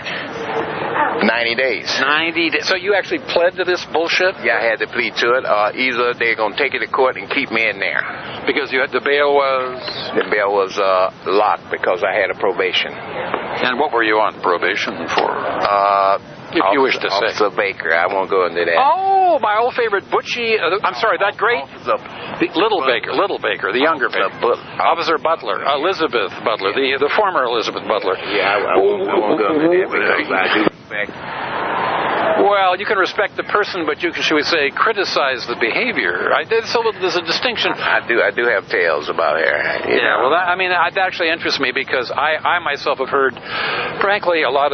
Speaker 4: 90 days.
Speaker 17: 90 days. So you actually pled to this bullshit?
Speaker 4: Yeah, I had to plead to it. Either they're going to take it to court and keep me in there.
Speaker 17: Because the bail was?
Speaker 4: The bail was locked because I had a probation.
Speaker 17: And what were you on probation for? If you wish to say.
Speaker 4: Officer Baker. I won't go into that.
Speaker 17: Oh, my old favorite Butchie. I'm sorry, that great? Little Baker, the younger Baker. Officer Butler. Elizabeth Butler, the former Elizabeth Butler.
Speaker 4: Yeah, I won't go into that because I do respect.
Speaker 17: Well, you can respect the person, but you can, should we say, criticize the behavior. So there's a distinction.
Speaker 4: I do have tales about her.
Speaker 17: Yeah, well, that actually interests me because I myself have heard, frankly, a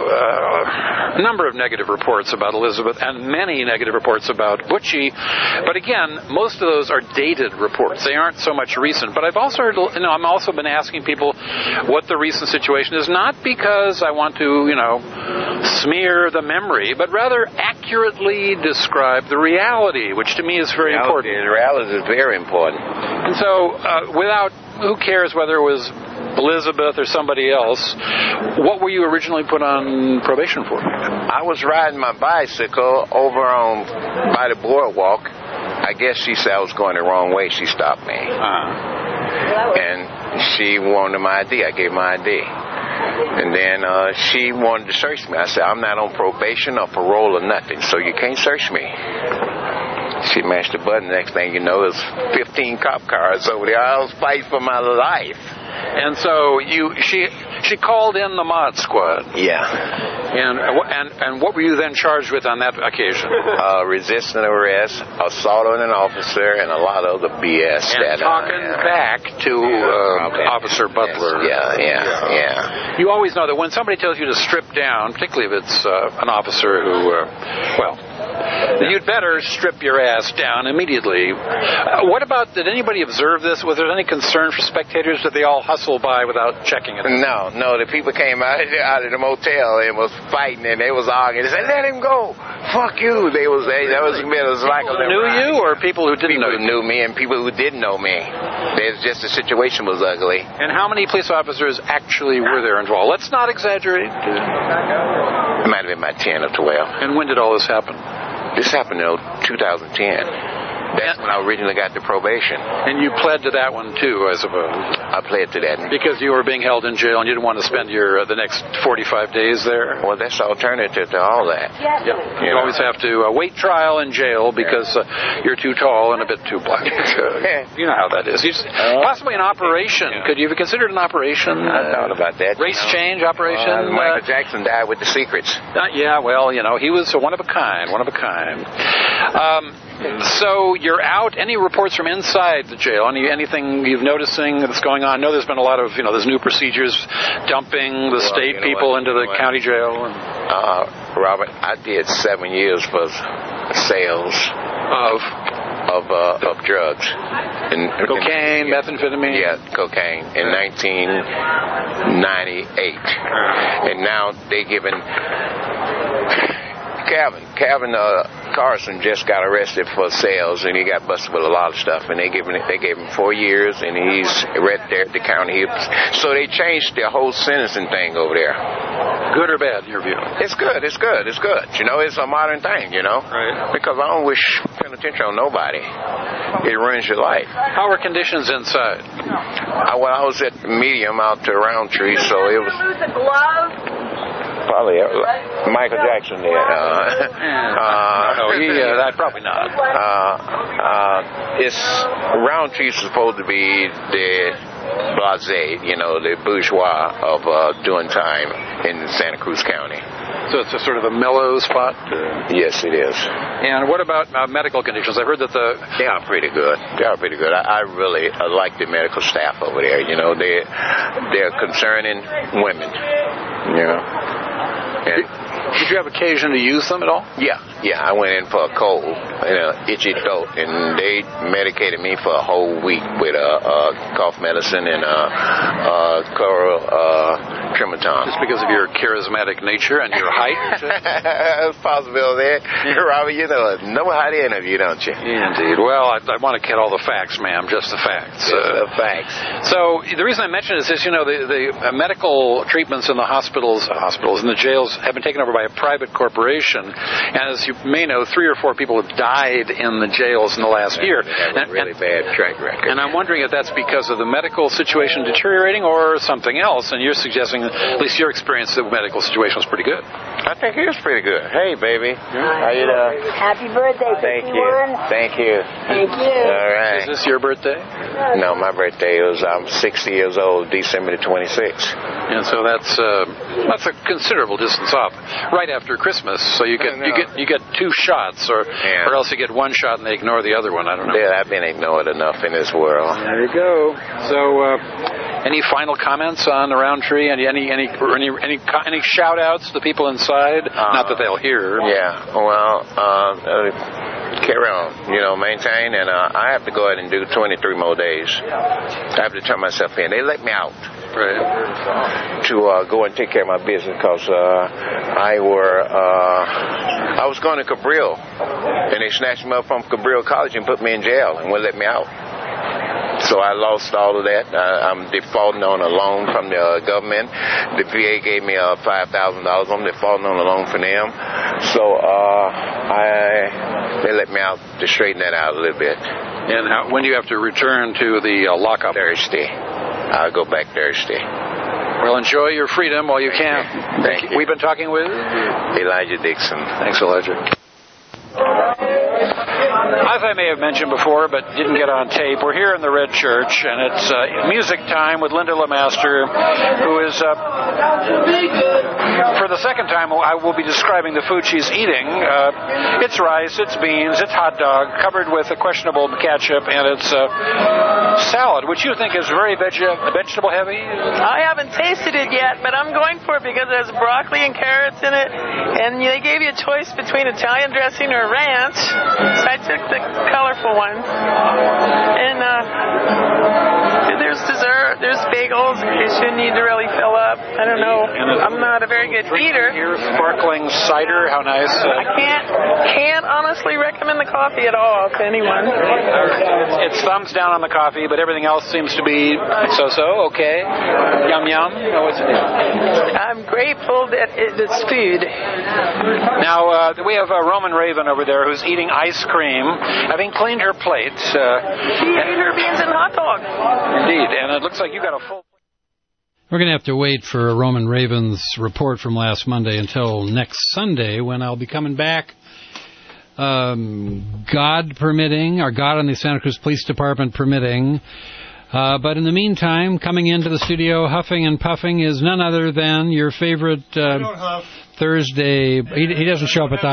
Speaker 17: number of negative reports about Elizabeth and many negative reports about Butchie. But again, most of those are dated reports. They aren't so much recent. But I've also heard, I'm also been asking people what the recent situation is, not because I want to, smear the memory, but rather accurately describe the reality, which to me is very important.
Speaker 4: The reality is very important.
Speaker 17: And so, who cares whether it was Elizabeth or somebody else, what were you originally put on probation for?
Speaker 4: I was riding my bicycle over by the boardwalk. I guess she said I was going the wrong way. She stopped me. And she wanted my ID. I gave my ID. And then she wanted to search me. I said, I'm not on probation or parole or nothing, so you can't search me. She mashed the button. Next thing you know, there's 15 cop cars over there. I was fighting for my life.
Speaker 17: And so she called in the mod squad.
Speaker 4: Yeah.
Speaker 17: And what were you then charged with on that occasion?
Speaker 4: Resisting arrest, assault on an officer, and a lot of other BS.
Speaker 17: And talking back to Officer Butler.
Speaker 4: Yeah.
Speaker 17: You always know that when somebody tells you to strip down, particularly if it's an officer who, you'd better strip your ass down immediately. What about, did anybody observe this? Was there any concern for spectators? Did they all hustle by without checking it?
Speaker 4: No. The people came out of the motel and was fighting and they was arguing. They said, let him go. Fuck you. That was like
Speaker 17: people who knew you or people who didn't know you?
Speaker 4: People who knew me and people who didn't know me. It's just the situation was ugly.
Speaker 17: And how many police officers actually were there involved? Let's not exaggerate.
Speaker 4: It might have been about 10 or 12.
Speaker 17: And when did all this happen?
Speaker 4: This happened in 2010. That's when I originally got the probation.
Speaker 17: And you pled to that one too, I suppose.
Speaker 4: I pled to that.
Speaker 17: Because you were being held in jail and you didn't want to spend the next 45 days there?
Speaker 4: Well, that's the alternative to all that.
Speaker 17: Yeah. You always have to wait trial in jail because you're too tall and a bit too black. You know how that is. Possibly an operation. Could you have considered an operation?
Speaker 4: I thought about that.
Speaker 17: Race change operation?
Speaker 4: Michael Jackson died with the secrets.
Speaker 17: Yeah, well, he was one of a kind. So you're out. Any reports from inside the jail? Anything you've noticing that's going on? I know there's been a lot of, there's new procedures dumping the state people into the county jail.
Speaker 4: Robert, I did 7 years for sales of drugs.
Speaker 17: Cocaine, methamphetamine?
Speaker 4: Yeah, cocaine in 1998. And now they giving Calvin Carson just got arrested for sales, and he got busted with a lot of stuff. And they gave him 4 years, and he's right there at the county. So they changed the whole sentencing thing over there.
Speaker 17: Good or bad, in your view?
Speaker 4: It's good. It's a modern thing,
Speaker 17: Right.
Speaker 4: Because I don't wish penitentiary on nobody. It ruins your life.
Speaker 17: How are conditions inside?
Speaker 4: I was at medium out to Roundtree, so it was. Probably Michael Jackson there.
Speaker 17: Probably not.
Speaker 4: It's Roundtree's supposed to be the blasé, the bourgeois of doing time in Santa Cruz County.
Speaker 17: So it's a sort of a mellow spot?
Speaker 4: Yes, it is.
Speaker 17: And what about medical conditions? I've heard that
Speaker 4: They are pretty good. I really like the medical staff over there. They're concerning women.
Speaker 17: Did you have occasion to use them at all?
Speaker 4: Yeah. I went in for a cold, itchy throat, and they medicated me for a whole week with cough medicine and chloral Trimeton.
Speaker 17: Just because of your charismatic nature and your height?
Speaker 4: It's possible there. Robert, know how to interview, don't you?
Speaker 17: Yeah, indeed. Well, I want to get all the facts, ma'am, just the facts.
Speaker 4: The facts.
Speaker 17: So the reason I mention this is, the medical treatments in the hospitals in the jails have been taken over by a private corporation. And as you may know, 3 or 4 people have died in the jails in the last year.
Speaker 4: They have a really bad track record.
Speaker 17: And I'm wondering if that's because of the medical situation deteriorating or something else. And you're suggesting, at least your experience, the medical situation was pretty good.
Speaker 4: I think it is pretty good. Hey, baby. How you doing?
Speaker 5: Happy birthday, 51.
Speaker 4: Thank you. All right.
Speaker 17: Is this your birthday?
Speaker 4: No, my birthday I'm 60 years old, December the 26th.
Speaker 17: And so that's a considerable distance off. Right after Christmas, so you get 2 shots, or else you get 1 shot and they ignore the other one. I don't know.
Speaker 4: Yeah, I've been ignored enough in this world.
Speaker 17: There you go. So, any final comments on the Roundtree? Any shout outs to the people inside? Not that they'll hear.
Speaker 4: Yeah. Well, carry on. Maintain, and I have to go ahead and do 23 more days. I have to turn myself in. They let me out.
Speaker 17: Right.
Speaker 4: To go and take care of my business because I was going to Cabrillo, and they snatched me up from Cabrillo College and put me in jail and wouldn't let me out. So I lost all of that. I'm defaulting on a loan from the government. The VA gave me $5,000. I'm defaulting on a loan from them. So they let me out to straighten that out a little bit.
Speaker 17: And when do you have to return to the lockup?
Speaker 4: Thursday. I'll go back Thursday.
Speaker 17: Well, enjoy your freedom while you can.
Speaker 4: Thank you.
Speaker 17: We've been talking with
Speaker 4: Elijah Dixon.
Speaker 17: Thanks, Elijah. As I may have mentioned before, but didn't get on tape, we're here in the Red Church, and it's music time with Linda LeMaster, who is, for the second time, I will be describing the food she's eating. It's rice, it's beans, it's hot dog, covered with a questionable ketchup, and it's salad, which you think is very vegetable heavy.
Speaker 11: I haven't tasted it yet, but I'm going for it because there's broccoli and carrots in it, and they gave you a choice between Italian dressing or ranch, so I took the colorful one. And there's dessert, there's bagels. You shouldn't need to really fill up. up. I don't know. I'm not a very good eater.
Speaker 17: Your sparkling cider, how nice.
Speaker 11: I can't honestly recommend the coffee at all to anyone.
Speaker 17: It's thumbs down on the coffee, but everything else seems to be so-so, okay. Yum, yum.
Speaker 11: I'm grateful that it is food.
Speaker 17: Now, we have Roman Raven over there who's eating ice cream, having cleaned her plate.
Speaker 11: She ate her beans and hot dog.
Speaker 17: Indeed, and it looks like you got a full...
Speaker 6: We're going to have to wait for Roman Raven's report from last Monday until next Sunday when I'll be coming back, God permitting, or God and the Santa Cruz Police Department permitting. But in the meantime, coming into the studio huffing and puffing is none other than your favorite Thursday. He doesn't show up at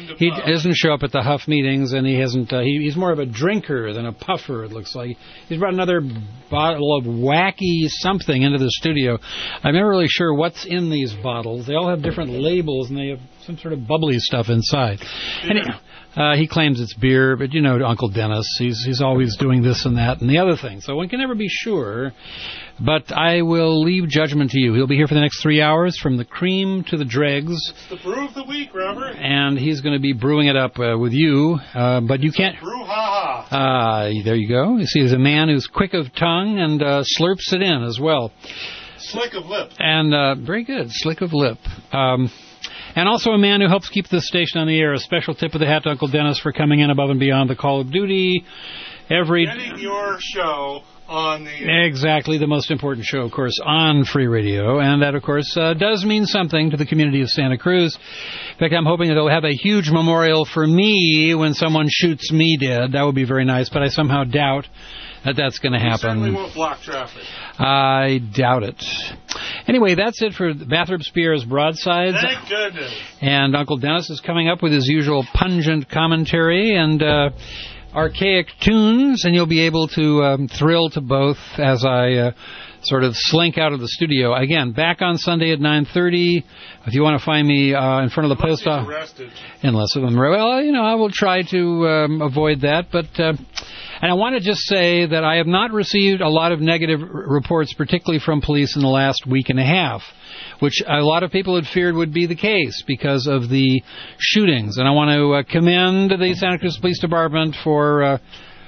Speaker 6: the Huff meetings, and he hasn't. He's more of a drinker than a puffer. It looks like he's brought another bottle of wacky something into the studio. I'm never really sure what's in these bottles. They all have different labels, and they have some sort of bubbly stuff inside. And he claims it's beer, but you know Uncle Dennis. He's always doing this and that and the other thing. So one can never be sure. But I will leave judgment to you. He'll be here for the next 3 hours, from the cream to the dregs.
Speaker 9: It's the brew of the week, Robert.
Speaker 6: And he's going to be brewing it up with you. But you can't...
Speaker 9: Brew-ha-ha.
Speaker 6: There you go. You see, there's a man who's quick of tongue and slurps it in as well.
Speaker 9: Slick of lip.
Speaker 6: And very good, slick of lip. And also a man who helps keep this station on the air. A special tip of the hat to Uncle Dennis for coming in above and beyond the call of duty.
Speaker 9: Getting your show on the air.
Speaker 6: Exactly, the most important show, of course, on Free Radio. And that, of course, does mean something to the community of Santa Cruz. In fact, I'm hoping that they'll have a huge memorial for me when someone shoots me dead. That would be very nice, but I somehow doubt that that's going to happen.
Speaker 9: Certainly won't block traffic.
Speaker 6: I doubt it. Anyway, that's it for Bathrop Spear's Broadsides.
Speaker 9: Thank goodness.
Speaker 6: And Uncle Dennis is coming up with his usual pungent commentary and archaic tunes, and you'll be able to thrill to both as I sort of slink out of the studio. Again, back on Sunday at 9:30. If you want to find me in front of the post office. Unless I'm arrested. Well, you know, I will try to avoid that, but... And I want to just say that I have not received a lot of negative reports, particularly from police in the last week and a half, which a lot of people had feared would be the case because of the shootings. And I want to commend the Santa Cruz Police Department for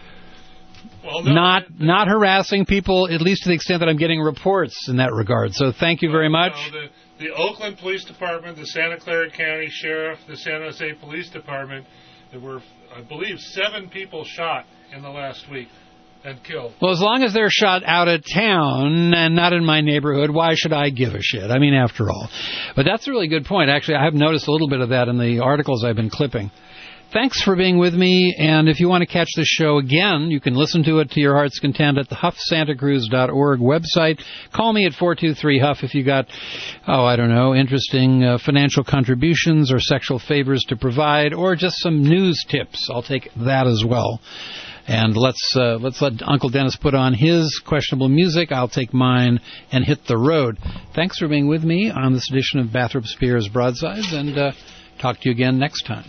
Speaker 6: not harassing people, at least to the extent that I'm getting reports in that regard. So thank you very much.
Speaker 9: The Oakland Police Department, the Santa Clara County Sheriff, the San Jose Police Department, there were, I believe, 7 people shot in the last week and killed.
Speaker 6: Well, as long as they're shot out of town and not in my neighborhood, why should I give a shit? I mean, after all. But that's a really good point. Actually, I have noticed a little bit of that in the articles I've been clipping. Thanks for being with me, and if you want to catch this show again, you can listen to it to your heart's content at the HuffSantaCruz.org website. Call me at 423-HUFF if you got, interesting financial contributions or sexual favors to provide, or just some news tips. I'll take that as well. And let's let Uncle Dennis put on his questionable music. I'll take mine and hit the road. Thanks for being with me on this edition of Bathrop Spear's Broadsides, and talk to you again next time.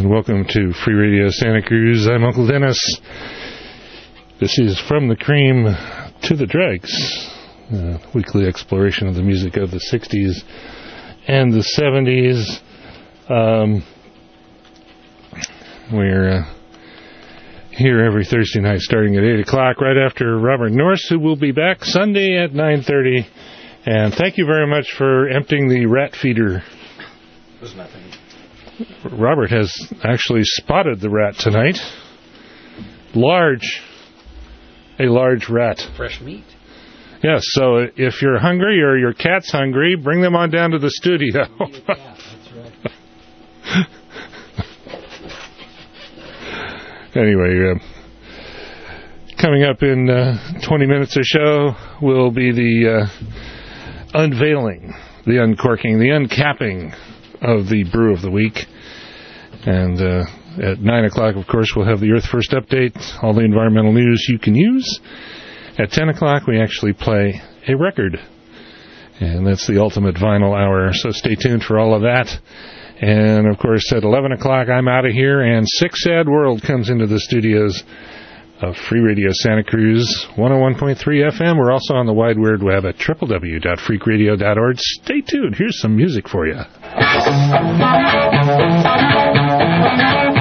Speaker 10: and welcome to Free Radio Santa Cruz. I'm Uncle Dennis. This is From the Cream to the Dregs, weekly exploration of the music of the 60s and the 70s. We're here every Thursday night starting at 8 o'clock, right after Robert Norris, who will be back Sunday at 9:30. And thank you very much for emptying the rat feeder.
Speaker 6: There's nothing.
Speaker 10: Robert has actually spotted the rat tonight. A large rat.
Speaker 6: Fresh meat.
Speaker 10: Yes, so if you're hungry or your cat's hungry, bring them on down to the studio.
Speaker 6: That's right.
Speaker 10: Anyway, coming up in 20 minutes or so will be the unveiling, the uncorking, the uncapping of the brew of the week. And at 9 o'clock, of course, we'll have the Earth First Update, all the environmental news you can use. At 10 o'clock, we actually play a record. And that's the ultimate vinyl hour, so stay tuned for all of that. And, of course, at 11 o'clock, I'm out of here, and Sick Sad World comes into the studios of Free Radio Santa Cruz, 101.3 FM. We're also on the wide weird web at www.freakradio.org. Stay tuned. Here's some music for you.